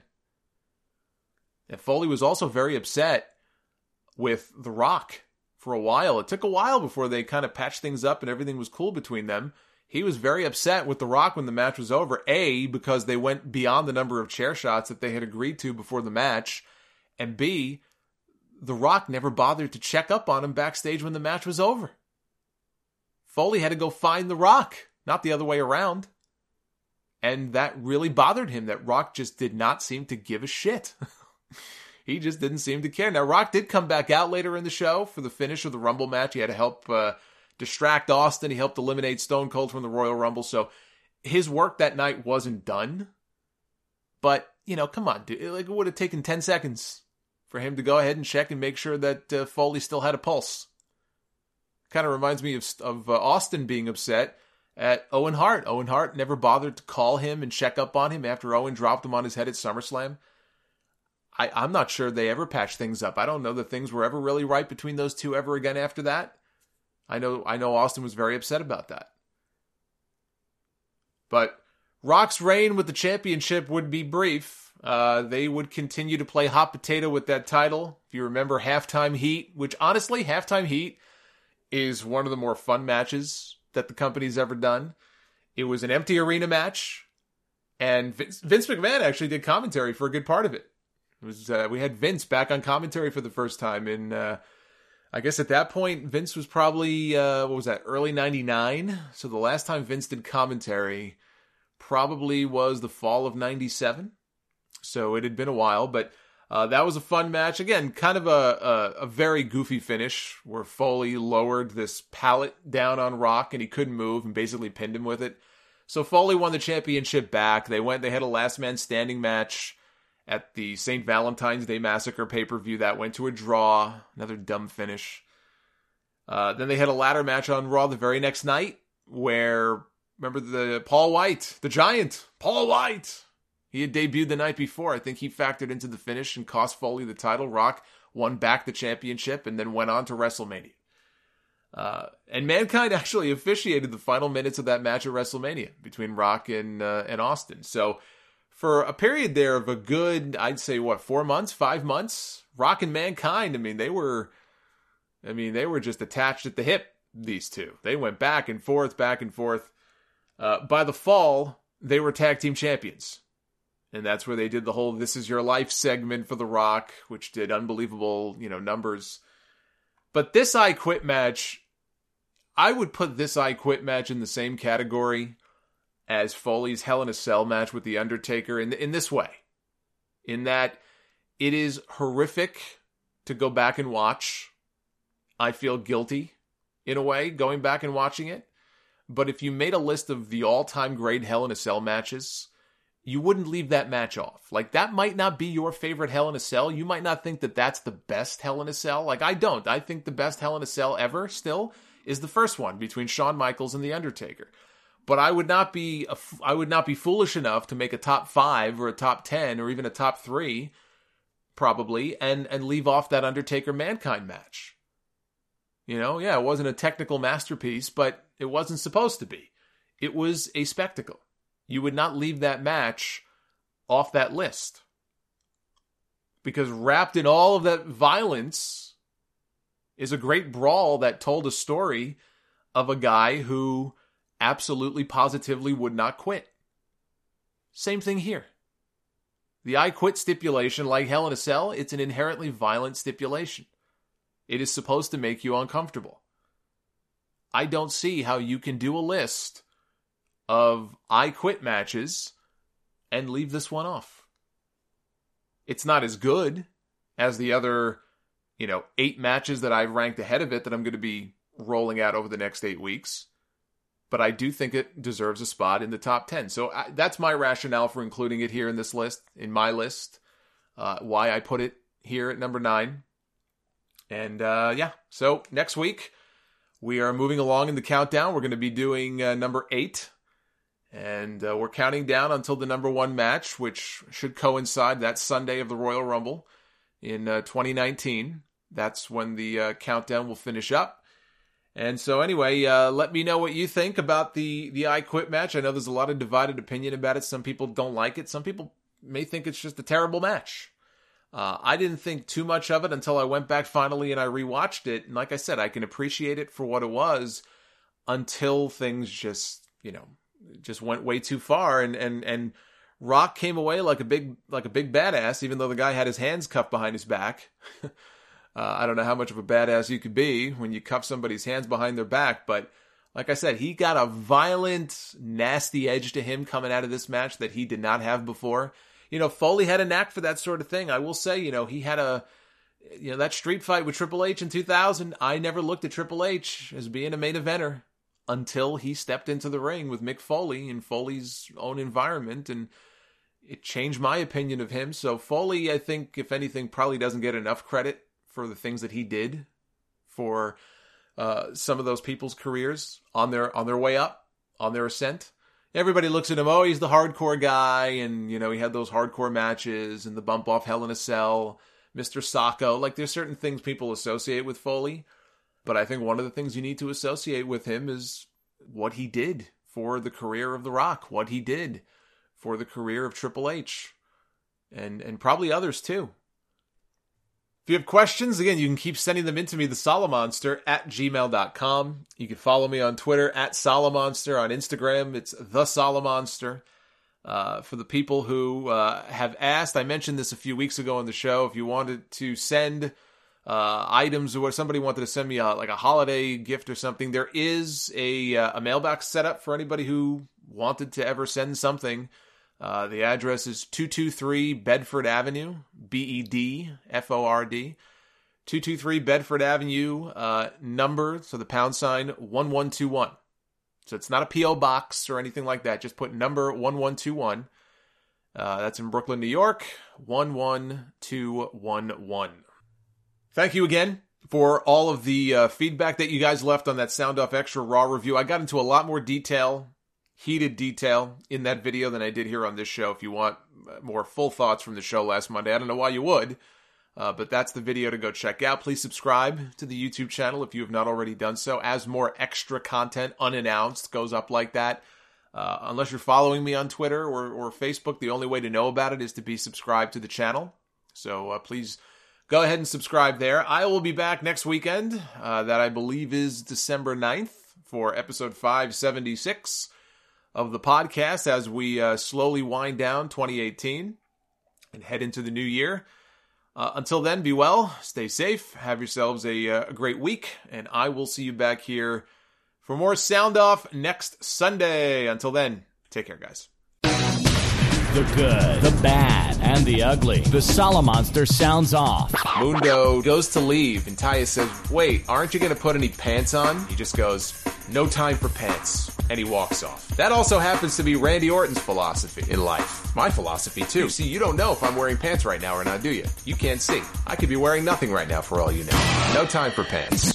And Foley was also very upset with The Rock for a while. It took a while before they kind of patched things up and everything was cool between them. He was very upset with The Rock when the match was over. A, because they went beyond the number of chair shots that they had agreed to before the match. And B, The Rock never bothered to check up on him backstage when the match was over. Foley had to go find The Rock, not the other way around. And that really bothered him, that Rock just did not seem to give a shit. He just didn't seem to care. Now, Rock did come back out later in the show for the finish of the Rumble match. He had to help uh, distract Austin. He helped eliminate Stone Cold from the Royal Rumble. So his work that night wasn't done. But, you know, come on, dude. Like, it would have taken ten seconds for him to go ahead and check and make sure that uh, Foley still had a pulse. Kind of reminds me of, of uh, Austin being upset at Owen Hart. Owen Hart never bothered to call him and check up on him after Owen dropped him on his head at SummerSlam. I, I'm not sure they ever patched things up. I don't know that things were ever really right between those two ever again after that. I know I know Austin was very upset about that. But Rock's reign with the championship would be brief. Uh, they would continue to play hot potato with that title. If you remember Halftime Heat, which honestly, Halftime Heat is one of the more fun matches that the company's ever done. It was an empty arena match, and Vince, Vince McMahon actually did commentary for a good part of it. It was uh, we had Vince back on commentary for the first time in, uh, I guess at that point, Vince was probably, uh, what was that, early ninety-nine? So the last time Vince did commentary probably was the fall of ninety-seven. So it had been a while, but uh, that was a fun match. Again, kind of a, a, a very goofy finish where Foley lowered this pallet down on Rock and he couldn't move and basically pinned him with it. So Foley won the championship back. They went, they had a last man standing match at the Saint Valentine's Day Massacre pay-per-view. That went to a draw. Another dumb finish. Uh, then they had a ladder match on Raw the very next night where, remember the Paul White, the Giant, Paul White. He had debuted the night before. I think he factored into the finish and cost Foley the title. Rock won back the championship and then went on to WrestleMania. Uh, and Mankind actually officiated the final minutes of that match at WrestleMania between Rock and uh, and Austin. So for a period there of a good, I'd say, what, four months, five months, Rock and Mankind, I mean, they were, I mean, they were just attached at the hip, these two. They went back and forth, back and forth. Uh, by the fall, they were tag team champions. And that's where they did the whole This Is Your Life segment for The Rock, which did unbelievable, you know, numbers. But this I Quit match, I would put this I Quit match in the same category as Foley's Hell in a Cell match with The Undertaker in, in this way. In that it is horrific to go back and watch. I feel guilty, in a way, going back and watching it. But if you made a list of the all-time great Hell in a Cell matches, you wouldn't leave that match off. Like, that might not be your favorite Hell in a Cell. You might not think that that's the best Hell in a Cell. Like, I don't. I think the best Hell in a Cell ever, still, is the first one between Shawn Michaels and The Undertaker. But I would not be a, I would not be foolish enough to make a top five or a top ten or even a top three, probably, and, and leave off that Undertaker-Mankind match. You know, yeah, it wasn't a technical masterpiece, but it wasn't supposed to be. It was a spectacle. you would not leave that match off that list. Because wrapped in all of that violence is a great brawl that told a story of a guy who absolutely positively would not quit. Same thing here. The I quit stipulation, like Hell in a Cell, it's an inherently violent stipulation. It is supposed to make you uncomfortable. I don't see how you can do a list of I quit matches and leave this one off. It's not as good as the other, you know, eight matches that I've ranked ahead of it that I'm going to be rolling out over the next eight weeks. But I do think it deserves a spot in the top ten. So I, that's my rationale for including it here in this list, in my list. Uh, why I put it here at number nine. And uh, yeah, so next week we are moving along in the countdown. We're going to be doing uh, number eight. And uh, we're counting down until the number one match, which should coincide that Sunday of the Royal Rumble in uh, twenty nineteen. That's when the uh, countdown will finish up. And so anyway, uh, let me know what you think about the, the I Quit match. I know there's a lot of divided opinion about it. Some people don't like it. Some people may think it's just a terrible match. Uh, I didn't think too much of it until I went back finally and I rewatched it. And like I said, I can appreciate it for what it was until things just, you know, just went way too far. And, and, and Rock came away like a big, like a big badass, even though the guy had his hands cuffed behind his back. Uh, I don't know how much of a badass you could be when you cuff somebody's hands behind their back, but like I said, he got a violent, nasty edge to him coming out of this match that he did not have before. You know, Foley had a knack for that sort of thing. I will say, you know, he had a, you know, that street fight with Triple H in two thousand. I never looked at Triple H as being a main eventer until he stepped into the ring with Mick Foley in Foley's own environment, and it changed my opinion of him. So Foley, I think, if anything, probably doesn't get enough credit for the things that he did for uh, some of those people's careers on their on their way up, on their ascent. Everybody looks at him, oh, he's the hardcore guy, and, you know, he had those hardcore matches and the bump off Hell in a Cell, Mister Sacco. Like, there's certain things people associate with Foley, but I think one of the things you need to associate with him is what he did for the career of The Rock, what he did for the career of Triple H, and and probably others too. If you have questions, again, you can keep sending them in to me, the Solomonster at gmail dot com. You can follow me on Twitter, at Solomonster. On Instagram, it's the Solomonster. Uh, for the people who uh, have asked, I mentioned this a few weeks ago on the show, if you wanted to send uh, items, or somebody wanted to send me a, like a holiday gift or something, there is a, uh, a mailbox set up for anybody who wanted to ever send something. Uh, the address is two two three Bedford Avenue, B E D F O R D, two two three Bedford Avenue, uh, number, so the pound sign, one one two one. So it's not a P O box or anything like that, just put number one one two one. Uh, that's in Brooklyn, New York, one one two one one. Thank you again for all of the uh, feedback that you guys left on that Sound Off Extra Raw review. I got into a lot more detail, heated detail in that video than I did here on this show. If you want more full thoughts from the show last Monday, I don't know why you would, uh, but that's the video to go check out. Please subscribe to the YouTube channel if you have not already done so, as more extra content unannounced goes up like that. Uh, unless you're following me on Twitter or, or Facebook, the only way to know about it is to be subscribed to the channel. So uh, please go ahead and subscribe there. I will be back next weekend, uh, that I believe is December ninth, for episode five seventy-six of the podcast, as we uh, slowly wind down twenty eighteen and head into the new year. Uh, until then, be well, stay safe, have yourselves a, uh, a great week, and I will see you back here for more Sound Off next Sunday. Until then, take care, guys. The good, the bad, and the ugly. The Solomonster sounds off. Mundo goes to leave, and Taya says, wait, aren't you going to put any pants on? He just goes, no time for pants. And he walks off. That also happens to be Randy Orton's philosophy in life. My philosophy, too. See, you don't know if I'm wearing pants right now or not, do you? You can't see. I could be wearing nothing right now for all you know. No time for pants.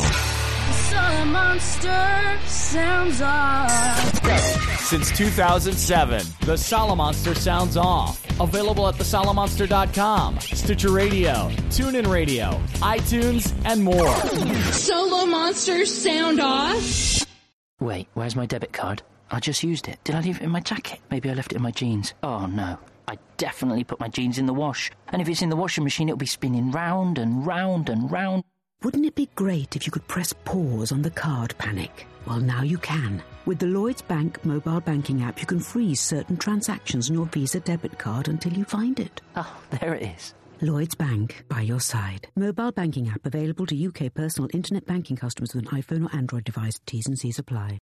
Solomonster sounds off. Since two thousand seven, the Solomonster sounds off. Available at the solomonster dot com, Stitcher Radio, TuneIn Radio, iTunes, and more. Solomonster sound off. Wait, where's my debit card? I just used it. Did I leave it in my jacket? Maybe I left it in my jeans. Oh, no. I definitely put my jeans in the wash. And if it's in the washing machine, it'll be spinning round and round and round. Wouldn't it be great if you could press pause on the card panic? Well, now you can. With the Lloyds Bank mobile banking app, you can freeze certain transactions on your Visa debit card until you find it. Oh, there it is. Lloyds Bank, by your side. Mobile banking app available to U K personal internet banking customers with an iPhone or Android device. T's and C's apply.